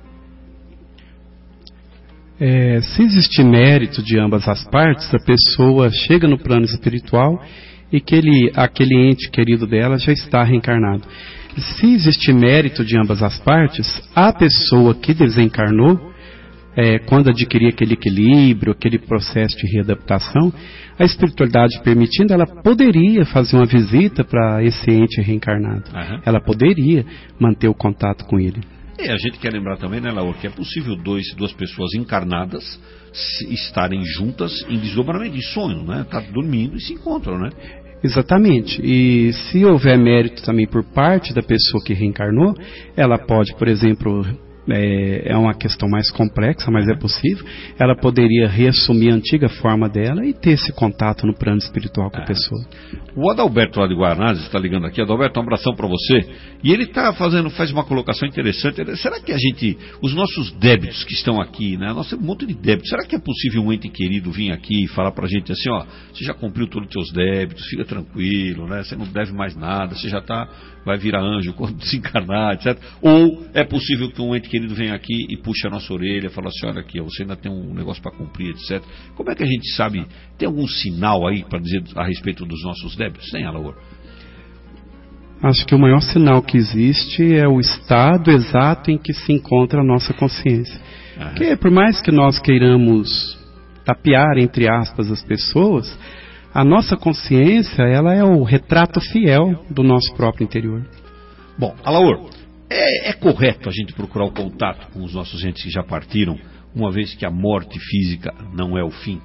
Se existir mérito de ambas as partes, a pessoa chega no plano espiritual e que aquele ente querido dela já está reencarnado. Se existir mérito de ambas as partes, a pessoa que desencarnou, quando adquirir aquele equilíbrio, aquele processo de readaptação, a espiritualidade permitindo, ela poderia fazer uma visita para esse ente reencarnado. Uhum. Ela poderia manter o contato com ele. A gente quer lembrar também, né, Laura, que é possível duas pessoas encarnadas estarem juntas em desdobramento, em sonho, né? Tá dormindo e se encontram, né? Exatamente. E se houver mérito também por parte da pessoa que reencarnou, ela pode, por exemplo, é uma questão mais complexa, mas é possível, ela poderia reassumir a antiga forma dela e ter esse contato no plano espiritual com a pessoa. O Adalberto lá de Guarnazes está ligando aqui. Adalberto, um abração para você. E ele faz uma colocação interessante. Será que os nossos débitos que estão aqui, né? Nós temos um monte de débitos. Será que é possível um ente querido vir aqui e falar para a gente assim, ó, você já cumpriu todos os teus débitos, fica tranquilo, né? Você não deve mais nada, você já vai virar anjo quando desencarnar, etc. Ou é possível que um ente querido venha aqui e puxe a nossa orelha e fala assim, olha aqui, você ainda tem um negócio para cumprir, etc. Como é que a gente sabe? Tem algum sinal aí para dizer a respeito dos nossos débitos? Tem, Alaor? Acho que o maior sinal que existe é o estado exato em que se encontra a nossa consciência. Porque por mais que nós queiramos tapear, entre aspas, as pessoas, a nossa consciência, ela é o retrato fiel do nosso próprio interior. Bom, Alaor, é correto a gente procurar o contato com os nossos entes que já partiram, uma vez que a morte física não é o fim?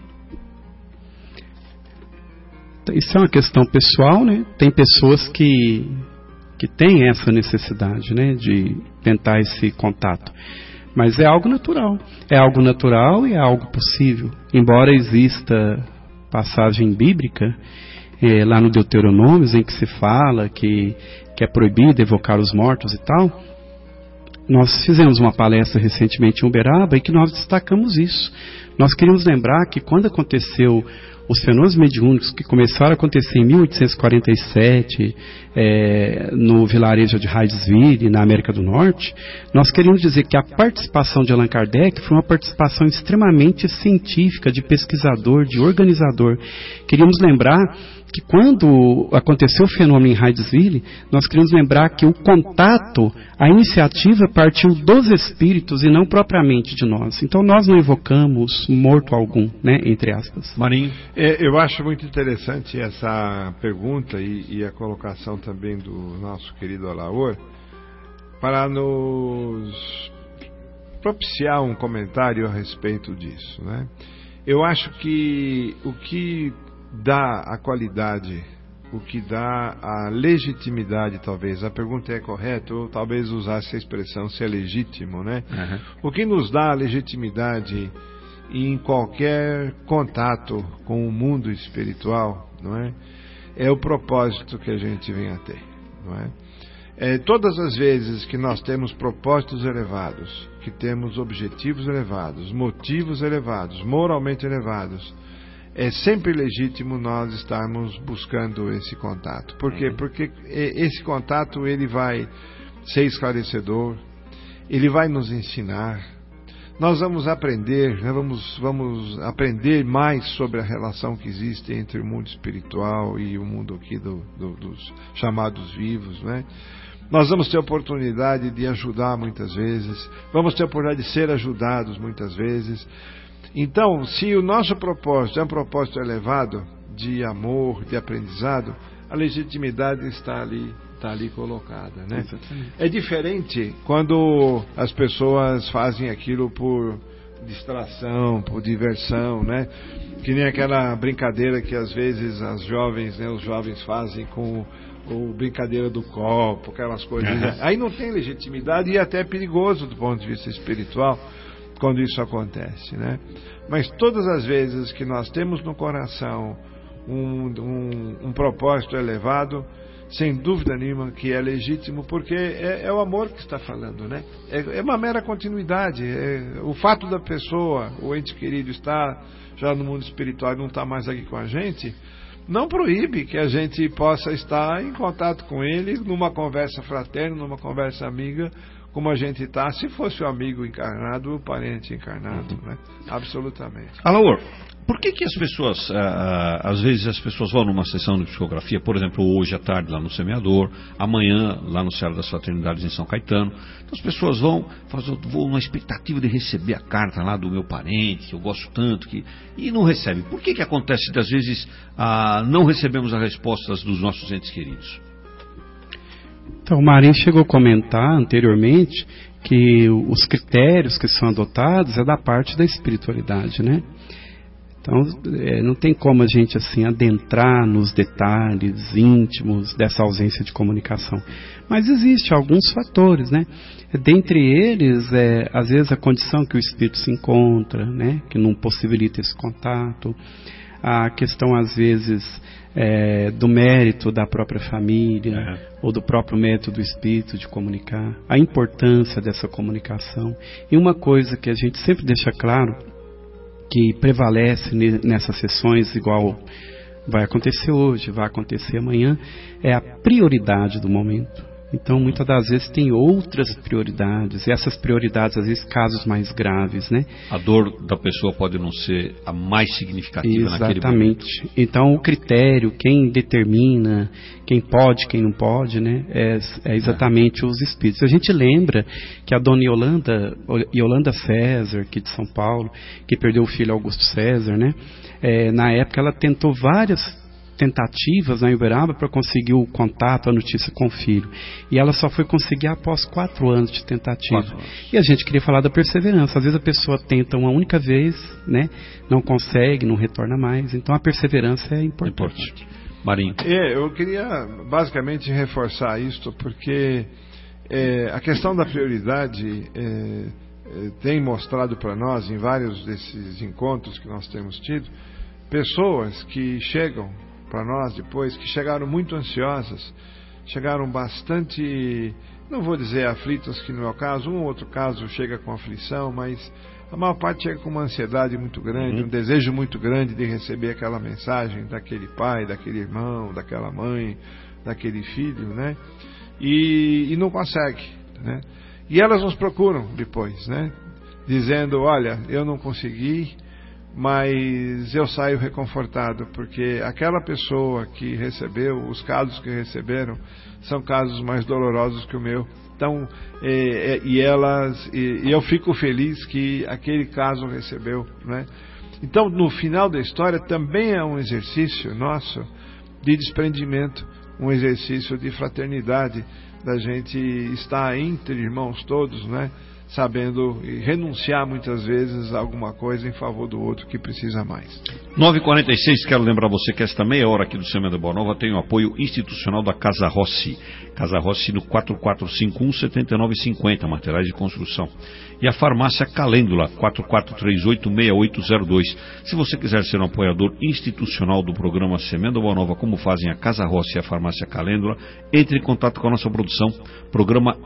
Isso é uma questão pessoal, né? Tem pessoas que têm essa necessidade, né, de tentar esse contato. Mas é algo natural. É algo natural e é algo possível. Embora exista passagem bíblica, lá no Deuteronômio, em que se fala que é proibido evocar os mortos e tal. Nós fizemos uma palestra recentemente em Uberaba e que nós destacamos isso. Nós queríamos lembrar que quando aconteceu os fenômenos mediúnicos que começaram a acontecer em 1847 no vilarejo de Hydesville, na América do Norte, nós queríamos dizer que a participação de Allan Kardec foi uma participação extremamente científica, de pesquisador, de organizador. Queríamos lembrar que quando aconteceu o fenômeno em Hydesville, nós queríamos lembrar que o contato, a iniciativa partiu dos espíritos e não propriamente de nós. Então nós não evocamos morto algum, né, entre aspas. Marinho? Eu acho muito interessante essa pergunta e a colocação também do nosso querido Alaor, para nos propiciar um comentário a respeito disso, né? Eu acho que o que dá a qualidade, o que dá a legitimidade, talvez, a pergunta é correta, ou talvez usasse a expressão se é legítimo, né? O que nos dá a legitimidade em qualquer contato com o mundo espiritual, não é? É o propósito que a gente vem a ter, não é? Todas as vezes que nós temos propósitos elevados, que temos objetivos elevados, motivos elevados, moralmente elevados, é sempre legítimo nós estarmos buscando esse contato. Por quê? Porque esse contato ele vai ser esclarecedor, ele vai nos ensinar, nós vamos aprender, né? vamos aprender mais sobre a relação que existe entre o mundo espiritual e o mundo aqui dos chamados vivos, né? Nós vamos ter oportunidade de ajudar muitas vezes, vamos ter oportunidade de ser ajudados muitas vezes. Então, se o nosso propósito é um propósito elevado, de amor, de aprendizado, a legitimidade está ali colocada, né? É diferente quando as pessoas fazem aquilo por distração, por diversão, né? Que nem aquela brincadeira que às vezes os jovens fazem com brincadeira do copo, aquelas coisas. Aí não tem legitimidade e até é perigoso do ponto de vista espiritual quando isso acontece, né? Mas todas as vezes que nós temos no coração um propósito elevado, sem dúvida nenhuma que é legítimo, porque é o amor que está falando, né? É uma mera continuidade. O fato da pessoa, o ente querido, estar já no mundo espiritual e não estar mais aqui com a gente, não proíbe que a gente possa estar em contato com ele, numa conversa fraterna, numa conversa amiga, como a gente está, se fosse o amigo encarnado ou o parente encarnado, né? Absolutamente. Alaor, por que as pessoas, às vezes as pessoas vão numa sessão de psicografia, por exemplo, hoje à tarde lá no Semeador, amanhã lá no Céu das Fraternidades em São Caetano, então as pessoas vão numa expectativa de receber a carta lá do meu parente, que eu gosto tanto, e não recebe. Por que acontece que às vezes não recebemos as respostas dos nossos entes queridos? Então, o Marinho chegou a comentar anteriormente que os critérios que são adotados é da parte da espiritualidade, né? Então, não tem como a gente assim adentrar nos detalhes íntimos dessa ausência de comunicação. Mas existem alguns fatores, né? Dentre eles, às vezes a condição que o espírito se encontra, né? Que não possibilita esse contato. A questão, às vezes, do mérito da própria família, ou do próprio mérito do espírito de comunicar. A importância dessa comunicação. E uma coisa que a gente sempre deixa claro, que prevalece nessas sessões, igual vai acontecer hoje, vai acontecer amanhã, é a prioridade do momento. Então, muitas das vezes tem outras prioridades, e essas prioridades, às vezes, casos mais graves, né? A dor da pessoa pode não ser a mais significativa naquele momento. Exatamente. Então, o critério, quem determina, quem pode, quem não pode, né? É exatamente os espíritos. A gente lembra que a dona Yolanda César, aqui de São Paulo, que perdeu o filho Augusto César, né? Na época, ela tentou várias tentativas na Uberaba para conseguir o contato, a notícia com o filho. E ela só foi conseguir após 4 anos de tentativa. E a gente queria falar da perseverança. Às vezes a pessoa tenta uma única vez, né? Não consegue, não retorna mais. Então a perseverança é importante. Marinho. Eu queria basicamente reforçar isto, porque a questão da prioridade tem mostrado para nós, em vários desses encontros que nós temos tido, pessoas que chegam para nós depois, que chegaram muito ansiosas, chegaram bastante, não vou dizer aflitas, que não é o caso, um ou outro caso chega com aflição, mas a maior parte chega com uma ansiedade muito grande, um desejo muito grande de receber aquela mensagem daquele pai, daquele irmão, daquela mãe, daquele filho, né? E não consegue, né? E elas nos procuram depois, né? Dizendo, olha, eu não consegui, mas eu saio reconfortado, porque aquela pessoa que recebeu, os casos que receberam, são casos mais dolorosos que o meu. Então, e eu fico feliz que aquele caso recebeu, né? Então, no final da história, também é um exercício nosso de desprendimento, um exercício de fraternidade, da gente estar entre irmãos todos, né? Sabendo renunciar muitas vezes a alguma coisa em favor do outro que precisa mais. 9h46, quero lembrar você que esta meia hora aqui do Semana da Boa Nova tem o apoio institucional da Casa Rossi. Casa Rossi no 4451-7950, materiais de construção. E a Farmácia Calêndula, 4438-6802. Se você quiser ser um apoiador institucional do programa Semeando a Boa Nova, como fazem a Casa Rossi e a Farmácia Calêndula, entre em contato com a nossa produção, programa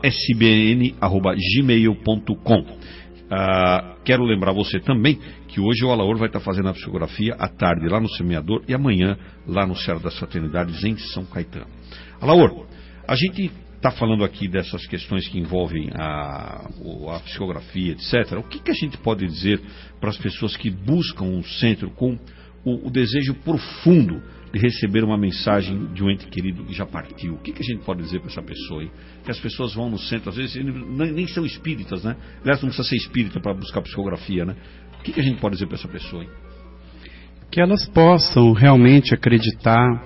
sbn@gmail.com. Quero lembrar você também que hoje o Alaor vai estar fazendo a psicografia à tarde lá no Semeador e amanhã lá no Céu das Fraternidades em São Caetano. Alaor, a gente está falando aqui dessas questões que envolvem a psicografia, etc. O que a gente pode dizer para as pessoas que buscam um centro com o desejo profundo de receber uma mensagem de um ente querido que já partiu? O que a gente pode dizer para essa pessoa aí? Que as pessoas vão no centro, às vezes nem são espíritas, né? Aliás, não precisa ser espírita para buscar psicografia, né? O que a gente pode dizer para essa pessoa aí? Que elas possam realmente acreditar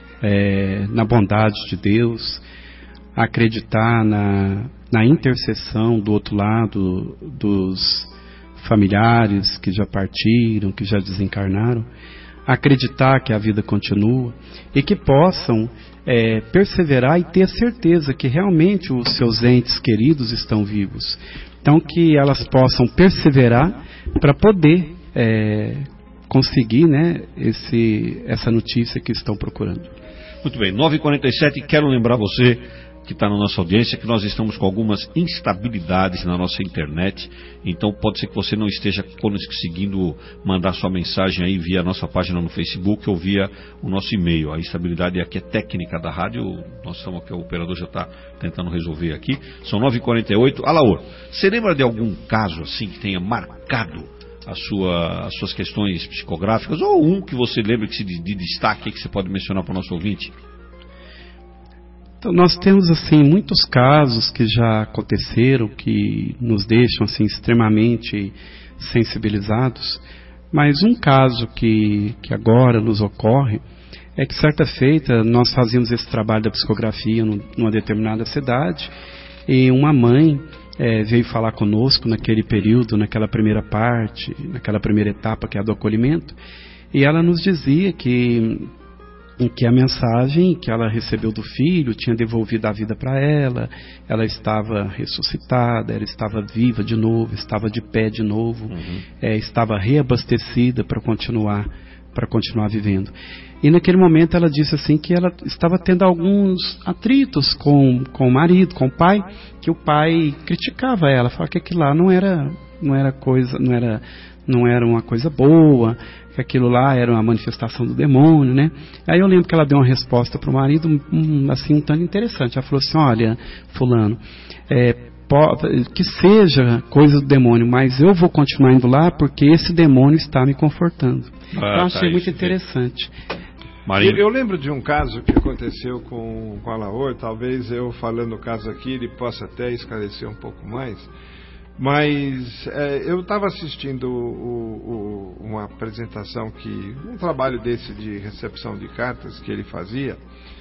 na bondade de Deus, acreditar na intercessão do outro lado dos familiares que já partiram, que já desencarnaram, acreditar que a vida continua e que possam perseverar e ter certeza que realmente os seus entes queridos estão vivos. Então que elas possam perseverar para poder conseguir, né, essa notícia que estão procurando. Muito bem, 9h47, quero lembrar você que está na nossa audiência que nós estamos com algumas instabilidades na nossa internet, então pode ser que você não esteja conseguindo mandar sua mensagem aí via a nossa página no Facebook ou via o nosso e-mail. A instabilidade aqui é técnica da rádio, nós estamos aqui, o operador já está tentando resolver aqui. São 9h48. Alaor, você lembra de algum caso assim que tenha marcado as suas questões psicográficas, ou um que você lembra que de destaque que você pode mencionar para o nosso ouvinte? Então, nós temos assim muitos casos que já aconteceram, que nos deixam assim extremamente sensibilizados, mas um caso que agora nos ocorre é que certa feita nós fazíamos esse trabalho da psicografia numa determinada cidade e uma mãe veio falar conosco naquele período, naquela primeira parte, naquela primeira etapa que é a do acolhimento, e ela nos dizia que a mensagem que ela recebeu do filho tinha devolvido a vida para ela, ela estava ressuscitada, ela estava viva de novo, estava de pé de novo, estava reabastecida para continuar vivendo. E naquele momento ela disse assim que ela estava tendo alguns atritos com o marido, com o pai, que o pai criticava ela, falava que aquilo lá não era uma coisa boa, que aquilo lá era uma manifestação do demônio, né? Aí eu lembro que ela deu uma resposta para o marido, assim, um tanto interessante. Ela falou assim: olha, fulano, que seja coisa do demônio, mas eu vou continuar indo lá porque esse demônio está me confortando. Eu achei muito interessante. Eu lembro de um caso que aconteceu com a Alaor, talvez eu falando o caso aqui ele possa até esclarecer um pouco mais. Mas eu estava assistindo uma apresentação, um trabalho desse de recepção de cartas que ele fazia,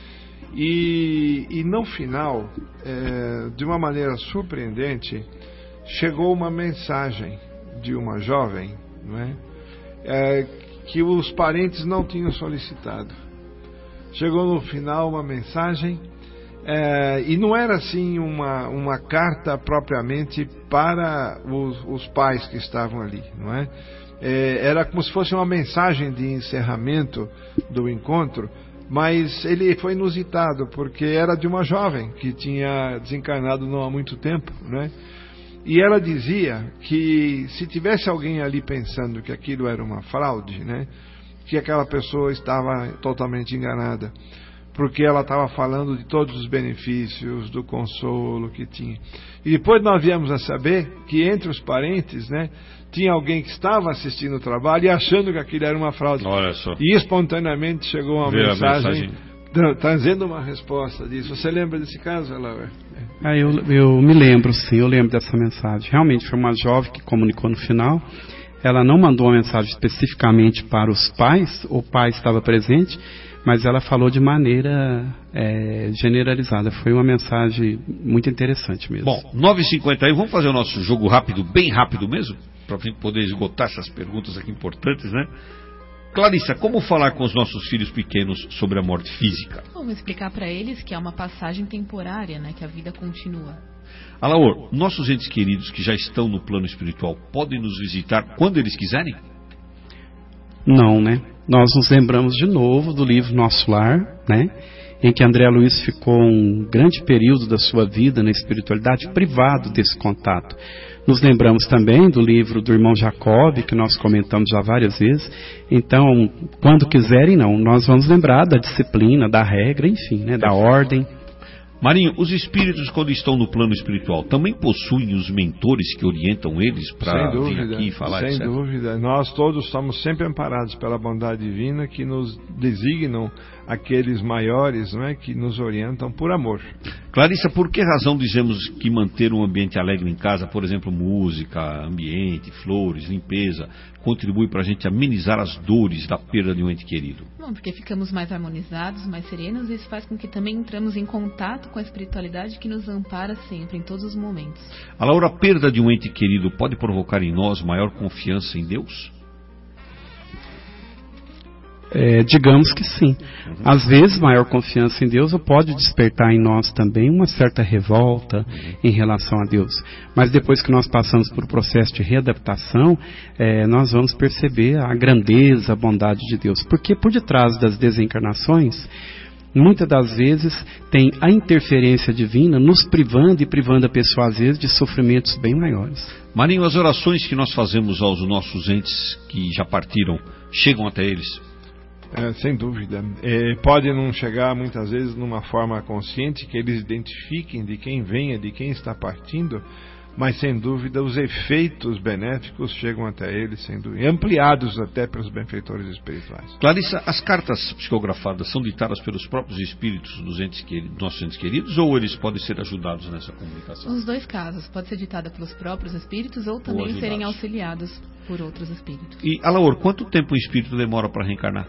e no final, de uma maneira surpreendente, chegou uma mensagem de uma jovem, não é? Que os parentes não tinham solicitado. Chegou no final uma mensagem. E não era assim uma carta propriamente para os pais que estavam ali, não é? Era como se fosse uma mensagem de encerramento do encontro, mas ele foi inusitado, porque era de uma jovem que tinha desencarnado não há muito tempo, né? E ela dizia que se tivesse alguém ali pensando que aquilo era uma fraude, né, que aquela pessoa estava totalmente enganada, porque ela estava falando de todos os benefícios, do consolo que tinha. E depois nós viemos a saber que entre os parentes, né, tinha alguém que estava assistindo o trabalho e achando que aquilo era uma fraude. Olha só. E espontaneamente chegou uma mensagem trazendo uma resposta disso. Você lembra desse caso, Alaor? Eu me lembro, sim, eu lembro dessa mensagem. Realmente foi uma jovem que comunicou no final. Ela não mandou uma mensagem especificamente para os pais, o pai estava presente, mas ela falou de maneira generalizada. Foi uma mensagem muito interessante mesmo. Bom, 9h51, vamos fazer o nosso jogo rápido, bem rápido mesmo, para a gente poder esgotar essas perguntas aqui importantes, né? Clarissa, como falar com os nossos filhos pequenos sobre a morte física? Vamos explicar para eles que é uma passagem temporária, né? Que a vida continua. Alaor, nossos entes queridos que já estão no plano espiritual podem nos visitar quando eles quiserem? Não, né? Nós nos lembramos de novo do livro Nosso Lar, né? Em que André Luiz ficou um grande período da sua vida na espiritualidade privado desse contato. Nos lembramos também do livro do irmão Jacob, que nós comentamos já várias vezes. Então, quando quiserem, não, nós vamos lembrar da disciplina, da regra, enfim, né, da ordem. Marinho, os espíritos, quando estão no plano espiritual, também possuem os mentores que orientam eles para vir aqui e falar, sem etc? dúvida. Nós todos estamos sempre amparados pela bondade divina que nos designam aqueles maiores, não é, que nos orientam por amor. Clarissa, por que razão dizemos que manter um ambiente alegre em casa, por exemplo, música, ambiente, flores, limpeza, contribui para a gente amenizar as dores da perda de um ente querido? Bom, porque ficamos mais harmonizados, mais serenos, e isso faz com que também entramos em contato com a espiritualidade que nos ampara sempre, em todos os momentos. A Laura, a perda de um ente querido pode provocar em nós maior confiança em Deus? Digamos que sim. Às vezes, maior confiança em Deus pode despertar em nós também uma certa revolta em relação a Deus. Mas depois que nós passamos por um processo de readaptação, nós vamos perceber a grandeza, a bondade de Deus. Porque por detrás das desencarnações, muitas das vezes tem a interferência divina nos privando e privando a pessoa às vezes de sofrimentos bem maiores. Marinho, as orações que nós fazemos aos nossos entes que já partiram, chegam até eles? Sem dúvida. Pode não chegar muitas vezes numa forma consciente que eles identifiquem de quem venha, de quem está partindo, mas sem dúvida os efeitos benéficos chegam até eles, sem dúvida, ampliados até pelos benfeitores espirituais. Clarissa, as cartas psicografadas são ditadas pelos próprios espíritos dos nossos entes queridos, ou eles podem ser ajudados nessa comunicação? Os dois casos, pode ser ditada pelos próprios espíritos ou também serem auxiliados por outros espíritos. E, Alaor, quanto tempo o espírito demora para reencarnar?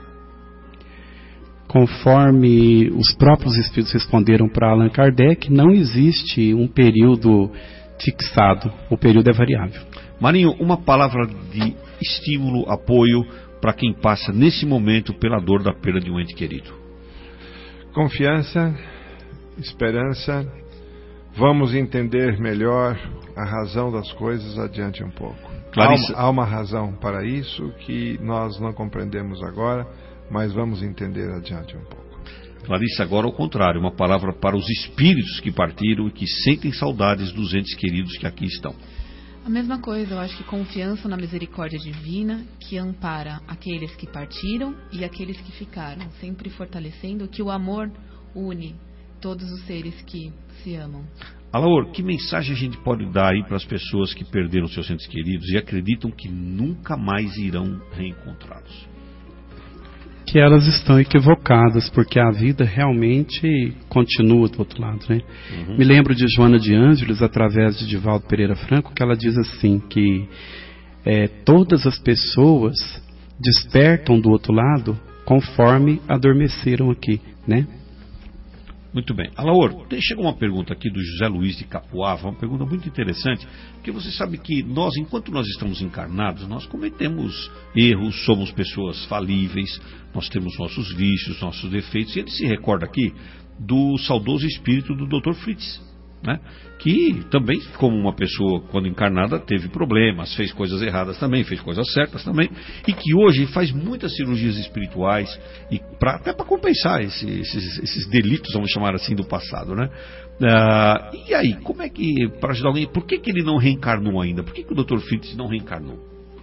Conforme os próprios espíritos responderam para Allan Kardec, não existe um período fixado, o período é variável. Marinho, uma palavra de estímulo, apoio para quem passa nesse momento pela dor da perda de um ente querido. Confiança, esperança, vamos entender melhor a razão das coisas adiante um pouco. Há uma razão para isso que nós não compreendemos agora, mas vamos entender adiante um pouco. Clarissa, agora ao contrário, uma palavra para os espíritos que partiram e que sentem saudades dos entes queridos que aqui estão. A mesma coisa, eu acho que confiança na misericórdia divina que ampara aqueles que partiram e aqueles que ficaram, sempre fortalecendo que o amor une todos os seres que se amam. Alaor, que mensagem a gente pode dar aí para as pessoas que perderam seus entes queridos e acreditam que nunca mais irão reencontrá-los? Que elas estão equivocadas, porque a vida realmente continua do outro lado, né? Me lembro de Joana de Ângeles, através de Divaldo Pereira Franco, que ela diz assim, que todas as pessoas despertam do outro lado conforme adormeceram aqui, né? Muito bem. Alaor, chega uma pergunta aqui do José Luiz de Capoava, uma pergunta muito interessante, porque você sabe que nós, enquanto nós estamos encarnados, nós cometemos erros, somos pessoas falíveis, nós temos nossos vícios, nossos defeitos, e ele se recorda aqui do saudoso espírito do Dr. Fritz, né? Que também, como uma pessoa, quando encarnada, teve problemas, fez coisas erradas também, fez coisas certas também, e que hoje faz muitas cirurgias espirituais, e até para compensar esses delitos, vamos chamar assim, do passado, né? E aí, como é que, para ajudar alguém, por que ele não reencarnou ainda? Por que o Dr. Fritz não reencarnou?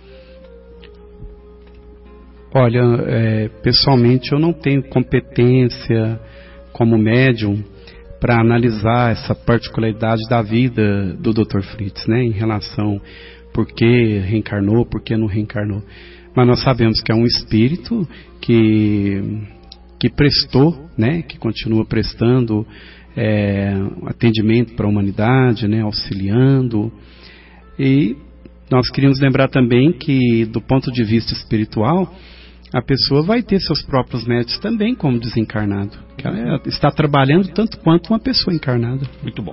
Olha, pessoalmente eu não tenho competência como médium para analisar essa particularidade da vida do Dr. Fritz, né, em relação por que reencarnou, por que não reencarnou. Mas nós sabemos que é um espírito que prestou, né, que continua prestando atendimento para a humanidade, né, auxiliando. E nós queríamos lembrar também que, do ponto de vista espiritual, a pessoa vai ter seus próprios médios também como desencarnado. Que ela está trabalhando tanto quanto uma pessoa encarnada. Muito bom.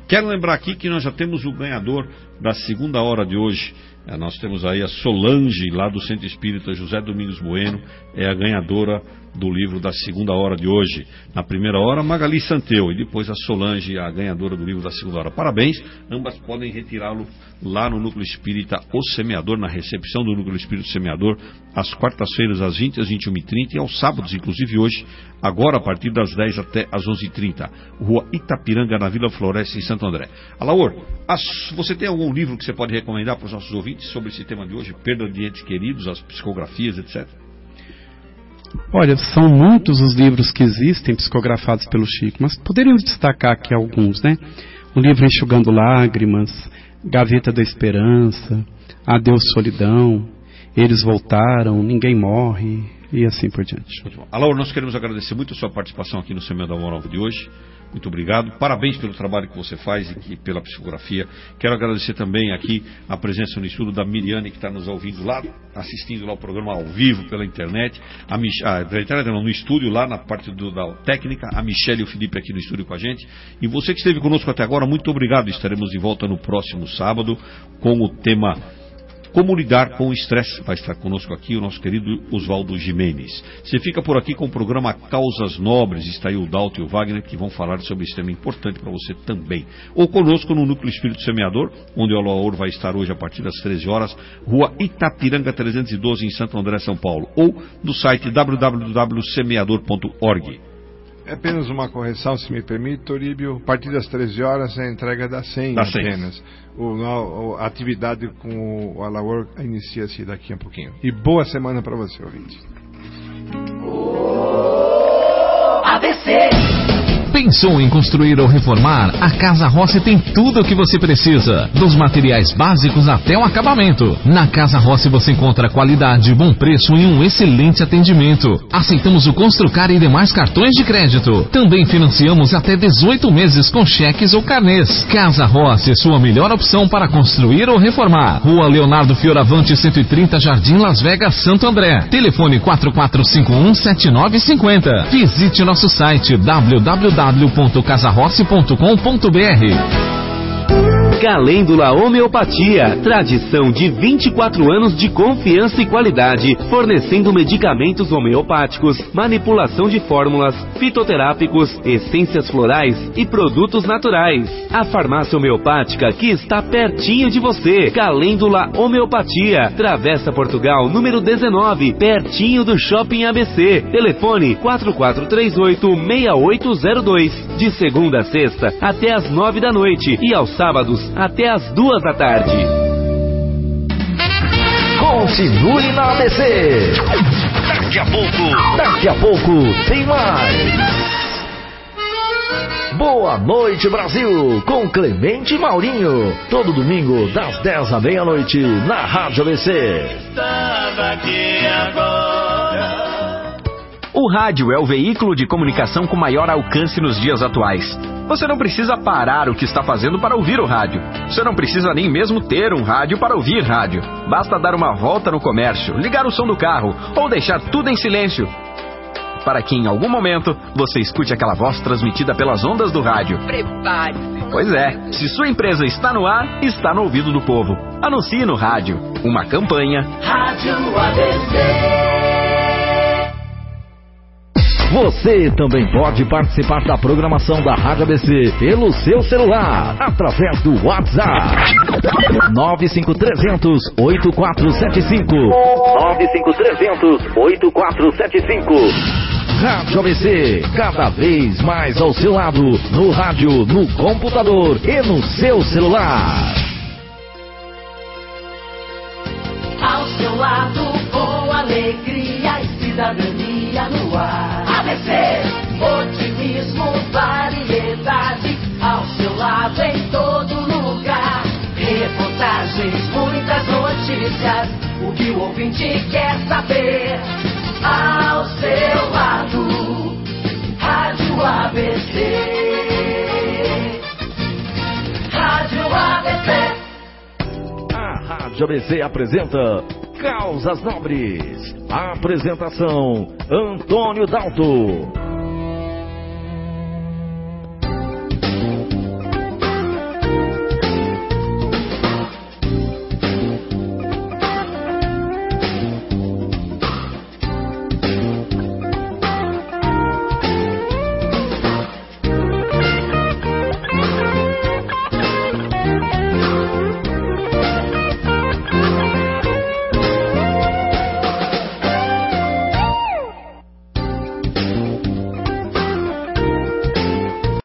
Quero lembrar aqui que nós já temos o ganhador da segunda hora de hoje. Nós temos aí a Solange, lá do Centro Espírita José Domingos Bueno, é a ganhadora do livro da segunda hora de hoje. Na primeira hora, Magali Santeu, e depois a Solange, a ganhadora do livro da segunda hora. Parabéns, ambas podem retirá-lo lá no Núcleo Espírita O Semeador, na recepção do Núcleo Espírita O Semeador, às quartas-feiras, às 20, às 21h30, e aos sábados, inclusive hoje, agora a partir das 10 até às 11h30, Rua Itapiranga, na Vila Floresta, em Santo André. Alaor, você tem algum livro que você pode recomendar para os nossos ouvintes sobre esse tema de hoje, perda de entes queridos, as psicografias, etc? Olha, são muitos os livros que existem psicografados pelo Chico, mas poderíamos destacar aqui alguns, né? O livro Enxugando Lágrimas, Gaveta da Esperança, Adeus Solidão, Eles Voltaram, Ninguém Morre, e assim por diante. Alaor, nós queremos agradecer muito a sua participação aqui no Semeando a Boa Nova de hoje. Muito obrigado. Parabéns pelo trabalho que você faz e pela psicografia. Quero agradecer também aqui a presença no estúdio da Miriane, que está nos ouvindo lá, assistindo lá o programa ao vivo pela internet. No estúdio, lá na parte da técnica. A Michelle e o Felipe aqui no estúdio com a gente. E você que esteve conosco até agora, muito obrigado. Estaremos de volta no próximo sábado com o tema Como Lidar com o Estresse. Vai estar conosco aqui o nosso querido Oswaldo Jimenez. Você fica por aqui com o programa Causas Nobres. Está aí o Dalto e o Wagner, que vão falar sobre esse tema importante para você também. Ou conosco no Núcleo Espírito Semeador, onde o Alaor vai estar hoje a partir das 13 horas, Rua Itapiranga 312, em Santo André, São Paulo. Ou no site www.semeador.org. É apenas uma correção, se me permite, Toríbio. A partir das 13 horas é a entrega da senha apenas. A atividade com o Alaor inicia-se daqui a pouquinho. E boa semana para você, ouvinte. ABC. Pensou em construir ou reformar? A Casa Rossi tem tudo o que você precisa, dos materiais básicos até o acabamento. Na Casa Rossi você encontra qualidade, bom preço e um excelente atendimento. Aceitamos o Construcar e demais cartões de crédito. Também financiamos até 18 meses com cheques ou carnês. Casa Rossi, sua melhor opção para construir ou reformar. Rua Leonardo Fioravante, 130, Jardim Las Vegas, Santo André. Telefone 4451-7950. Visite nosso site www.casarossi.com.br. Calêndula Homeopatia, tradição de 24 anos de confiança e qualidade, fornecendo medicamentos homeopáticos, manipulação de fórmulas, fitoterápicos, essências florais e produtos naturais. A farmácia homeopática que está pertinho de você. Calêndula Homeopatia, Travessa Portugal, número 19, pertinho do Shopping ABC. Telefone 4438-6802. De segunda a sexta até às 9 da noite e aos sábados até às 2 da tarde. Continue na ABC. Daqui a pouco tem mais. Boa Noite Brasil, com Clemente Maurinho. Todo domingo, das 10 à meia-noite, na Rádio ABC. Estava aqui agora. O rádio é o veículo de comunicação com maior alcance nos dias atuais. Você não precisa parar o que está fazendo para ouvir o rádio. Você não precisa nem mesmo ter um rádio para ouvir rádio. Basta dar uma volta no comércio, ligar o som do carro ou deixar tudo em silêncio, para que em algum momento você escute aquela voz transmitida pelas ondas do rádio. Prepare-se. Pois é, se sua empresa está no ar, está no ouvido do povo. Anuncie no rádio. Uma campanha. Rádio ABC. Você também pode participar da programação da Rádio ABC pelo seu celular, através do WhatsApp 95300-8475 95300-8475. Rádio ABC, cada vez mais ao seu lado, no rádio, no computador e no seu celular. Ao seu lado, com alegria e cidadania no ar. ABC, otimismo, variedade, ao seu lado em todo lugar. Reportagens, muitas notícias, o que o ouvinte quer saber. Ao seu lado, Rádio ABC. Rádio ABC. A Rádio ABC apresenta Causas Nobres. Apresentação: Antônio Dalto.